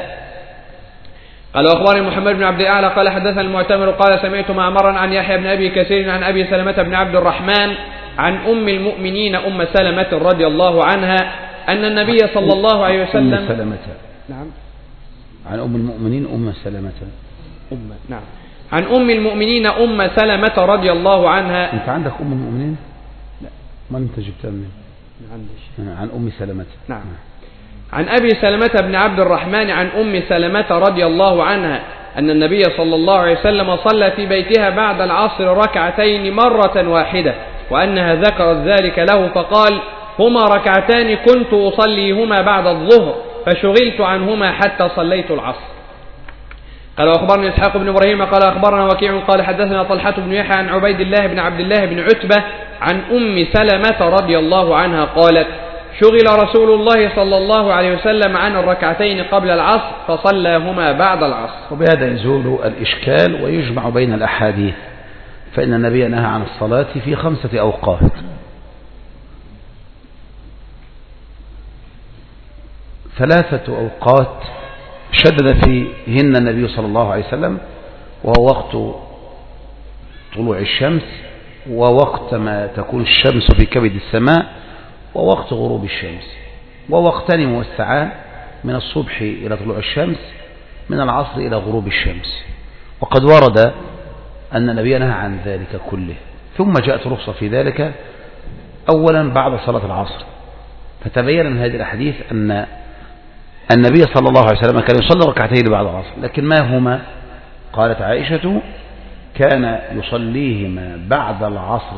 قال أخبرني محمد بن عبد الأعلى قال حدثنا المعتمر قال سمعت معمرا عن يحيى بن أبي كثير عن أبي سلمة بن عبد الرحمن عن أم المؤمنين أم سلمة رضي الله عنها أن النبي صلى الله عليه وسلم أم سلمة. نعم. عن أم المؤمنين أم سلمة. نعم. عن أم المؤمنين أم سلمة رضي الله عنها. أنت عندك أم المؤمنين؟ لا. ما أنت جبتها منين؟ عن أم سلمة. نعم. عن أبي سلمة بن عبد الرحمن عن أم سلمة رضي الله عنها أن النبي صلى الله عليه وسلم صلى في بيتها بعد العصر ركعتين مرة واحدة وأنها ذكرت ذلك له فقال هما ركعتان كنت أصليهما بعد الظهر فشغلت عنهما حتى صليت العصر. قال أخبرني إسحاق بن إبراهيم قال أخبرنا وكيع قال حدثنا طلحة بن يحيى عن عبيد الله بن عبد الله بن عتبة عن أم سلمة رضي الله عنها قالت شغل رسول الله صلى الله عليه وسلم عن الركعتين قبل العصر فصلاهما بعد العصر. وبهذا يزول الإشكال ويجمع بين الأحاديث فإن النبي نهى عن الصلاة في 5 أوقات. 3 أوقات شدد فيهن النبي صلى الله عليه وسلم وهو وقت طلوع الشمس ووقت ما تكون الشمس في كبد السماء ووقت غروب الشمس ووقتان موسعان من الصبح إلى طلوع الشمس من العصر إلى غروب الشمس. وقد ورد أن النبي نهى عن ذلك كله ثم جاءت رخصة في ذلك أولا بعد صلاة العصر. فتبين من هذه الأحاديث أن النبي صلى الله عليه وسلم كان يصلي ركعتين بعد العصر لكن ما هما؟ قالت عائشة كان يصليهما بعد العصر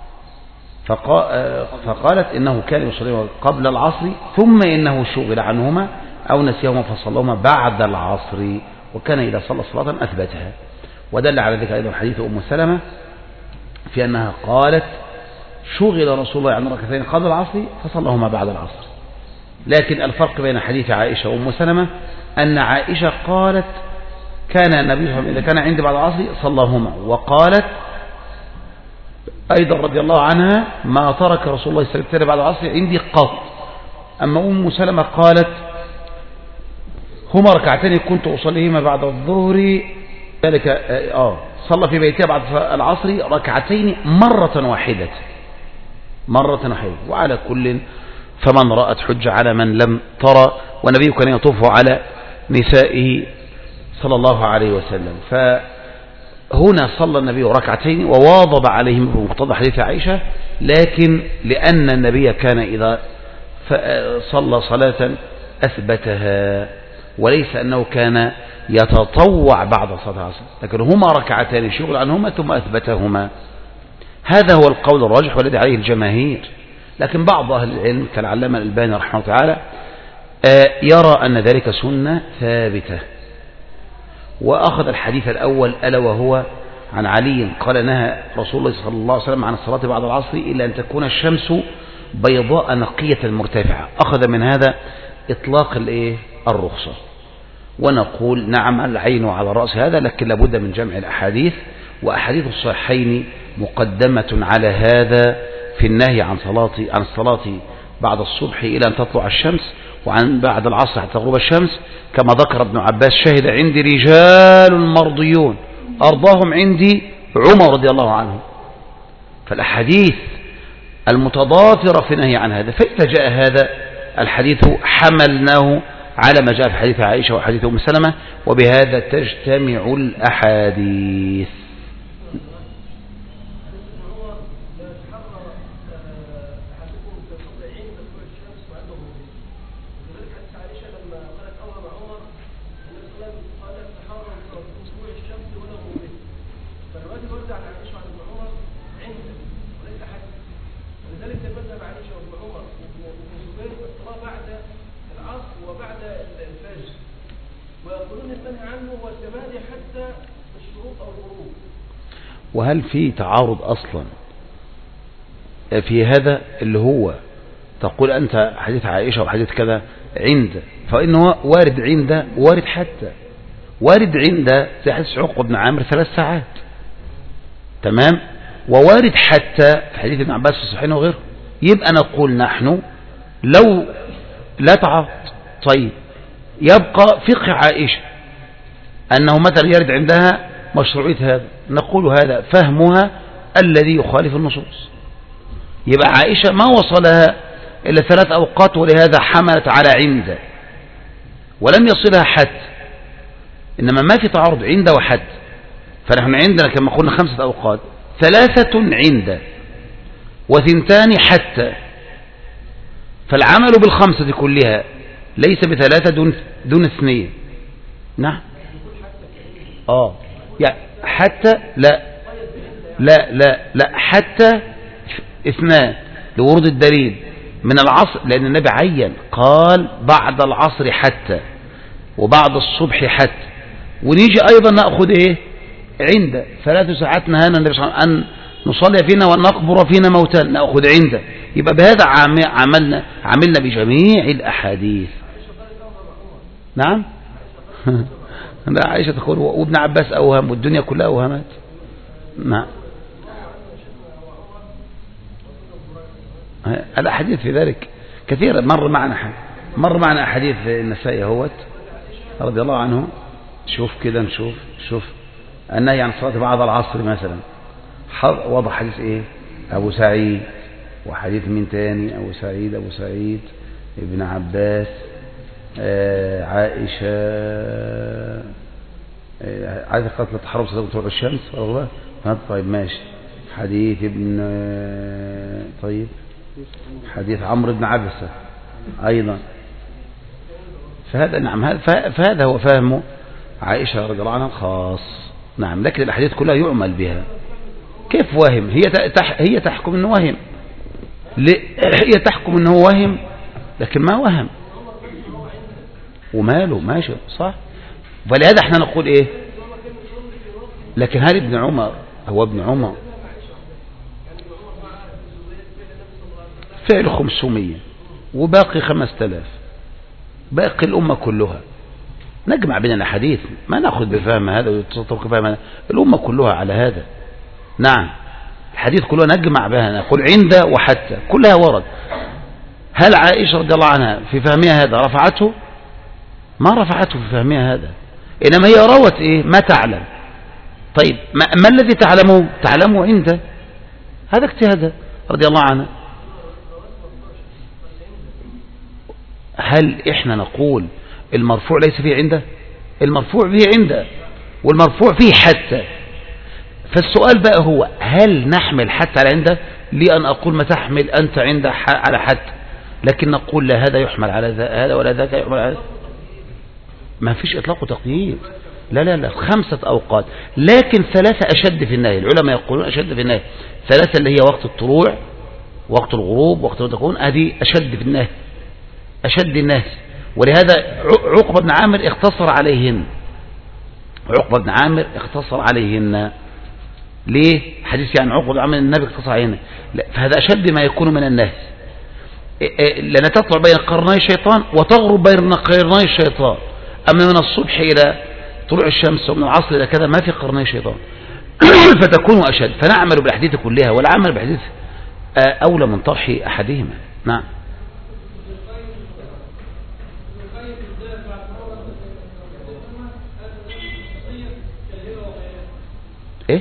فقالت إنه كان يصليهما قبل العصر ثم إنه شغل عنهما أو نسيهما فصلهما بعد العصر وكان إذا صلى صلاة أثبتها. ودل على ذلك أيضا حديث أم سلمة في أنها قالت شغل رسول الله عن ركعتين قبل العصر فصلهما بعد العصر. لكن الفرق بين حديث عائشة وأم سلمة أن عائشة قالت كان النبي صلى الله عليه وسلم إذا كان عندي بعد العصر صلىهما وقالت أيضا رضي الله عنها ما ترك رسول الله صلى الله عليه وسلم بعد العصر عندي قط. أما أم سلمة قالت هما ركعتين كنت أصليهما بعد الظهر ذلك صلى في بيتها بعد العصر ركعتين مرة واحدة. وعلى كل فمن رأت حج على من لم ترى والنبي كان يطوف على نسائه صلى الله عليه وسلم. فهنا صلى النبي ركعتين وواظب عليهم بمقتضى حديث عائشة لكن لأن النبي كان إذا صلى صلاة أثبتها وليس أنه كان يتطوع بعد صلاة العصر لكن هما ركعتان شغل عنهما ثم أثبتهما. هذا هو القول الراجح والذي عليه الجماهير لكن بعض أهل العلم كالعلامة الألباني رحمه الله تعالى يرى أن ذلك سنة ثابتة، وأخذ الحديث الأول ألا وهو عن علي قال نهى رسول الله صلى الله عليه وسلم عن الصلاة بعد العصر إلا أن تكون الشمس بيضاء نقية مرتفعة. أخذ من هذا إطلاق الرخصة، ونقول نعم العين على رأس هذا، لكن لابد من جمع الأحاديث، وأحاديث الصحيحين مقدمة على هذا في النهي عن الصلاة بعد الصبح إلى أن تطلع الشمس، وعن بعد العصر حتى تغرب الشمس، كما ذكر ابن عباس شهد عندي رجال مرضيون أرضاهم عندي عمر رضي الله عنه. فالأحاديث المتضافرة في النهي عن هذا، فإذا جاء هذا الحديث حملناه على ما جاء في حديث عائشة وحديث أم سلمة، وبهذا تجتمع الأحاديث. وهل في تعارض أصلا في هذا اللي هو تقول أنت حديث عائشة وحديث كذا عند، فإنه وارد عند وارد حتى، وارد عند زي حديث عقبة بن عامر 3 ساعات، تمام، ووارد حتى في حديث ابن عباس في الصحيحين وغيره. يبقى نقول نحن لو لا تعارض، طيب يبقى فقه عائشة أنه مثلا يرد عندها مشروعية هذا، نقول هذا فهمها الذي يخالف النصوص. يبقى عائشة ما وصلها إلا 3 أوقات، ولهذا حملت على عند ولم يصلها حتى، إنما ما في تعارض عند وحتى. فنحن عندنا كما قلنا 5 أوقات، 3 عند و2 حتى، فالعمل بالخمسة كلها ليس ب3 دون 2. نعم يعني حتى لا حتى 2 لورود الدليل من العصر، لأن النبي عين قال بعد العصر حتى، وبعد الصبح حتى، ونيجي أيضا نأخذ عند 3 ساعات نهانا النبي صلى الله عليه وسلم أن نصلي فينا ونقبر فينا موتى، نأخذ عند. يبقى بهذا عملنا بجميع الأحاديث. نعم لا عائشة تقول وابن عباس أوهم والدنيا كلها أوهمت. نعم الأحاديث في ذلك كثيرة. مر معنا أحاديث النسائي هوت رضي الله عنه. شوف كده نشوف النهي عن الصلاة بعد العصر مثلا، وضع حديث أبو سعيد، وحديث من تاني أبو سعيد ابن عباس، عائشة، عايز قتل تحرم صلاة طلوع الشمس والله. طيب ماشي. حديث ابن طيب حديث عمرو بن عبسة أيضا. فهذا نعم فهذا هو فهم عائشة رضي الله عنها خاص. نعم لكن الأحاديث كلها يعمل بها. كيف وهم؟ هي تحكم انه وهم، هي تحكم انه وهم، لكن ما وهم وماله ماشي صح. ولهذا احنا نقول لكن هل ابن عمر هو ابن عمر فعل 500 وباقي 5000، باقي الأمة كلها. نجمع بين الحديث، ما نأخذ بفهم هذا ويتطرق بفهم هذا، الأمة كلها على هذا. نعم الحديث كلها نجمع بها، نقول عند وحتى كلها ورد. هل عائشة رضي الله عنها في فهمها هذا رفعته؟ ما رفعته في فهمها هذا، إنما هي روت ما تعلم. طيب ما الذي تعلمه عنده؟ هذا اجتهاد رضي الله عنه. هل احنا نقول المرفوع ليس فيه عنده؟ المرفوع فيه عنده، والمرفوع فيه حتى. فالسؤال بقى هو هل نحمل حتى على عنده؟ لي أن أقول ما تحمل أنت عنده على حتى، لكن نقول لا هذا يحمل على هذا ولا ذاك يحمل على هذا. ما فيش إطلاق وتقييد. لا 5 أوقات، لكن 3 أشد في النهي. العلماء يقولون أشد في النهي 3 اللي هي وقت الطلوع وقت الغروب وقت تكون هذه أشد في الناس، أشد الناس. ولهذا عقبة بن عامر اختصر عليهن، عقبة بن عامر اختصر عليهن. ليه؟ حديث يعني عقبة بن عامر النبي اختصر عليهن، فهذا أشد ما يكون من الناس، لأن تطلع بين قرني الشيطان وتغرب بين قرني الشيطان. أما من الصبح إلى طلوع الشمس ومن العصر إلى كذا ما في قرني الشيطان فتكون أشد. فنعمل بالأحاديث كلها، والعمل بالأحاديث أولى من طرح أحدهما. نعم. إيه؟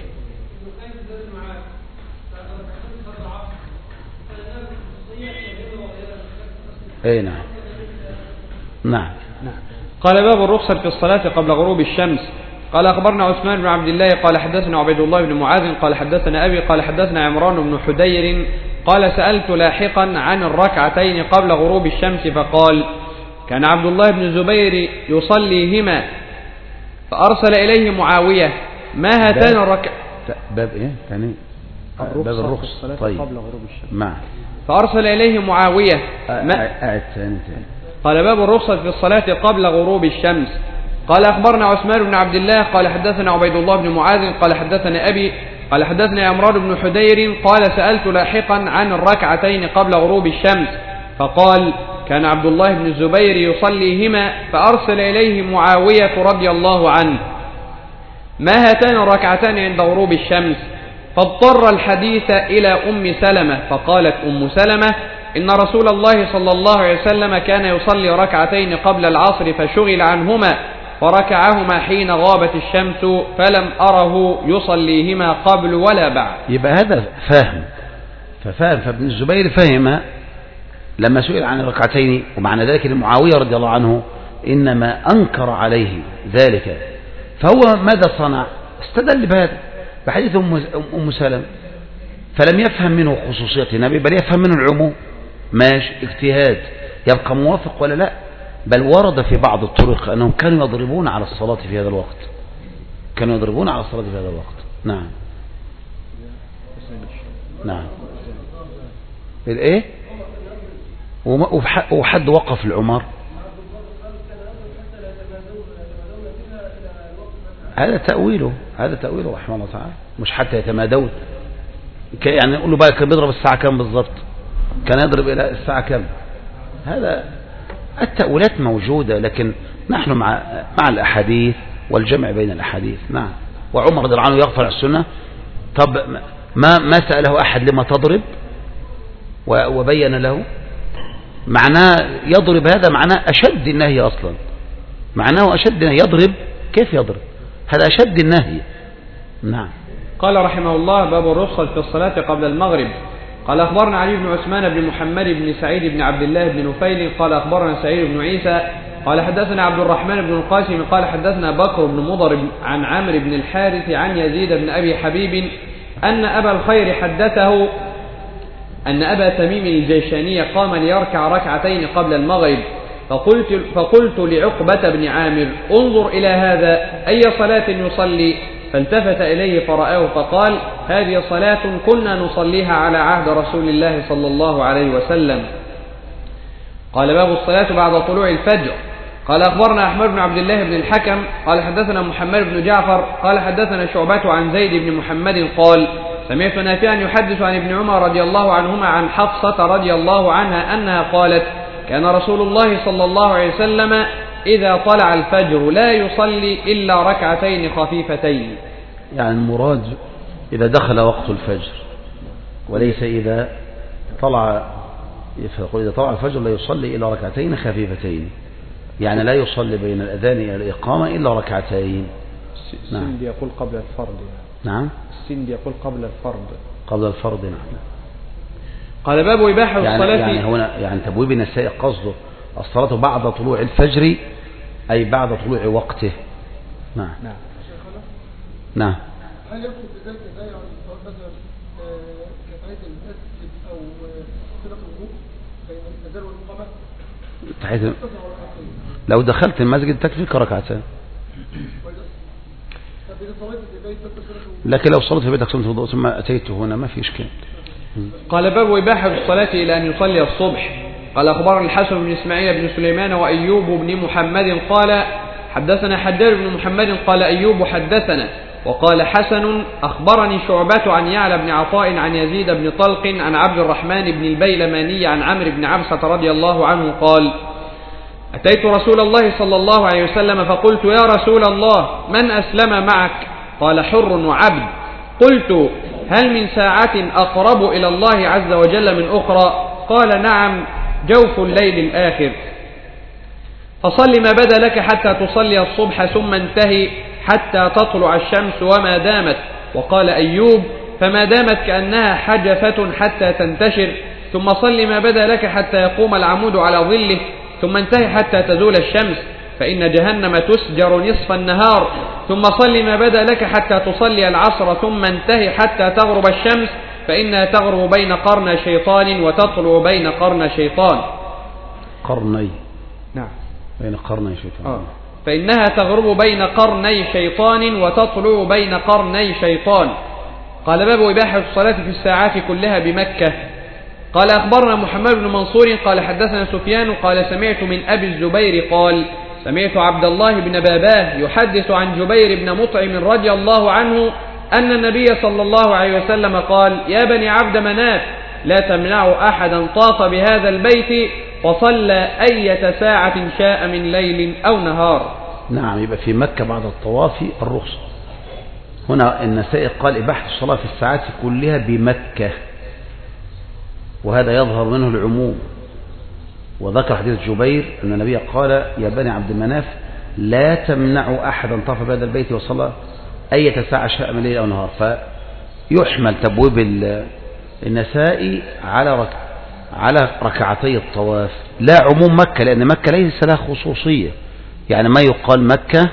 إيه نعم. نعم. قال باب الرخصة في الصلاة قبل غروب الشمس. قال أخبرنا عثمان بن عبد الله قال حدثنا عبيد الله بن معاذ قال حدثنا أبي قال حدثنا عمران بن حدير قال سألت لاحقا عن الركعتين قبل غروب الشمس فقال كان عبد الله بن الزبير يصليهما فأرسل إليه معاوية ما هاتان باب إيه؟ يعني باب الرخصة طيب. قبل غروب الشمس. معه. فأرسل إليه معاوية قال باب الرخصة في الصلاة قبل غروب الشمس. قال أخبرنا عثمان بن عبد الله قال حدثنا عبيد الله بن معاذ قال حدثنا أبي قال حدثنا عمران بن حدير قال سألت لاحقا عن الركعتين قبل غروب الشمس فقال كان عبد الله بن الزبير يصليهما فأرسل إليه معاوية رضي الله عنه ما هاتان الركعتان عند غروب الشمس. فاضطر الحديث إلى أم سلمة فقالت أم سلمة إن رسول الله صلى الله عليه وسلم كان يصلي ركعتين قبل العصر فشغل عنهما فركعهما حين غابت الشمس فلم أره يصليهما قبل ولا بعد. يبقى هذا فاهم، فابن الزبير فهم لما سئل عن الركعتين، ومعنى ذلك أن معاوية رضي الله عنه إنما أنكر عليه ذلك. فهو ماذا صنع؟ استدل بهذا بحديث أم سلمة، فلم يفهم منه خصوصية النبي بل يفهم منه العموم. ماشي اجتهاد، يبقى موافق ولا لا؟ بل ورد في بعض الطرق أنهم كانوا يضربون على الصلاة في هذا الوقت، كانوا يضربون على الصلاة في هذا الوقت. نعم نعم. الايه؟ وحد وقف العمر، هذا تأويله رحمه الله تعالى، مش حتى يتمادون. يعني نقول له بقى كان بيضرب الساعة كام بالضبط، كان يضرب إلى الساعة كام. هذا التأويلات موجودة، لكن نحن مع الأحاديث والجمع بين الأحاديث. نعم. وعمر رضي الله عنه يغفر على السنة. طب ما سأله أحد لما تضرب وبين له معناه يضرب، هذا معناه أشد النهي أصلا، معناه أشد النهي. يضرب كيف يضرب؟ هذا أشد النهي. نعم. قال رحمه الله باب الرخصة في الصلاة قبل المغرب. قال أخبرنا علي بن عثمان بن محمد بن سعيد بن عبد الله بن نفيل قال أخبرنا سعيد بن عيسى قال حدثنا عبد الرحمن بن القاسم قال حدثنا بكر بن مضر عن عمرو بن الحارث عن يزيد بن أبي حبيب أن أبا الخير حدثه أن أبا تميم الجيشاني قام ليركع ركعتين قبل المغرب فقلت لعقبة بن عامر انظر إلى هذا أي صلاة يصلي؟ فالتفت إليه فرآه فقال هذه صلاة كنا نصليها على عهد رسول الله صلى الله عليه وسلم. قال باب الصلاة بعد طلوع الفجر. قال أخبرنا أحمد بن عبد الله بن الحكم قال حدثنا محمد بن جعفر قال حدثنا شعبة عن زيد بن محمد قال سمعت نافعا يحدث عن ابن عمر رضي الله عنهما عن حفصة رضي الله عنها أنها قالت كان رسول الله صلى الله عليه وسلم إذا طلع الفجر لا يصلي إلا ركعتين خفيفتين. يعني المراد إذا دخل وقت الفجر، وليس إذا طلع. فيقول إذا طلع الفجر لا يصلي إلا ركعتين خفيفتين، يعني لا يصلي بين الأذان إلى الإقامة إلا ركعتين. السندي يقول قبل الفرض. نعم. السندي يقول قبل الفرض. قبل الفرض. نعم. قال باب إباحة الصلاة. يعني هنا يعني تبويب النساء قصده الصلاة بعد طلوع الفجر أي بعد طلوع وقته. نعم. نعم. نعم. هل يقصد بذلك يعني مثلا كفاية المسجد أو صلة الوضوء بين الأذان والإقامة؟ لو دخلت المسجد تكفيك ركعتين. لكن لو صليت في بيتك سنة الوضوء ثم أتيت هنا ما في إشكال. قال باب إباحة الصلاة إلى أن يصلي الصبح. قال أخبرنا الحسن بن إسماعيل بن سليمان وأيوب بن محمد قال حدثنا حداد بن محمد قال أيوب حدثنا وقال حسن أخبرني شعبة عن يعلى بن عطاء عن يزيد بن طلق عن عبد الرحمن بن البيلماني عن عمرو بن عبسة رضي الله عنه قال أتيت رسول الله صلى الله عليه وسلم فقلت يا رسول الله من أسلم معك؟ قال حر وعبد. قلت هل من ساعة أقرب إلى الله عز وجل من أخرى؟ قال نعم جوف الليل الآخر. فصل ما بدا لك حتى تصلي الصبح ثم انتهي حتى تطلع الشمس وما دامت. وقال أيوب فما دامت كأنها حجفة حتى تنتشر. ثم صل ما بدا لك حتى يقوم العمود على ظله ثم انتهي حتى تزول الشمس فإن جهنم تسجر نصف النهار. ثم صل ما بدا لك حتى تصلي العصر ثم انتهي حتى تغرب الشمس فإنها تغرب بين قرن شيطان وتطلع بين قرن شيطان. قرني نعم بين قرني شيطان. فإنها تغرب بين قرني شيطان وتطلع بين قرني شيطان. قال باب إباحة الصلاة في الساعات كلها بمكة. قال أخبرنا محمد بن منصور قال حدثنا سفيان قال سمعت من أبي الزبير قال سمعت عبد الله بن باباه يحدث عن جبير بن مطعم رضي الله عنه أن النبي صلى الله عليه وسلم قال يا بني عبد مناف لا تمنعوا أحدا طاف بهذا البيت وصلى أية ساعة شاء من ليل أو نهار. نعم يبقى في مكة بعد الطواف الرخصة. هنا النسائي قال إباحة الصلاة في الساعات كلها بمكة وهذا يظهر منه العموم. وذكر حديث جبير أن النبي قال يا بني عبد مناف لا تمنعوا أحدا طاف بهذا البيت وصلى أية ساعة شاء من ليل أو نهار. فيحمل تبويب النسائي على ركعتي الطواف لا عموم مكة لأن مكة ليس لها خصوصية. يعني ما يقال مكة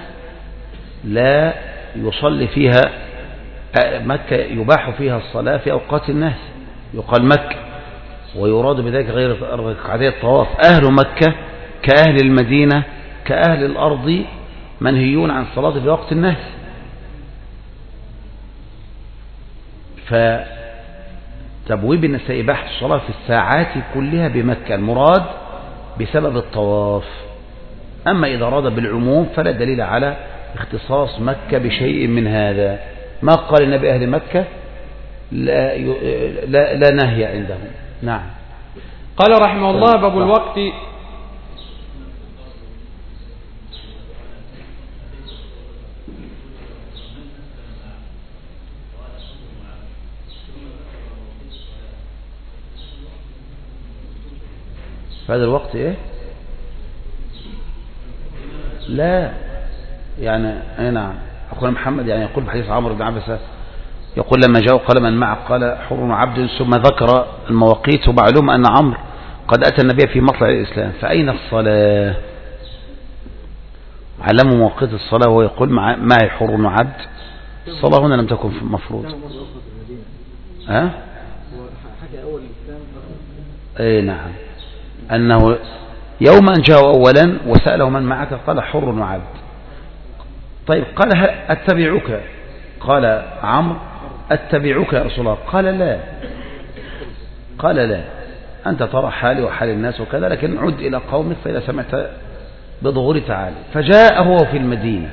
لا يصلي فيها مكة يباح فيها الصلاة في أوقات الناس يقال مكة ويراد بذلك غير ركعتي الطواف. أهل مكة كأهل المدينة كأهل الأرض منهيون عن الصلاة في وقت الناس. فتبويب النساء إباحة الصلاة في الساعات كلها بمكة المراد بسبب الطواف. أما إذا أراد بالعموم فلا دليل على اختصاص مكة بشيء من هذا. ما قال النبي أهل مكة لا نهي عندهم. نعم. قال رحمه الله باب الوقت. في هذا الوقت ايه لا يعني نعم أخونا محمد يعني يقول بحديث عمرو بن عبسة يقول لما جاءوا قال من معه قال حر عبد ثم ذكر المواقيت ومعلوم أن عمرو قد أتى النبي في مطلع الإسلام فأين الصلاة علموا مواقيت الصلاة وهو يقول معي حر عبد الصلاة هنا لم تكن مفروض ها اي نعم أنه يوم أن جاءوا أولا وسأله من معك قال حر وعبد. طيب قال هل أتبعك قال عمرو أتبعك يا رسول الله قال لا قال لا أنت ترى حالي وحال الناس وكذا لكن عد إلى قومك فإذا سمعت بظهور تعالى. فجاء هو في المدينة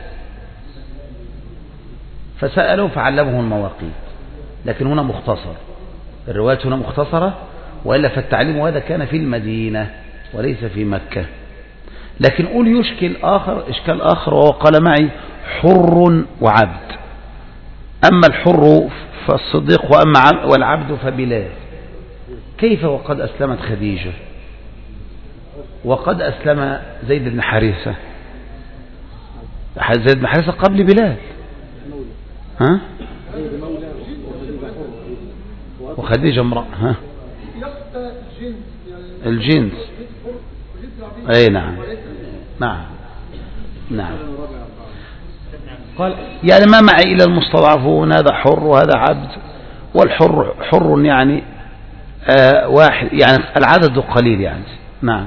فسأله فعلمه المواقيت لكن هنا مختصر الرواية هنا مختصرة وإلا فالتعليم هذا كان في المدينة وليس في مكة. لكن قول إشكال آخر وهو قال معي حر وعبد. أما الحر فالصديق وأما والعبد فبلال. كيف وقد أسلمت خديجة وقد أسلم زيد بن حارثة زيد بن حارثة قبل بلال ها وخديجة امرأة ها الجنس اي نعم نعم نعم قال يعني ما معي إلى المستضعفون هذا حر وهذا عبد والحر حر يعني واحد يعني العدد قليل يعني نعم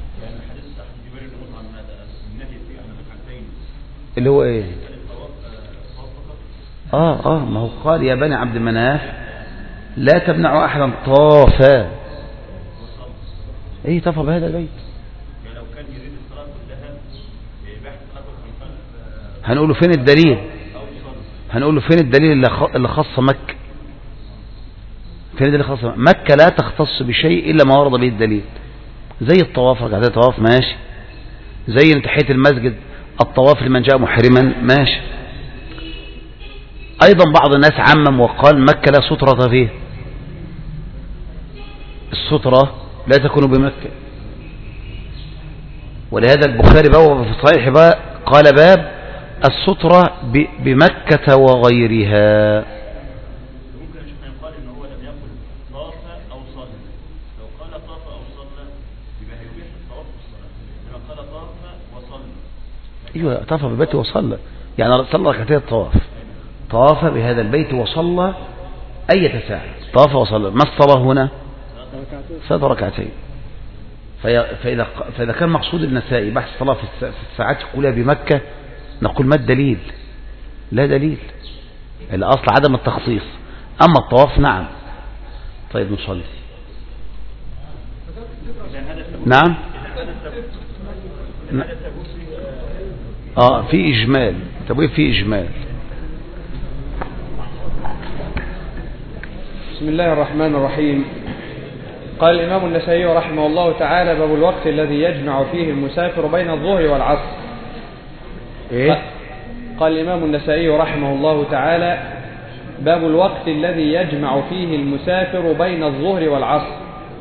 اللي هو ايه ما هو قال يا بني عبد مناف لا تمنع أحدا طاف. ايه طاف بهذا البيت؟ يعني لو كان يريد الصلاة كلها يباح صلاته خلفان هنقول له فين الدليل؟ هنقول له فين الدليل اللي خص مكة؟ فين الدليل اللي خص مكة؟ لا تختص بشيء إلا ما ورد به الدليل. زي الطواف، ركعتين الطواف ماشي، زي تحية المسجد الطواف لمن جاء محرما ماشي. أيضا بعض الناس عمم وقال مكة لا سترة فيه، السترة لا تكون بمكة، ولهذا البخاري بواب في صحيح قال باب السترة بمكة وغيرها. ممكن يقال ان هو لم يقل طاف او صلى، لو قال طاف او صلى يبقى هيبيح الطواف والصلاة، لما قال طاف وصلى. ايوه طاف بالبيت وصلى، يعني صلى ركعتين الطواف، طاف بهذا البيت وصلى أي ساعة، طاف وصلى. ما الصلاة هنا؟ صلاة ركعتين. فإذا كان مقصود النسائي بحث الصلاة في الساعات كلها بمكة، نقول ما الدليل؟ لا دليل، الأصل عدم التخصيص. أما الطواف نعم. طيب نصلي. نعم. في إجمال. طب في إجمال. بسم الله الرحمن الرحيم. قال الإمام النسائي رحمه الله تعالى: باب الوقت الذي يجمع فيه المسافر بين الظهر والعصر. إيه؟ قال الإمام النسائي رحمه الله تعالى: باب الوقت الذي يجمع فيه المسافر بين الظهر والعصر.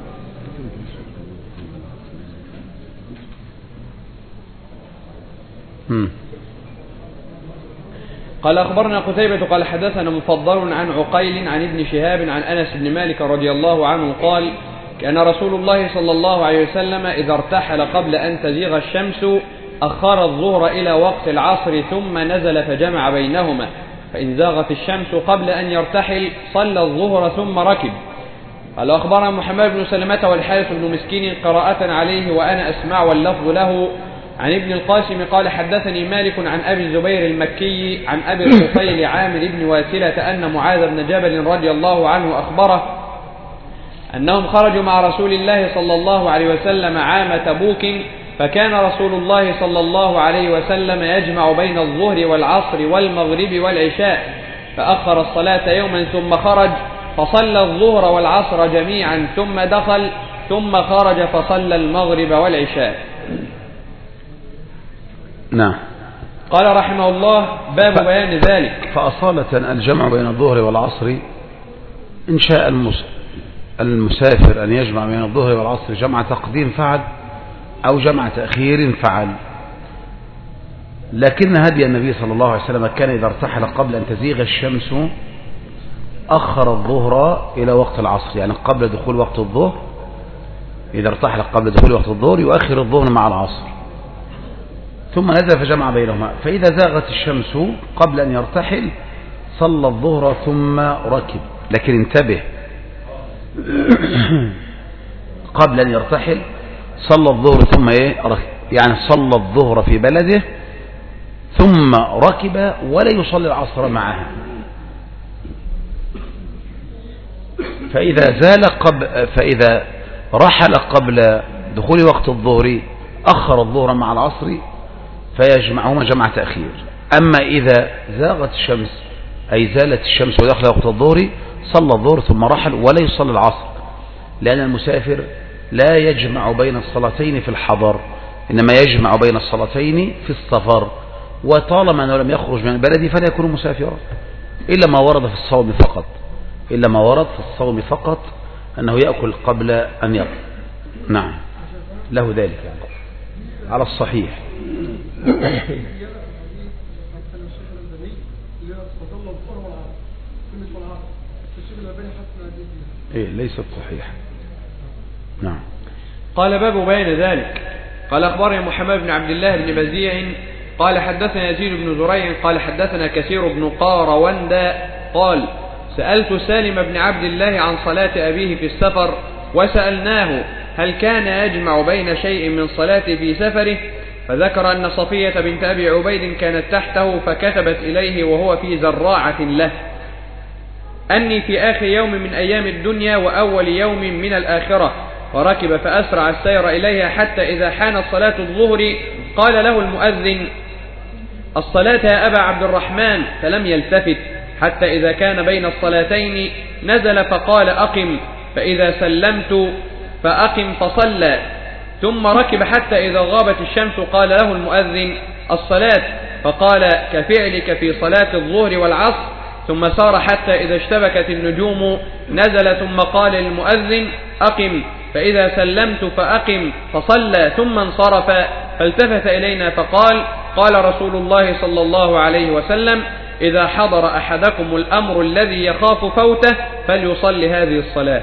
قال أخبرنا قتيبة قال حدثنا مفضل عن عقيل عن ابن شهاب عن أنس بن مالك رضي الله عنه قال: كان رسول الله صلى الله عليه وسلم إذا ارتحل قبل أن تزيغ الشمس أخر الظهر إلى وقت العصر ثم نزل فجمع بينهما، فإن زاغت الشمس قبل أن يرتحل صلى الظهر ثم ركب. قال أخبرنا محمد بن سلمة والحارث بن مسكين قراءة عليه وأنا أسمع واللفظ له عن ابن القاسم قال: حدثني مالك عن أبي الزبير المكي عن أبي الطفيل عامر بن واسلة أن معاذ بن جبل رضي الله عنه أخبره أنهم خرجوا مع رسول الله صلى الله عليه وسلم عام تبوك، فكان رسول الله صلى الله عليه وسلم يجمع بين الظهر والعصر والمغرب والعشاء، فأخر الصلاة يوما ثم خرج فصلى الظهر والعصر جميعا ثم دخل ثم خرج فصلى المغرب والعشاء. نعم. قال رحمه الله: باب بيان ذلك. فأصالة الجمع بين الظهر والعصر إن شاء المسافر أن يجمع بين الظهر والعصر جمع تقديم فعل أو جمع تأخير فعل، لكن هدي النبي صلى الله عليه وسلم كان إذا ارتحل قبل أن تزيغ الشمس أخر الظهر إلى وقت العصر، يعني قبل دخول وقت الظهر. إذا ارتحل قبل دخول وقت الظهر يؤخر الظهر مع العصر ثم نزل فجمع بينهما، فإذا زاغت الشمس قبل أن يرتحل صلى الظهر ثم ركب. لكن انتبه، قبل أن يرتحل صلى الظهر ثم ركب، يعني صلى الظهر في بلده ثم ركب ولا يصلي العصر معها. فإذا رحل قبل دخول وقت الظهر أخر الظهر مع العصر فيجمعهما جمع تأخير. أما إذا زاغت الشمس أي زالت الشمس ودخل وقت الظهر صلى الظهر ثم رحل ولا يصلي العصر، لأن المسافر لا يجمع بين الصلاتين في الحضر، إنما يجمع بين الصلاتين في السفر، وطالما أنه لم يخرج من البلد فلا يكون مسافرا إلا ما ورد في الصوم فقط، إلا ما ورد في الصوم فقط أنه يأكل قبل أن يقضي. نعم له ذلك يعني على الصحيح. إيه ليست صحيحة. نعم. قال: باب بيان ذلك. قال أخبرني محمد بن عبد الله بن بزيع قال حدثنا يزيد بن زريع قال حدثنا كثير بن قاروند قال: سألت سالم بن عبد الله عن صلاة أبيه في السفر، وسألناه هل كان يجمع بين شيء من صلاته في سفره، فذكر أن صفية بنت أبي عبيد كانت تحته فكتبت إليه وهو في زراعة له، أني في آخر يوم من أيام الدنيا وأول يوم من الآخرة. فركب فأسرع السير إليها حتى إذا حانت صلاة الظهر قال له المؤذن: الصلاة يا أبا عبد الرحمن، فلم يلتفت حتى إذا كان بين الصلاتين نزل فقال: أقم، فإذا سلمت فأقم، فصلى. ثم ركب حتى إذا غابت الشمس قال له المؤذن: الصلاة، فقال: كفعلك في صلاة الظهر والعصر. ثم سار حتى إذا اشتبكت النجوم نزل ثم قال للمؤذن: أقم، فإذا سلمت فأقم، فصلى. ثم انصرف فالتفت إلينا فقال: قال رسول الله صلى الله عليه وسلم: إذا حضر أحدكم الأمر الذي يخاف فوته فليصلي هذه الصلاة.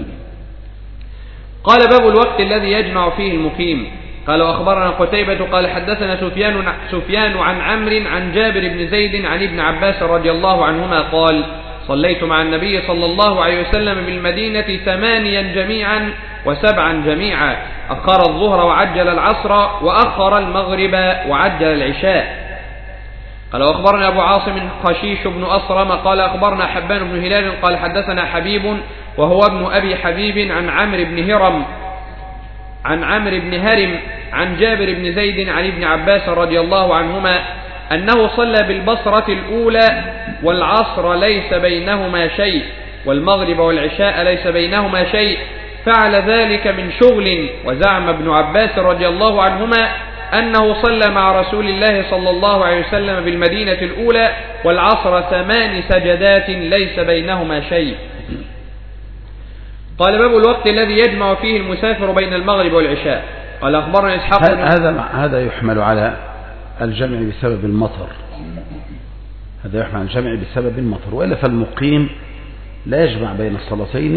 قال: باب الوقت الذي يجمع فيه المقيم. قال: وأخبرنا قتيبة قال حدثنا سفيان عن عمرو عن جابر بن زيد عن ابن عباس رضي الله عنهما قال: صليت مع النبي صلى الله عليه وسلم بالمدينة 8 جميعا و7 جميعا، أخر الظهر وعجل العصر، وأخر المغرب وعجل العشاء. قال: وأخبرنا أبو عاصم خشيش بن أصرم قال أخبرنا حبان بن هلال قال حدثنا حبيب وهو ابن أبي حبيب عن عمرو بن هرم عن جابر بن زيد عن ابن عباس رضي الله عنهما أنه صلى بالبصرة الأولى والعصر ليس بينهما شيء، والمغرب والعشاء ليس بينهما شيء، فعل ذلك من شغل. وزعم ابن عباس رضي الله عنهما أنه صلى مع رسول الله صلى الله عليه وسلم بالمدينة الأولى والعصر 8 سجدات ليس بينهما شيء. قال: باب الوقت الذي يجمع فيه المسافر بين المغرب والعشاء. قال: أخبرنا إسحاق هذا يحمل على الجمع بسبب المطر، هذا يحمل على الجمع بسبب المطر، وإلا فالمقيم لا يجمع بين الصلاتين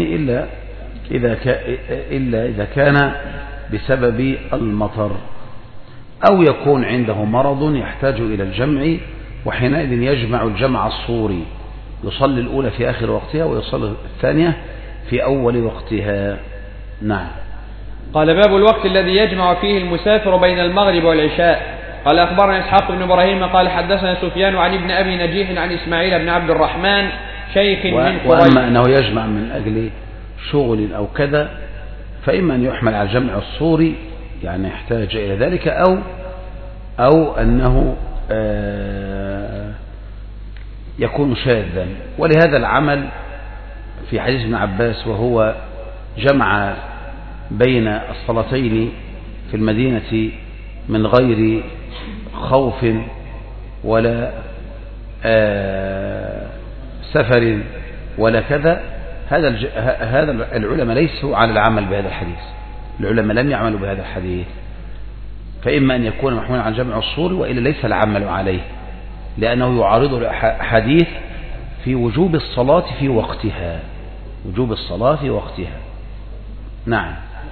إلا إذا كان بسبب المطر، أو يكون عنده مرض يحتاج إلى الجمع، وحينئذ يجمع الجمع الصوري، يصلي الأولى في آخر وقتها ويصلي الثانية في أول وقتها. نعم. قال: باب الوقت الذي يجمع فيه المسافر بين المغرب والعشاء. قال: أخبرنا إسحاق بن إبراهيم قال حدثنا سفيان عن ابن أبي نجيح عن إسماعيل بن عبد الرحمن شيخ من قريش. وأما أنه يجمع من أجل شغل أو كذا فإما أن يحمل على الجمع الصوري، يعني يحتاج إلى ذلك، أو أنه يكون شاذا. ولهذا العمل في حديث ابن عباس، وهو جمع بين الصلاتين في المدينة من غير خوف ولا سفر ولا كذا، هذا العلماء ليسوا على العمل بهذا الحديث، العلماء لم يعملوا بهذا الحديث، فإما أن يكون محمولا عن جمع الصور وإلا ليس العمل عليه، لأنه يعارض الحديث في وجوب الصلاة في وقتها، وجوب الصلاة في وقتها. نعم.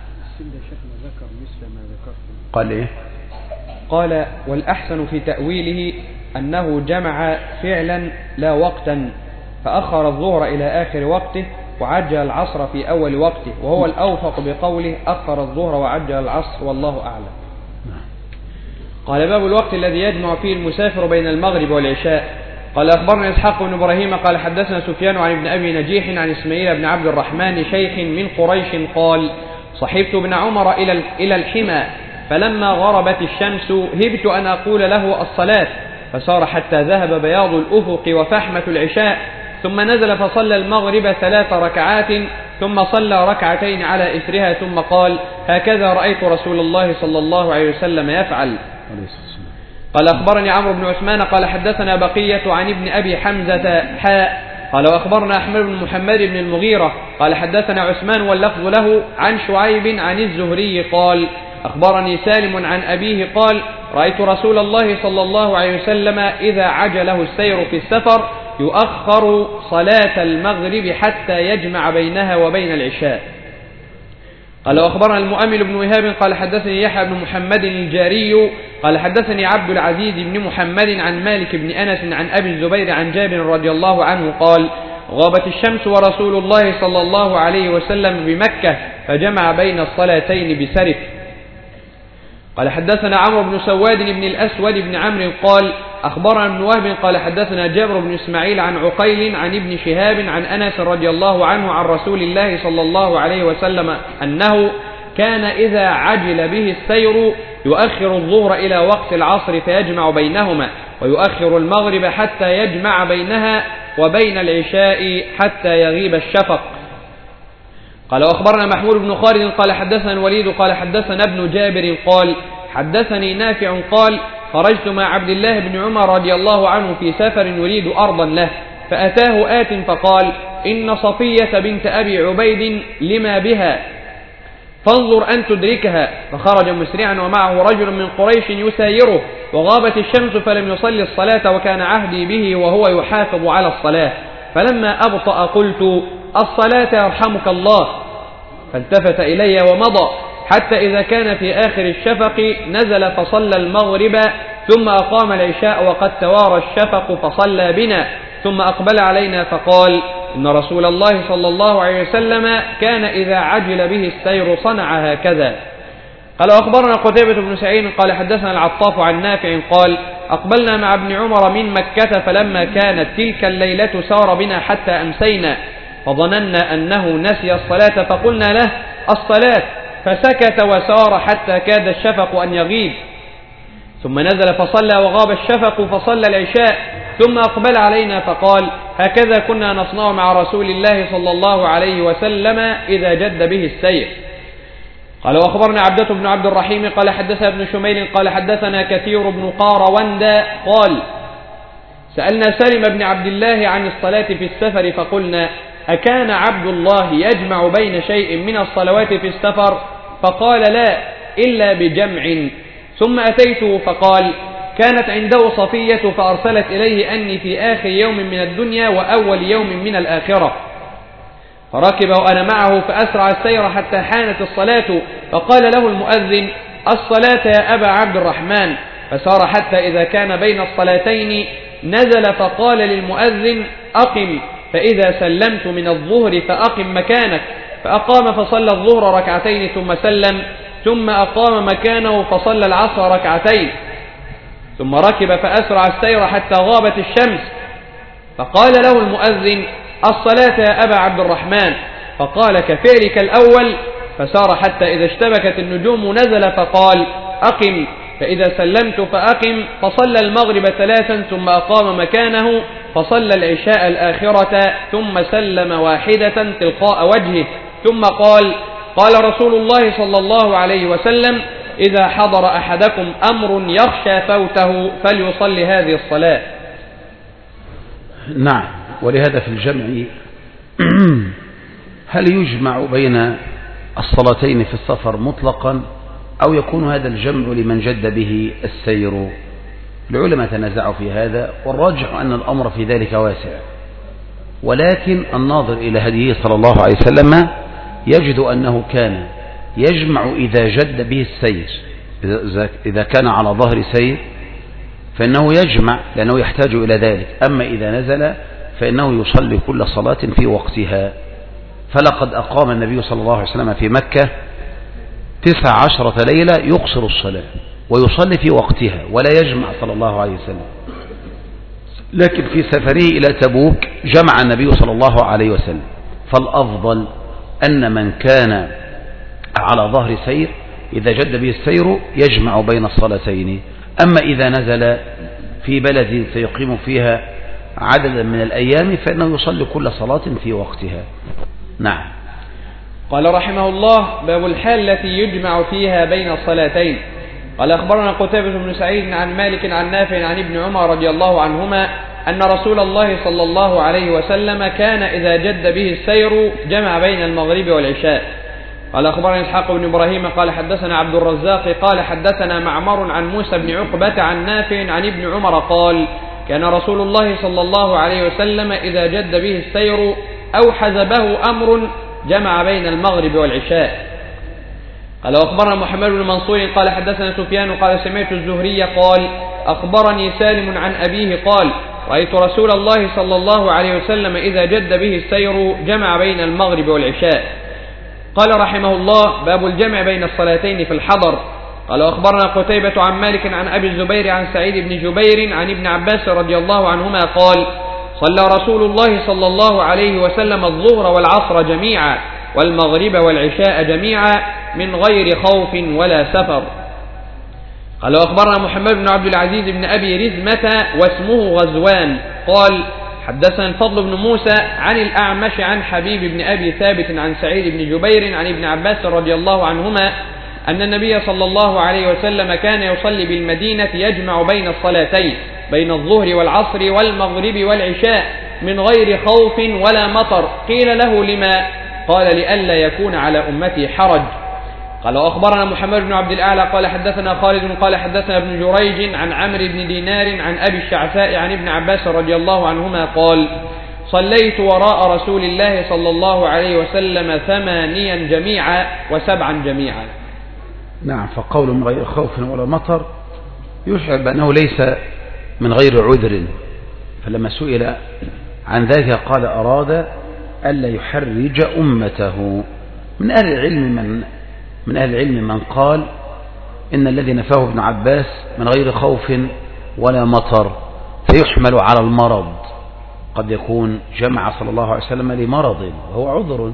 قال إيه؟ قال: والأحسن في تأويله أنه جمع فعلا لا وقتا، فأخر الظهر إلى آخر وقته وعجل العصر في أول وقته، وهو الأوفق بقوله أخر الظهر وعجل العصر، والله أعلم. قال: باب الوقت الذي يجمع فيه المسافر بين المغرب والعشاء. قال: أخبرنا إسحاق بن إبراهيم قال حدثنا سفيان عن ابن أبي نجيح عن إسماعيل بن عبد الرحمن شيخ من قريش قال: صحبت ابن عمر إلى الحمى، فلما غربت الشمس هبت أن أقول له الصلاة، فسار حتى ذهب بياض الأفق وفحمة العشاء، ثم نزل فصلى المغرب 3 ركعات، ثم صلى ركعتين على إثرها، ثم قال: هكذا رأيت رسول الله صلى الله عليه وسلم يفعل. قال: أخبرني عمرو بن عثمان قال حدثنا بقية عن ابن أبي حمزة قال: وأخبرنا أحمد بن محمد بن المغيرة قال حدثنا عثمان واللفظ له عن شعيب عن الزهري قال: أخبرني سالم عن أبيه قال: رأيت رسول الله صلى الله عليه وسلم إذا عجله السير في السفر يؤخر صلاة المغرب حتى يجمع بينها وبين العشاء. قال: وأخبرنا المؤمل بن وهاب قال حدثني يحيى بن محمد الجاري قال حدثني عبد العزيز بن محمد عن مالك بن أنس عن أبي الزبير عن جابر رضي الله عنه قال: غابت الشمس ورسول الله صلى الله عليه وسلم بمكة فجمع بين الصلاتين بسرف. قال: حدثنا عمرو بن سواد بن الأسود بن عمرو قال: أخبرنا ابن وهب قال حدثنا جابر بن إسماعيل عن عقيل عن ابن شهاب عن أنس رضي الله عنه عن رسول الله صلى الله عليه وسلم أنه كان إذا عجل به السير يؤخر الظهر إلى وقت العصر فيجمع بينهما، ويؤخر المغرب حتى يجمع بينها، وبين العشاء حتى يغيب الشفق. قال وأخبرنا محمود بن خالد قال حدثنا الوليد قال حدثنا ابن جابر قال حدثني نافع قال خرجت مع عبد الله بن عمر رضي الله عنه في سفر يريد أرضا له، فأتاه آت فقال إن صفية بنت أبي عبيد لما بها فانظر أن تدركها، فخرج مسرعا ومعه رجل من قريش يسايره، وغابت الشمس فلم يصلي الصلاة، وكان عهدي به وهو يحافظ على الصلاة، فلما أبطأ قلت الصلاة يرحمك الله، فالتفت إلي ومضى، حتى إذا كان في آخر الشفق نزل فصلى المغرب، ثم أقام العشاء وقد توارى الشفق فصلى بنا، ثم أقبل علينا فقال إن رسول الله صلى الله عليه وسلم كان إذا عجل به السير صنع هكذا. قال أخبرنا قتيبة بن سعيد قال حدثنا العطاف عن نافع قال أقبلنا مع ابن عمر من مكة، فلما كانت تلك الليلة سار بنا حتى أمسينا، فظننا أنه نسي الصلاة، فقلنا له الصلاة، فسكت وسار حتى كاد الشفق أن يغيب، ثم نزل فصلى وغاب الشفق فصلى العشاء، ثم أقبل علينا فقال هكذا كنا نصنع مع رسول الله صلى الله عليه وسلم إذا جد به السير. قال وأخبرنا عبدة بن عبد الرحيم قال حدثنا ابن شميل قال حدثنا كثير بن قاروند قال سألنا سالم بن عبد الله عن الصلاة في السفر، فقلنا أكان عبد الله يجمع بين شيء من الصلوات في السفر؟ فقال لا إلا بجمع. ثم أتيته فقال كانت عنده صفية فأرسلت إليه أني في آخر يوم من الدنيا وأول يوم من الآخرة، فركب وأنا معه فأسرع السير حتى حانت الصلاة، فقال له المؤذن الصلاة يا أبا عبد الرحمن، فسار حتى إذا كان بين الصلاتين نزل فقال للمؤذن أقم، فإذا سلمت من الظهر فأقم مكانك، فأقام فصلى الظهر ركعتين ثم سلم، ثم أقام مكانه فصلى العصر ركعتين، ثم ركب فأسرع السير حتى غابت الشمس، فقال له المؤذن الصلاة يا أبا عبد الرحمن، فقال كفعلك الأول، فسار حتى إذا اشتبكت النجوم نزل فقال أقم، فإذا سلمت فأقم، فصلى المغرب 3 ثم أقام مكانه فصلى العشاء الآخرة، ثم سلم واحدة تلقاء وجهه، ثم قال قال رسول الله صلى الله عليه وسلم إذا حضر أحدكم أمر يخشى فوته فليصلي هذه الصلاة. نعم. ولهذا في الجمع هل يجمع بين الصلاتين في السفر مطلقا أو يكون هذا الجمع لمن جد به السير؟ العلماء تنازعوا في هذا، والراجح أن الأمر في ذلك واسع، ولكن الناظر إلى هديه صلى الله عليه وسلم يجد أنه كان يجمع إذا جد به السير، إذا كان على ظهر سير فإنه يجمع لأنه يحتاج إلى ذلك، أما إذا نزل فإنه يصلي كل صلاة في وقتها. فلقد أقام النبي صلى الله عليه وسلم في مكة 19 ليلة يقصر الصلاة ويصلي في وقتها ولا يجمع صلى الله عليه وسلم، لكن في سفره إلى تبوك جمع النبي صلى الله عليه وسلم. فالأفضل أن من كان على ظهر سير إذا جد به السير يجمع بين الصلاتين، أما إذا نزل في بلد سيقيم فيها عددا من الأيام فإنه يصلي كل صلاة في وقتها. نعم. قال رحمه الله باب الحال التي يجمع فيها بين الصلاتين. قال أخبرنا قتيبة بن سعيد عن مالك عن نافع عن ابن عمر رضي الله عنهما أن رسول الله صلى الله عليه وسلم كان إذا جد به السير جمع بين المغرب والعشاء. قال أخبرنا إسحاق بن إبراهيم قال حدثنا عبد الرزاق قال حدثنا معمر عن موسى بن عقبة عن نافع عن ابن عمر قال كان رسول الله صلى الله عليه وسلم إذا جد به السير أو حزبه أمر جمع بين المغرب والعشاء. قال أخبرنا محمد بن منصور قال حدثنا سفيان قال سمعت الزهري قال أخبرني سالم عن أبيه قال رأيت رسول الله صلى الله عليه وسلم إذا جد به السير جمع بين المغرب والعشاء. قال رحمه الله باب الجمع بين الصلاتين في الحضر. قال وأخبرنا قتيبة عن مالك عن أبي الزبير عن سعيد بن جبير عن ابن عباس رضي الله عنهما قال صلى رسول الله صلى الله عليه وسلم الظهر والعصر جميعا والمغرب والعشاء جميعا من غير خوف ولا سفر. قال وأخبرنا محمد بن عبد العزيز بن أبي رزمة واسمه غزوان قال حدثنا الفضل بن موسى عن الأعمش عن حبيب بن أبي ثابت عن سعيد بن جبير عن ابن عباس رضي الله عنهما أن النبي صلى الله عليه وسلم كان يصلي بالمدينة يجمع بين الصلاتين بين الظهر والعصر والمغرب والعشاء من غير خوف ولا مطر. قيل له لما؟ قال لئلا يكون على أمتي حرج. قال وأخبرنا محمد بن عبد الأعلى قال حدثنا خالد قال حدثنا ابن جريج عن عمرو بن دينار عن أبي الشعثاء عن ابن عباس رضي الله عنهما قال صليت وراء رسول الله صلى الله عليه وسلم 8 جميعا و7 جميعا. نعم. فقول من غير خوف ولا مطر يشعر بأنه ليس من غير عذر، فلما سئل عن ذلك قال أراد ألا يحرج أمته. من أهل العلم من قال إن الذي نفاه ابن عباس من غير خوف ولا مطر فيحمل على المرض، قد يكون جمع صلى الله عليه وسلم لمرض وهو عذر.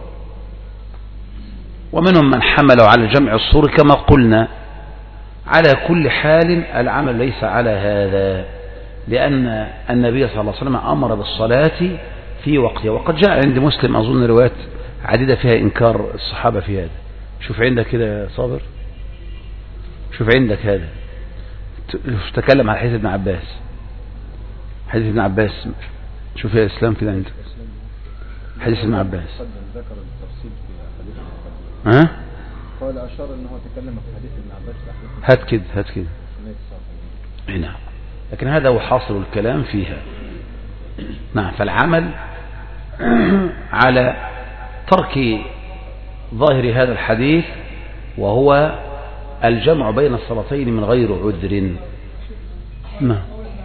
ومنهم من حملوا على الجمع الصور كما قلنا. على كل حال العمل ليس على هذا، لأن النبي صلى الله عليه وسلم أمر بالصلاة في وقتها، وقد جاء عند مسلم أظن روايات عديدة فيها إنكار الصحابة في هذا. شوف عندك كده يا صابر، شوف عندك هذا، تكلم عن حديث ابن عباس، حديث ابن عباس، شوف يا إسلام كده عندك حديث ابن عباس. ذكر التفصيل في حديث ها؟ قال أشار أنه تكلم في حديث ابن عباس. هات كده نعم. لكن هذا هو حاصل الكلام فيها. نعم. فالعمل على ترك ظاهر هذا الحديث وهو الجمع بين الصلاتين من غير عذر. نعم.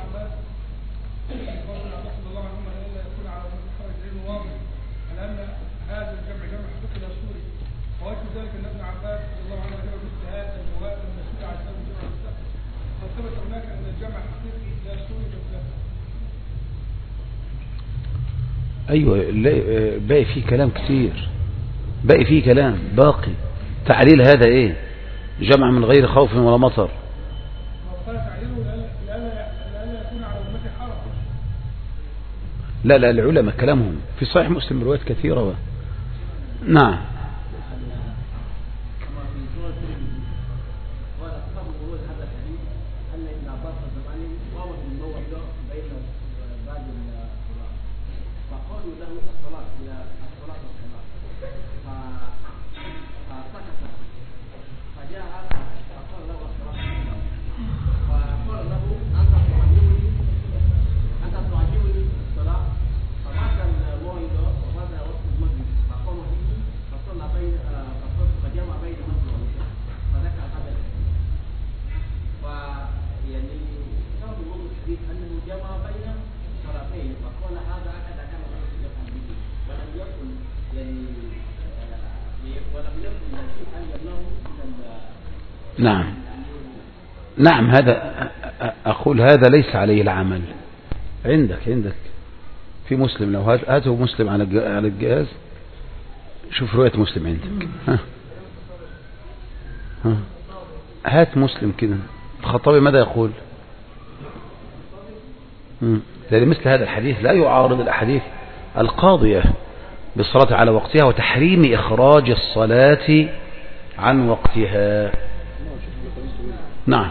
أيوة، باقي فيه كلام كتير، باقي فيه كلام باقي. تعليل هذا إيه؟ جمع من غير خوف ولا مطر. لا العلماء كلامهم في صحيح مسلم روايات كثيرة. نعم. نعم هذا أقول هذا ليس عليه العمل. عندك في مسلم، لو هاته مسلم على الجهاز، شوف رواية مسلم عندك. هات مسلم كده. الخطابي ماذا يقول؟ لأن مثل هذا الحديث لا يعارض الأحاديث القاضية بالصلاة على وقتها وتحريم إخراج الصلاة عن وقتها. نعم.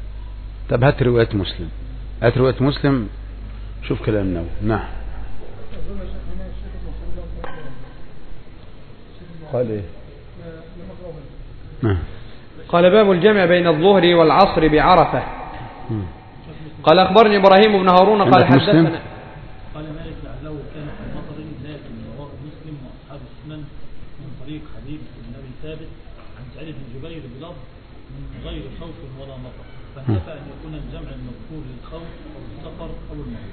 طب هات رواية مسلم، شوف كلام النووي. نعم. قال إيه؟ قال باب الجمع بين الظهر والعصر بعرفة. قال أخبرني إبراهيم بن هارون قال حدثنا. قال مالك لعله كان في مطر لكن رواه مسلم وأصحاب السنن من طريق حبيب بن أبي ثابت عن سعيد بن جبير بلفظ من غير خوف ولا مطر، فنفى أن يكون الجمع المذكور للخوف أو السفر أو المرض.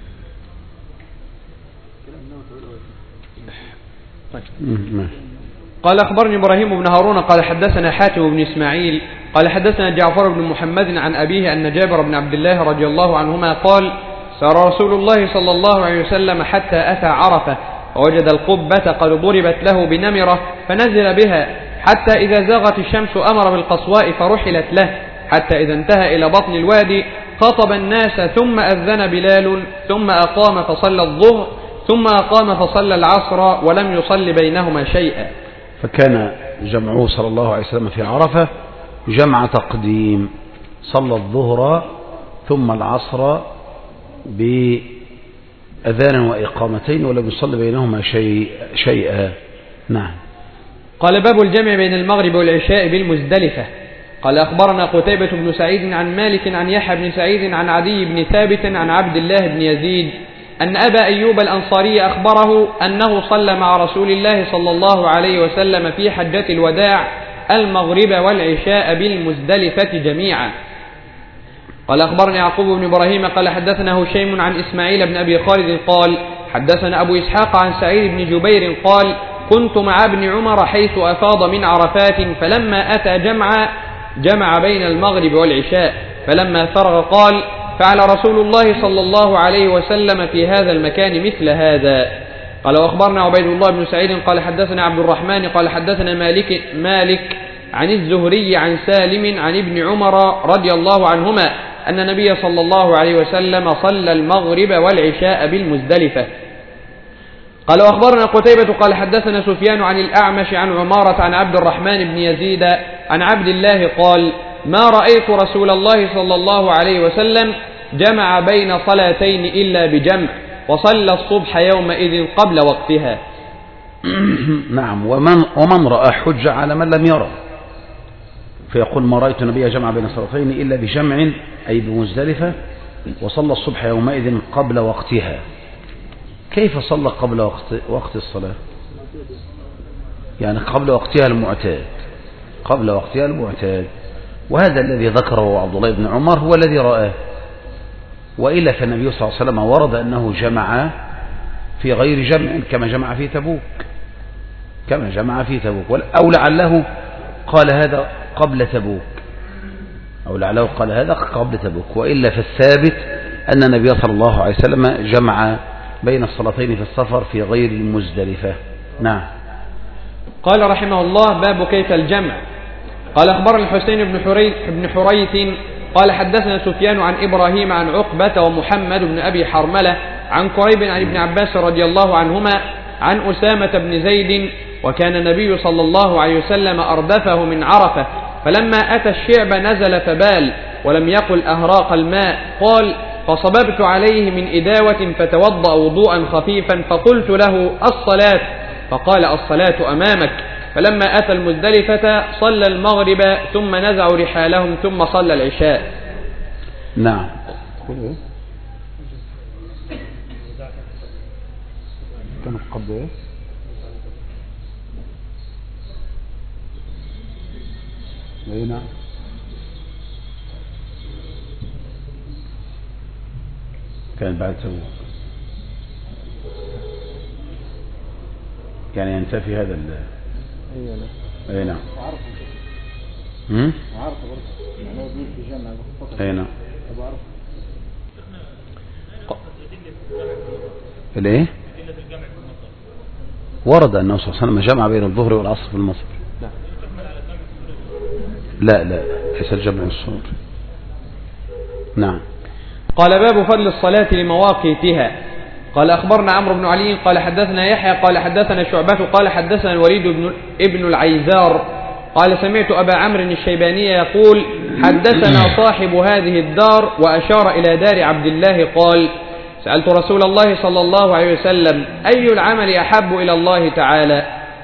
قال أخبرني إبراهيم بن هارون قال حدثنا حاتم بن إسماعيل قال حدثنا جعفر بن محمد عن أبيه أن جابر بن عبد الله رضي الله عنهما قال سار رسول الله صلى الله عليه وسلم حتى أتى عرفة ووجد القبة قد ضربت له بنمرة فنزل بها حتى إذا زاغت الشمس أمر بالقصواء فرحلت له حتى إذا انتهى إلى بطن الوادي خطب الناس ثم أذن بلال ثم أقام فصلى الظهر ثم أقام فصلى العصر ولم يصل بينهما شيئا. فكان جمعه صلى الله عليه وسلم في عرفة جمع تقديم، صلى الظهر ثم العصر بأذان وإقامتين ولم يصل بينهما شيئا. نعم. قال باب الجمع بين المغرب والعشاء بالمزدلفة. قال أخبرنا قتيبة بن سعيد عن مالك عن يحيى بن سعيد عن عدي بن ثابت عن عبد الله بن يزيد أن أبا أيوب الأنصاري أخبره أنه صلى مع رسول الله صلى الله عليه وسلم في حجة الوداع المغرب والعشاء بالمزدلفة جميعا. قال أخبرني يعقوب بن إبراهيم قال حدثنا هشيم عن إسماعيل بن أبي خالد قال حدثنا أبو إسحاق عن سعيد بن جبير قال كنت مع ابن عمر حيث أفاض من عرفات فلما أتى جمع بين المغرب والعشاء فلما فرغ قال فعل رسول الله صلى الله عليه وسلم في هذا المكان مثل هذا. قال وأخبرنا عبيد الله بن سعيد قال حدثنا عبد الرحمن قال حدثنا مالك عن الزهري عن سالم عن ابن عمر رضي الله عنهما أن النبي صلى الله عليه وسلم صلى المغرب والعشاء بالمزدلفة. قال وأخبرنا قتيبة قال حدثنا سفيان عن الأعمش عن عمارة عن عبد الرحمن بن يزيد عن عبد الله قال ما رأيت رسول الله صلى الله عليه وسلم جمع بين صلاتين إلا بجمع وصلى الصبح يومئذ قبل وقتها. نعم. ومن رأى حج على من لم يرى، فيقول ما رأيت النبي جمع بين صلاتين إلا بجمع أي بمزدلفة وصلى الصبح يومئذ قبل وقتها. كيف صلى قبل وقت الصلاة؟ يعني قبل وقتها المعتاد، وهذا الذي ذكره عبد الله بن عمر هو الذي رآه، وإلا فالنبي صلى الله عليه وسلم ورد أنه جمع في غير جمع كما جمع في تبوك، أو لعله قال هذا قبل تبوك، وإلا فالثابت أن النبي صلى الله عليه وسلم جمع بين الصلاتين في السفر في غير المزدلفة. نعم. قال رحمه الله باب كيف الجمع. قال أخبرنا الحسين بن حريث قال حدثنا سفيان عن إبراهيم عن عقبة ومحمد بن أبي حرملة عن قريب عن ابن عباس رضي الله عنهما عن أسامة بن زيد وكان النبي صلى الله عليه وسلم أردفه من عرفة فلما أتى الشعب نزل فبال ولم يقل أهراق الماء قال فصببت عليه من إداوة فتوضأ وضوءا خفيفا فقلت له الصلاة فقال الصلاة أمامك. فلما أتى المزدلفة صلى المغرب ثم نزعوا رحالهم ثم صلى العشاء. نعم. كان قبل ايه؟ نعم. كان بعد تبوك، يعني ينتفي هذا اي نعم. عارف برضه يعني هو بيقول في جمع اي نعم. الايه؟ ورد انه صلى الله عليه وسلم جمع بين الظهر والعصر في المصر. لا ليس الجمع الصور. نعم. قال باب فضل الصلاة لمواقيتها. قال أخبرنا عمرو بن علي قال حدثنا يحيى قال حدثنا شعبة قال حدثنا الوليد ابن العيزار قال سمعت أبا عمرو الشيباني يقول حدثنا صاحب هذه الدار وأشار إلى دار عبد الله قال سألت رسول الله صلى الله عليه وسلم أي العمل أحب إلى الله تعالى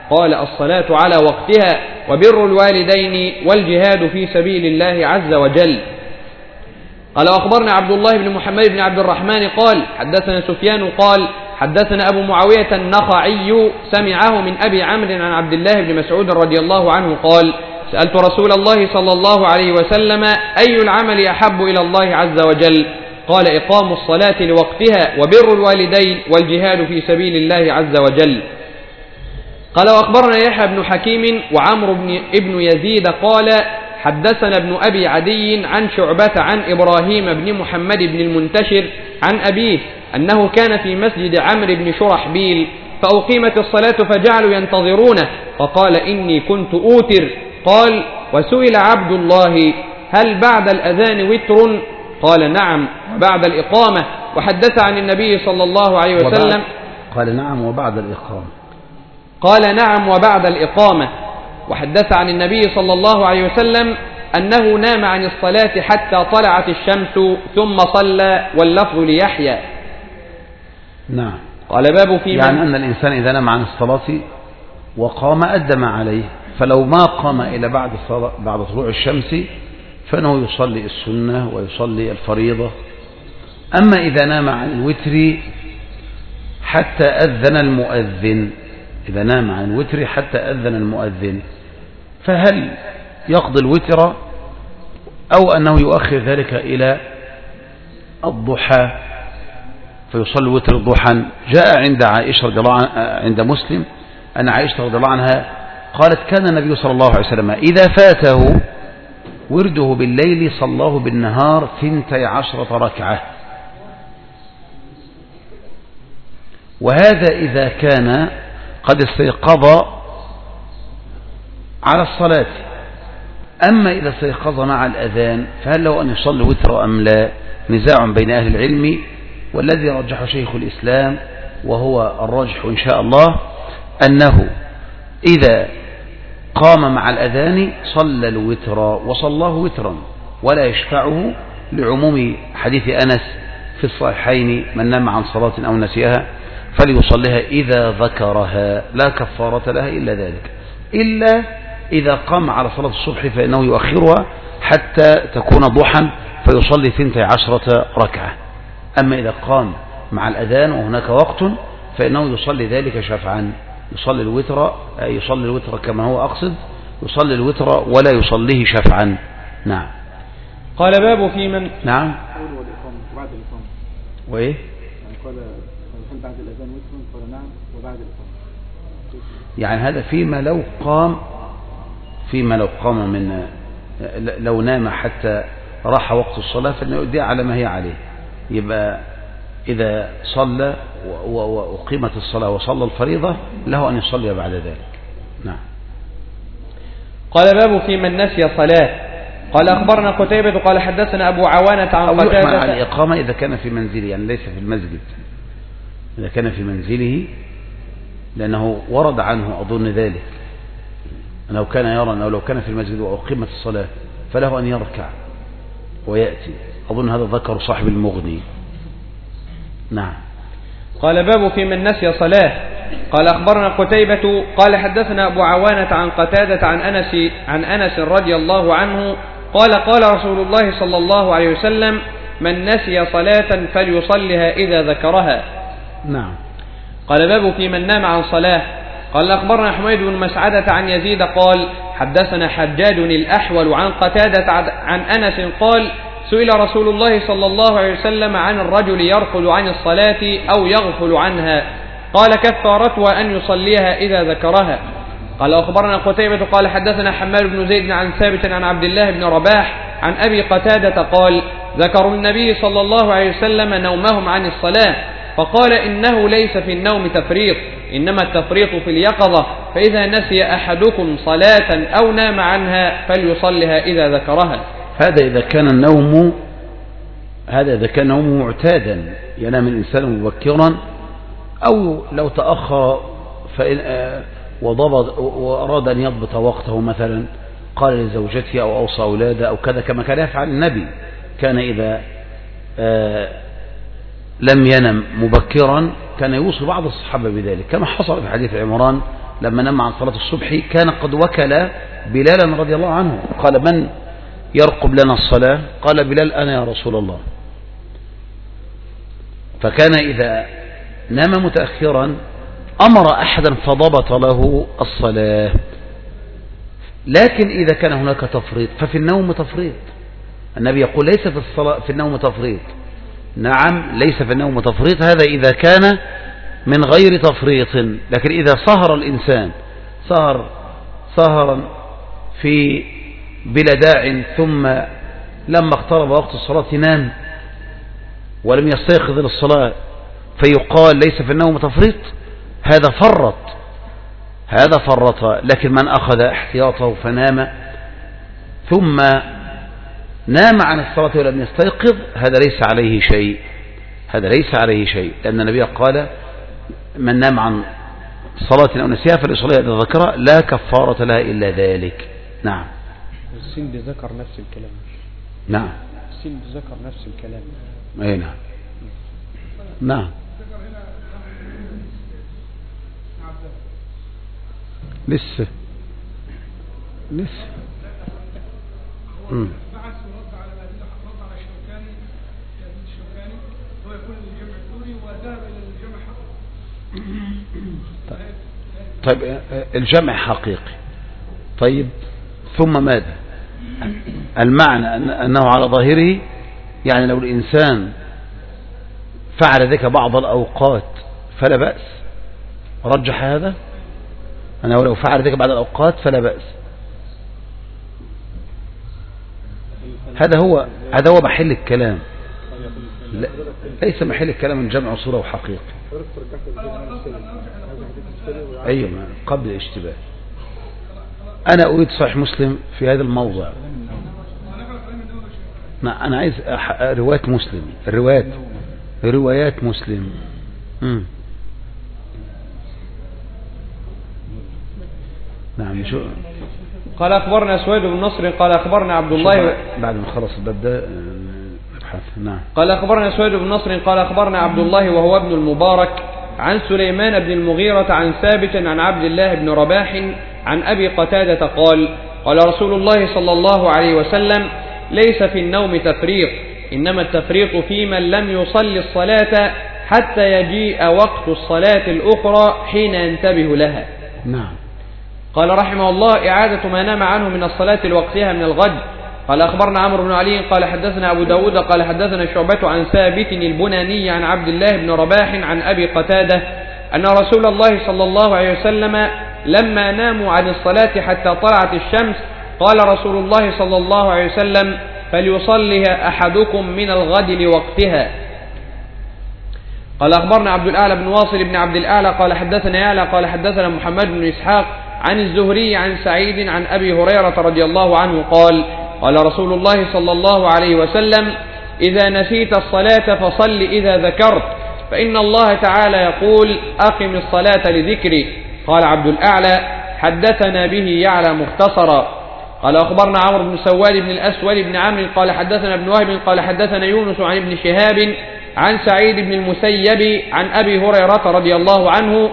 قال الصلاة على وقتها وبر الوالدين والجهاد في سبيل الله عز وجل. قال وأخبرنا عبد الله بن محمد بن عبد الرحمن قال حدثنا سفيان قال حدثنا أبو معاوية النخعي سمعه من أبي عمرو عن عبد الله بن مسعود رضي الله عنه قال سألت رسول الله صلى الله عليه وسلم أي العمل أحب إلى الله عز وجل؟ قال إقام الصلاة لوقتها وبر الوالدين والجهاد في سبيل الله عز وجل. قال وأخبرنا يحيى بن حكيم وعمرو بن يزيد قال حدثنا ابن أبي عدي عن شعبة عن إبراهيم بن محمد بن المنتشر عن أبيه أنه كان في مسجد عمرو بن شرحبيل فأقيمت الصلاة فجعلوا ينتظرونه فقال إني كنت أوتر. قال وسئل عبد الله هل بعد الأذان وتر؟ قال نعم بعد الإقامة. وحدث عن النبي صلى الله عليه وسلم قال نعم وبعد الإقامة. قال نعم وبعد الإقامة. وحدث عن النبي صلى الله عليه وسلم أنه نام عن الصلاة حتى طلعت الشمس ثم صلى واللفظ ليحيى. نعم. قال باب في يعني أن الإنسان إذا نام عن الصلاة وقام أدى ما عليه، فلو ما قام إلى بعد طلوع الشمس فإنه يصلي السنة ويصلي الفريضة. أما إذا نام عن الوتر حتى أذن المؤذن، إذا نام عن الوتر حتى أذن المؤذن، فهل يقضي الوتر أو أنه يؤخر ذلك إلى الضحى فيصلي وتر الضحى؟ جاء عند عائشة رضي الله عنها عند مسلم أن عائشة رضي الله عنها قالت كان النبي صلى الله عليه وسلم إذا فاته ورده بالليل صلاه بالنهار 12 ركعة، وهذا إذا كان قد استيقظ على الصلاة. أما إذا استيقظ مع الأذان فهل له أن يصلي وتر أم لا؟ نزاع بين أهل العلم، والذي رجحه شيخ الإسلام وهو الراجح إن شاء الله أنه إذا قام مع الأذان صلى الوتر وصلاه وترا ولا يشفعه، لعموم حديث أنس في الصحيحين من نام عن صلاة أو نسيها فليصليها إذا ذكرها لا كفارة لها إلا ذلك، إلا إذا قام على صلاة الصبح فإنه يؤخرها حتى تكون ضحى فيصلي 12 ركعة. أما إذا قام مع الأذان وهناك وقت فإنه يصلي ذلك شفعا، يصلي الوتر كما هو أقصد، يصلي الوتر ولا يصليه شفعا. نعم. قال باب في من نعم بعد الإقامة وإيه قال بعد الأذان وتر؟ قال نعم وبعد الإقامة. يعني هذا فيما لو قام من لو نام حتى راح وقت الصلاة فلنؤدي على ما هي عليه، يبقى إذا صلى وقيمت الصلاة وصلى الفريضة له أن يصلي بعد ذلك. نعم. قال باب في من نسي صلاة. قال أخبرنا قتيبة قال حدثنا أبو عوانة عن قتادة مع الإقامة إذا كان في منزله، يعني ليس في المسجد، إذا كان في منزله، لأنه ورد عنه أظن ذلك أنه كان يرى أنه لو كان في المسجد وأقيمت الصلاة فله أن يركع ويأتي، أظن هذا ذكر صاحب المغني. نعم. قال باب في من نسي صلاة. قال أخبرنا قتيبة قال حدثنا أبو عوانة عن قتادة عن أنس رضي الله عنه قال قال رسول الله صلى الله عليه وسلم من نسي صلاة فليصلها إذا ذكرها. نعم. قال باب في من نام عن صلاة. قال أخبرنا حميد بن مسعدة عن يزيد قال حدثنا حجاج الأحول عن قتادة عن أنس قال سئل رسول الله صلى الله عليه وسلم عن الرجل يرقد عن الصلاة أو يغفل عنها، قال كفارتها أن يصليها إذا ذكرها. قال أخبرنا قتيبة قال حدثنا حماد بن زيد عن ثابت عن عبد الله بن رباح عن أبي قتادة قال ذكروا النبي صلى الله عليه وسلم نومهم عن الصلاة فقال إنه ليس في النوم تفريط، إنما التفريط في اليقظة، فإذا نسي أحدكم صلاة أو نام عنها فليصلها إذا ذكرها. هذا إذا كان نومه معتادا، ينام الإنسان مبكرا، أو لو تأخر وأراد أن يضبط وقته، مثلا قال لزوجته أو أوصى أولاده أو كذا، كما كان يفعل النبي، كان إذا لم ينم مبكرا كان يوصي بعض الصحابة بذلك، كما حصل في حديث عمران لما نام عن صلاة الصبح كان قد وكل بلالا رضي الله عنه، قال من يرقب لنا الصلاة؟ قال بلال أنا يا رسول الله. فكان إذا نام متأخرا أمر أحدا فضبط له الصلاة. لكن إذا كان هناك تفريط ففي النوم تفريط. النبي يقول ليس في الصلاة في النوم تفريط. نعم ليس في النوم تفريط، هذا إذا كان من غير تفريط. لكن إذا سهر الإنسان سهرا في بلا داع ثم لما اقترب وقت الصلاة نام ولم يستيقظ للصلاة فيقال ليس في النوم تفريط، هذا فرط. لكن من أخذ احتياطه فنام ثم نام عن الصلاة ولم يستيقظ هذا ليس عليه شيء، لأن النبي قال من نام عن صلاة أو نسيها فليصليها إذا ذكرها لا كفارة لها إلا ذلك. نعم. السند ذكر نفس الكلام. نعم. السند ذكر نفس الكلام. أي نعم. نعم. لسه بعث ورد على الشوكاني هو يقول الجمع الثوري وذهب الى الجمع حقيقي. طيب الجمع حقيقي. طيب ثم ماذا؟ المعنى أنه على ظاهره يعني لو الإنسان فعل ذلك بعض الأوقات فلا بأس، رجح هذا أنه لو فعل ذلك بعض الأوقات فلا بأس. هذا هو محل الكلام، ليس محل الكلام الجمع صورة وحقيقة. أيوة قبل الاشتباه. أنا أريد صحيح مسلم في هذا الموضع. أنا عايز روايات مسلم، روايات مسلم. نعم. شو قال أخبرنا سويد بن نصر قال أخبرنا عبد الله بعد ما خلص الباب ده نبحث. نعم. قال أخبرنا سويد بن نصر قال أخبرنا عبد الله وهو ابن المبارك عن سليمان بن المغيرة عن ثابت عن عبد الله بن رباح عن أبي قتادة قال قال رسول الله صلى الله عليه وسلم ليس في النوم تفريط، إنما التفريط في من لم يصلي الصلاة حتى يجيء وقت الصلاة الأخرى حين ينتبه لها. نعم. قال رحمه الله إعادة ما نام عنه من الصلاة لوقتها من الغد. قال أخبرنا عمرو بن علي قال حدثنا أبو داود قال حدثنا شعبة عن ثابت البناني عن عبد الله بن رباح عن أبي قتادة أن رسول الله صلى الله عليه وسلم لما ناموا عن الصلاة حتى طلعت الشمس قال رسول الله صلى الله عليه وسلم فليصليها أحدكم من الغد لوقتها. قال أخبرنا عبد الأعلى بن واصل بن عبد الأعلى قال حدثنا يعلى قال حدثنا محمد بن إسحاق عن الزهري عن سعيد عن أبي هريرة رضي الله عنه قال قال رسول الله صلى الله عليه وسلم إذا نسيت الصلاة فصل إذا ذكرت، فإن الله تعالى يقول أقم الصلاة لذكري. قال عبد الأعلى حدثنا به يعلى مختصرا. قال أخبرنا عمرو بن سواد بن الأسود بن عمرو قال حدثنا ابن وهب قال حدثنا يونس عن ابن شهاب عن سعيد بن المسيب عن أبي هريرة رضي الله عنه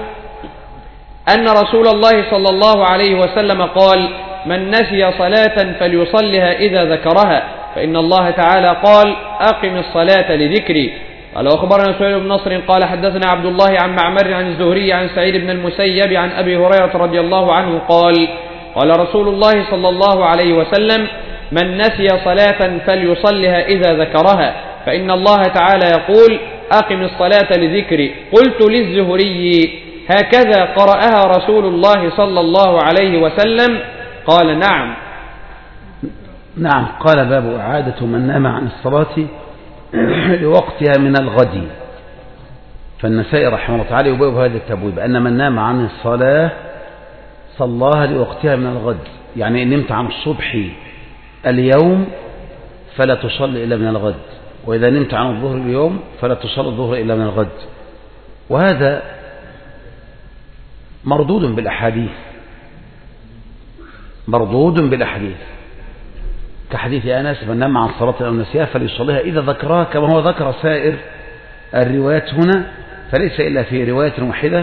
أن رسول الله صلى الله عليه وسلم قال من نسي صلاة فليصلها إذا ذكرها، فإن الله تعالى قال أقم الصلاة لذكري. قال أخبرنا سهيل بن نصر قال حدثنا عبد الله عن معمر عن الزهري عن سعيد بن المسيب عن أبي هريرة رضي الله عنه قال قال رسول الله صلى الله عليه وسلم من نسي صلاة فليصلها إذا ذكرها، فإن الله تعالى يقول أقم الصلاة لذكري. قلت للزهري هكذا قرأها رسول الله صلى الله عليه وسلم؟ قال نعم. نعم. قال باب إعادة من نام عن الصلاة لوقتها من الغد. فالنسائي رحمه الله تعالى يبوب هذا التبويب أن من نام عن الصلاة صلاها لوقتها من الغد، يعني إن نمت عن الصبح اليوم فلا تصلي إلا من الغد، وإذا نمت عن الظهر اليوم فلا تصلي الظهر إلا من الغد. وهذا مردود بالأحاديث، كحديث أنس من نام عن صلاة أو نسيها فليصليها إذا ذكرها، كما هو ذكر سائر الروايات هنا، فليس إلا في رواية واحدة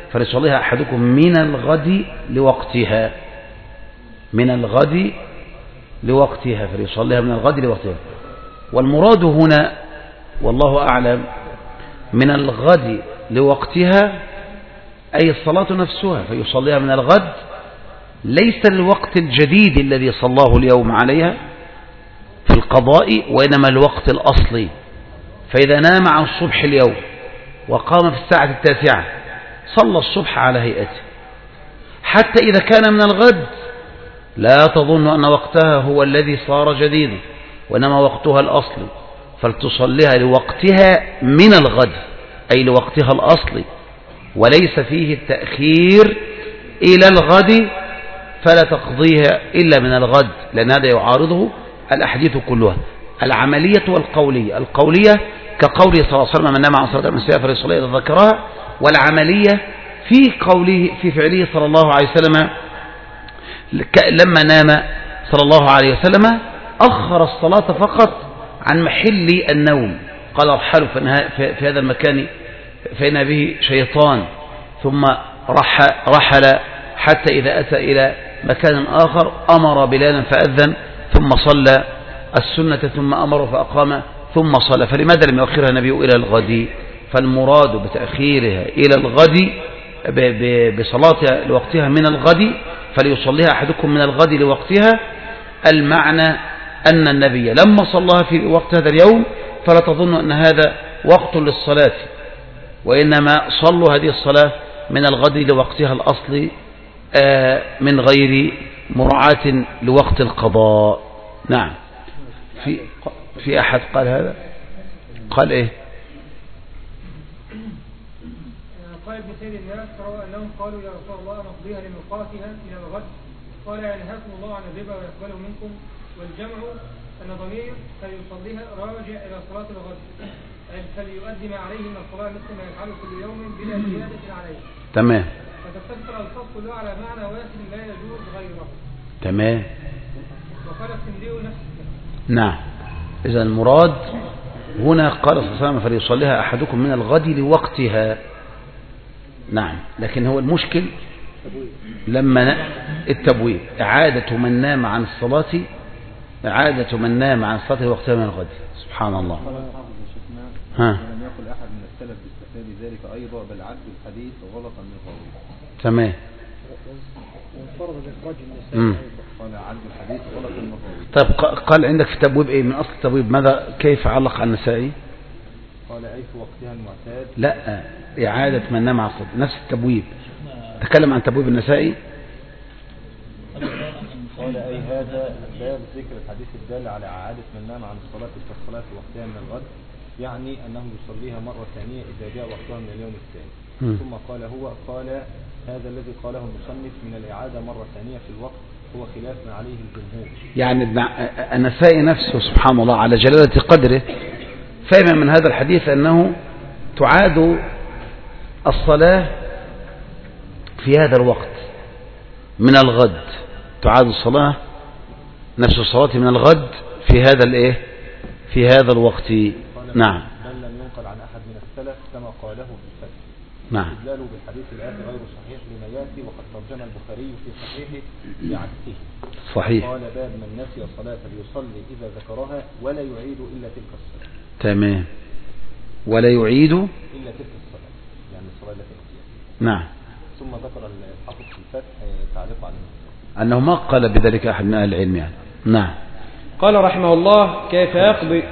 فليصليها أحدكم من الغد لوقتها، من الغد لوقتها، فليصليها من الغد لوقتها. والمراد هنا والله أعلم من الغد لوقتها أي الصلاة نفسها، فيصليها من الغد ليس الوقت الجديد الذي صلاه اليوم عليها في القضاء، وإنما الوقت الأصلي. فإذا نام عن الصبح اليوم وقام في الساعة 9 صلى الصبح على هيئته، حتى إذا كان من الغد لا تظن أن وقتها هو الذي صار جديدا، وإنما وقتها الأصلي، فلتصليها لوقتها من الغد أي لوقتها الأصلي، وليس فيه التأخير إلى الغد، فلا تقضيها إلا من الغد، لأن هذا يعارضه الأحاديث كلها العملية والقولية. القولية كقوله صلى الله عليه وسلم من نام عن صلاة المساء فليصليها إذا ذكرها، والعملية في قوله في فعله صلى الله عليه وسلم لما نام صلى الله عليه وسلم أخر الصلاة فقط عن محل النوم، قال ارحلوا في هذا المكان فإن به شيطان، ثم رحل حتى إذا أتى إلى مكان آخر أمر بلالا فأذن، ثم صلى السنة، ثم أمر فأقام، ثم صلى. فلماذا لم يؤخرها النبي إلى الغد؟ فالمراد بتأخيرها إلى الغد بصلاتها لوقتها من الغد، فليصليها أحدكم من الغد لوقتها. المعنى أن النبي لما صلىها في وقت هذا اليوم فلا تظن أن هذا وقت للصلاة، وإنما صلوا هذه الصلاة من الغد لوقتها الأصلي من غير مراعاة لوقت القضاء. نعم. في أحد قال هذا؟ قال إيه؟ قال ابن سيد الناس روى أنهم قالوا يا رسول الله نقضيها لميقاتها إلى الغد، قال ينهاكم الله عن الربا ويقبله منكم، والجمع أن ضمير فليصليها راجع إلى صلاة الغد، فليؤدي ما عليه من الصلاة مثل ما يفعله كل يوم بلا زيادة عليه. تمام. فتتفق الألفاظ كلها على معنى واحد لا يجوز غيره. تمام. وقال السندي نفسه. نعم. إذا المراد هنا قال صلى الله عليه وسلم فليصليها أحدكم من الغد لوقتها. نعم. لكن هو المشكل لما التبويب إعادة من نام عن الصلاة، إعادة من نام عن الصلاة وقتها من الغد. سبحان الله. لم يقل أحد من السلف باستفاد ذلك أيضا، بل عد الحديث غلطا من الراوي. تمام. قال عد الحديث غلطا من الراوي. طيب قال عندك في تبويب إيه من أصل التبويب؟ ماذا كيف علق على النسائي؟ قال أي في وقتها المعتاد. لا، إعادة من نام عن الصلاة نفس التبويب. تكلم عن تبويب النسائي. قال أي هذا باب ذكر الحديث الدال على إعادة من نام عن الصلاة كالصلاة في وقتها من الغد، يعني أنه يصليها مرة ثانية إذا جاء وقتها من اليوم الثاني. ثم قال هذا الذي قاله المصنف من الإعادة مرة ثانية في الوقت هو خلاف ما عليه الجمهور. يعني النسائي نفسه سبحان الله على جلالة قدره فهم من هذا الحديث أنه تعاد الصلاة في هذا الوقت من الغد، تعاد الصلاة نفس الصلاة من الغد في هذا الايه في هذا الوقت. نعم. بل لم ينقل عن أحد من السلف كما قاله في الفتح. نعم. استدلاله بالحديث الآتي غير صحيح لما يأتي، وقد ترجم البخاري في صحيحه بعكسه. صحيح. قال باب من نسي الصلاة فليصلي إذا ذكرها ولا يعيد إلا تلك الصلاة. تمام. ولا يعيد إلا تلك الصلاة، يعني الصلاة التي نسيها. نعم. ثم ذكر الحافظ في الفتح تعليق على أنه ما قال بذلك أحد من أهل العلم يعني. نعم. قال رحمه الله كيف يقضي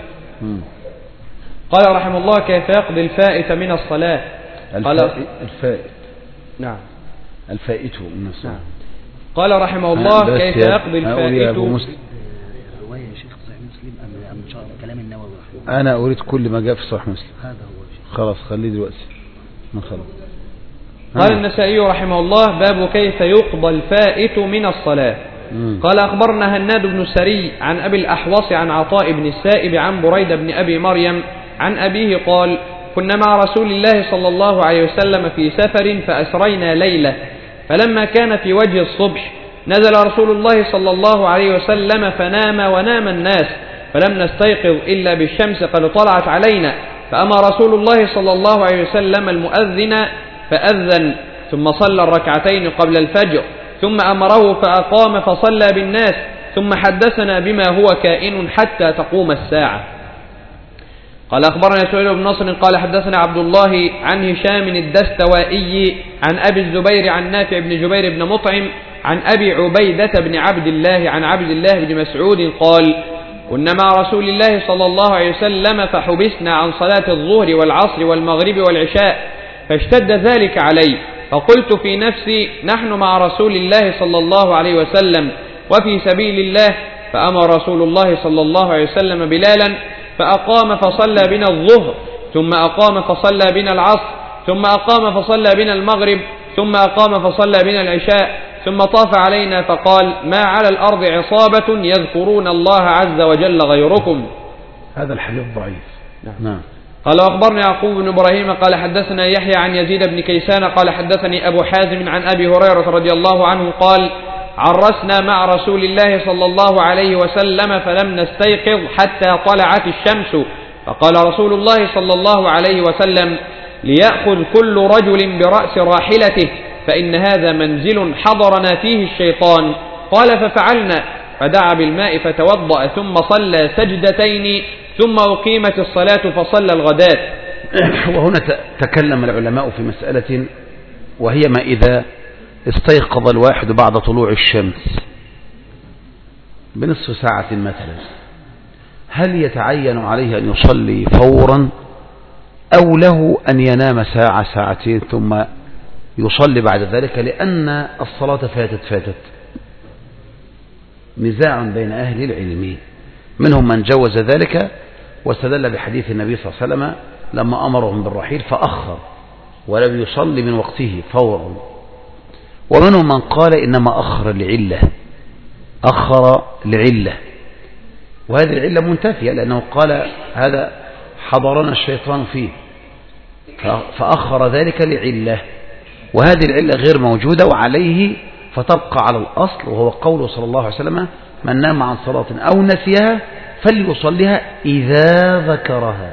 الفائت من الصلاة. الفائت. نعم. الفائت من الصلاة. نعم. قال رحمه الله كيف يقضي الفائت. رواية يا شيخ صحيح مسلم أم كلام النووي؟ أنا أريد كل ما جاء في صحيح مسلم. هذا هو شيخ. خلاص خليه دلوقتي من خلاص. قال النسائي رحمه الله باب كيف يقضى الفائت من الصلاة. قال أخبرنا هناد بن السري عن أبي الأحوص عن عطاء بن السائب عن بريدة بن أبي مريم عن أبيه قال كنا مع رسول الله صلى الله عليه وسلم في سفر فأسرينا ليلة، فلما كان في وجه الصبح نزل رسول الله صلى الله عليه وسلم فنام ونام الناس، فلم نستيقظ إلا بالشمس قد طلعت علينا، فأمر رسول الله صلى الله عليه وسلم المؤذن فأذن، ثم صلى الركعتين قبل الفجر ثم أمره فأقام فصلى بالناس ثم حدثنا بما هو كائن حتى تقوم الساعة. قال أخبرنا سهيل بن نصر قال حدثنا عبد الله عن هشام الدستوائي عن أبي الزبير عن نافع بن جبير بن مطعم عن أبي عبيدة بن عبد الله عن عبد الله بن مسعود قال كنا مع رسول الله صلى الله عليه وسلم فحبسنا عن صلاة الظهر والعصر والمغرب والعشاء فاشتد ذلك علي فقلت في نفسي نحن مع رسول الله صلى الله عليه وسلم وفي سبيل الله فأمر رسول الله صلى الله عليه وسلم بلالا فأقام فصلى بنا الظهر ثم أقام فصلى بنا العصر ثم أقام فصلى بنا المغرب ثم أقام فصلى بنا العشاء ثم طاف علينا فقال ما على الأرض عصابة يذكرون الله عز وجل غيركم. هذا الحديث ضعيف. نعم. قال أخبرنا يعقوب بن إبراهيم قال حدثنا يحيى عن يزيد بن كيسان قال حدثني أبو حازم عن أبي هريرة رضي الله عنه قال عرسنا مع رسول الله صلى الله عليه وسلم فلم نستيقظ حتى طلعت الشمس فقال رسول الله صلى الله عليه وسلم ليأخذ كل رجل برأس راحلته فإن هذا منزل حضرنا فيه الشيطان. قال ففعلنا فدعا بالماء فتوضأ ثم صلى سجدتين ثم أقيمت الصلاة فصلى الغداة. وهنا تكلم العلماء في مسألة وهي ما إذا استيقظ الواحد بعد طلوع الشمس بنصف ساعة مثلا هل يتعين عليه أن يصلي فورا أو له أن ينام ساعة ساعتين ثم يصلي بعد ذلك لأن الصلاة فاتت نزاع بين أهل العلم منهم من جوز ذلك واستدل بحديث النبي صلى الله عليه وسلم لما أمرهم بالرحيل فأخر ولم يصلي من وقته فورا ومنهم من قال إنما أخر لعلة وهذه العلة منتفية لأنه قال هذا حضرنا الشيطان فيه فأخر ذلك لعلة وهذه العلة غير موجودة وعليه فتبقى على الأصل وهو قوله صلى الله عليه وسلم من نام عن صلاة أو نسيها فليصليها إذا ذكرها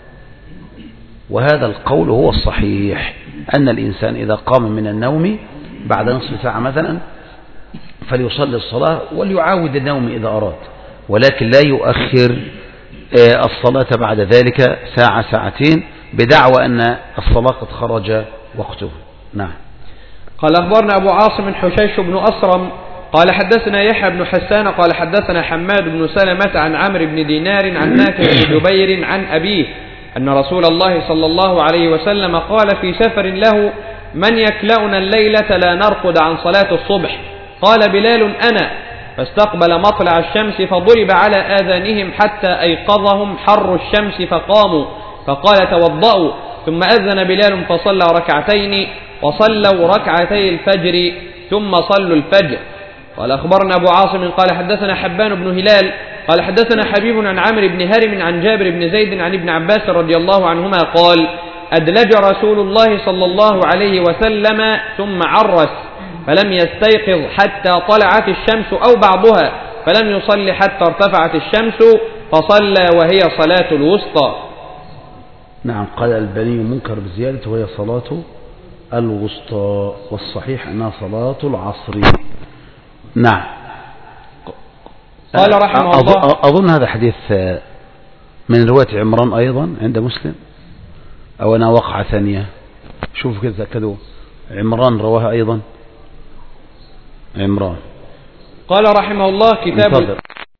وهذا القول هو الصحيح أن الإنسان إذا قام من النوم بعد نصف ساعة مثلا فليصلي الصلاة وليعاود النوم إذا أراد ولكن لا يؤخر الصلاة بعد ذلك ساعة ساعتين بدعوى أن الصلاة قد خرج وقته. نعم. قال أخبرنا أبو عاصم حشيش بن أصرم قال حدثنا يحيى بن حسان قال حدثنا حماد بن سلمة عن عمرو بن دينار عن نافع بن جبير عن أبيه أن رسول الله صلى الله عليه وسلم قال في سفر له من يكلأنا الليلة لا نرقد عن صلاة الصبح قال بلال أنا فاستقبل مطلع الشمس فضرب على آذانهم حتى أيقظهم حر الشمس فقاموا فقال توضأوا ثم أذن بلال فصلى ركعتين وصلوا ركعتي الفجر ثم صلوا الفجر. قال أخبرنا أبو عاصم قال حدثنا حبان بن هلال قال حدثنا حبيب عن عمرو بن هرم عن جابر بن زيد عن ابن عباس رضي الله عنهما قال أدلج رسول الله صلى الله عليه وسلم ثم عرس فلم يستيقظ حتى طلعت الشمس أو بعضها فلم يصل حتى ارتفعت الشمس فصلى وهي صلاة الوسطى. نعم. قال البني منكر بزيادة وهي صلاة الوسطى والصحيح أنها صلاة العصر. نعم. قال رحمه الله أظن هذا حديث من رواية عمران أيضا عند مسلم أو أنا وقعة ثانية شوف كذا كذا عمران رواها أيضا عمران. قال رحمه الله كتاب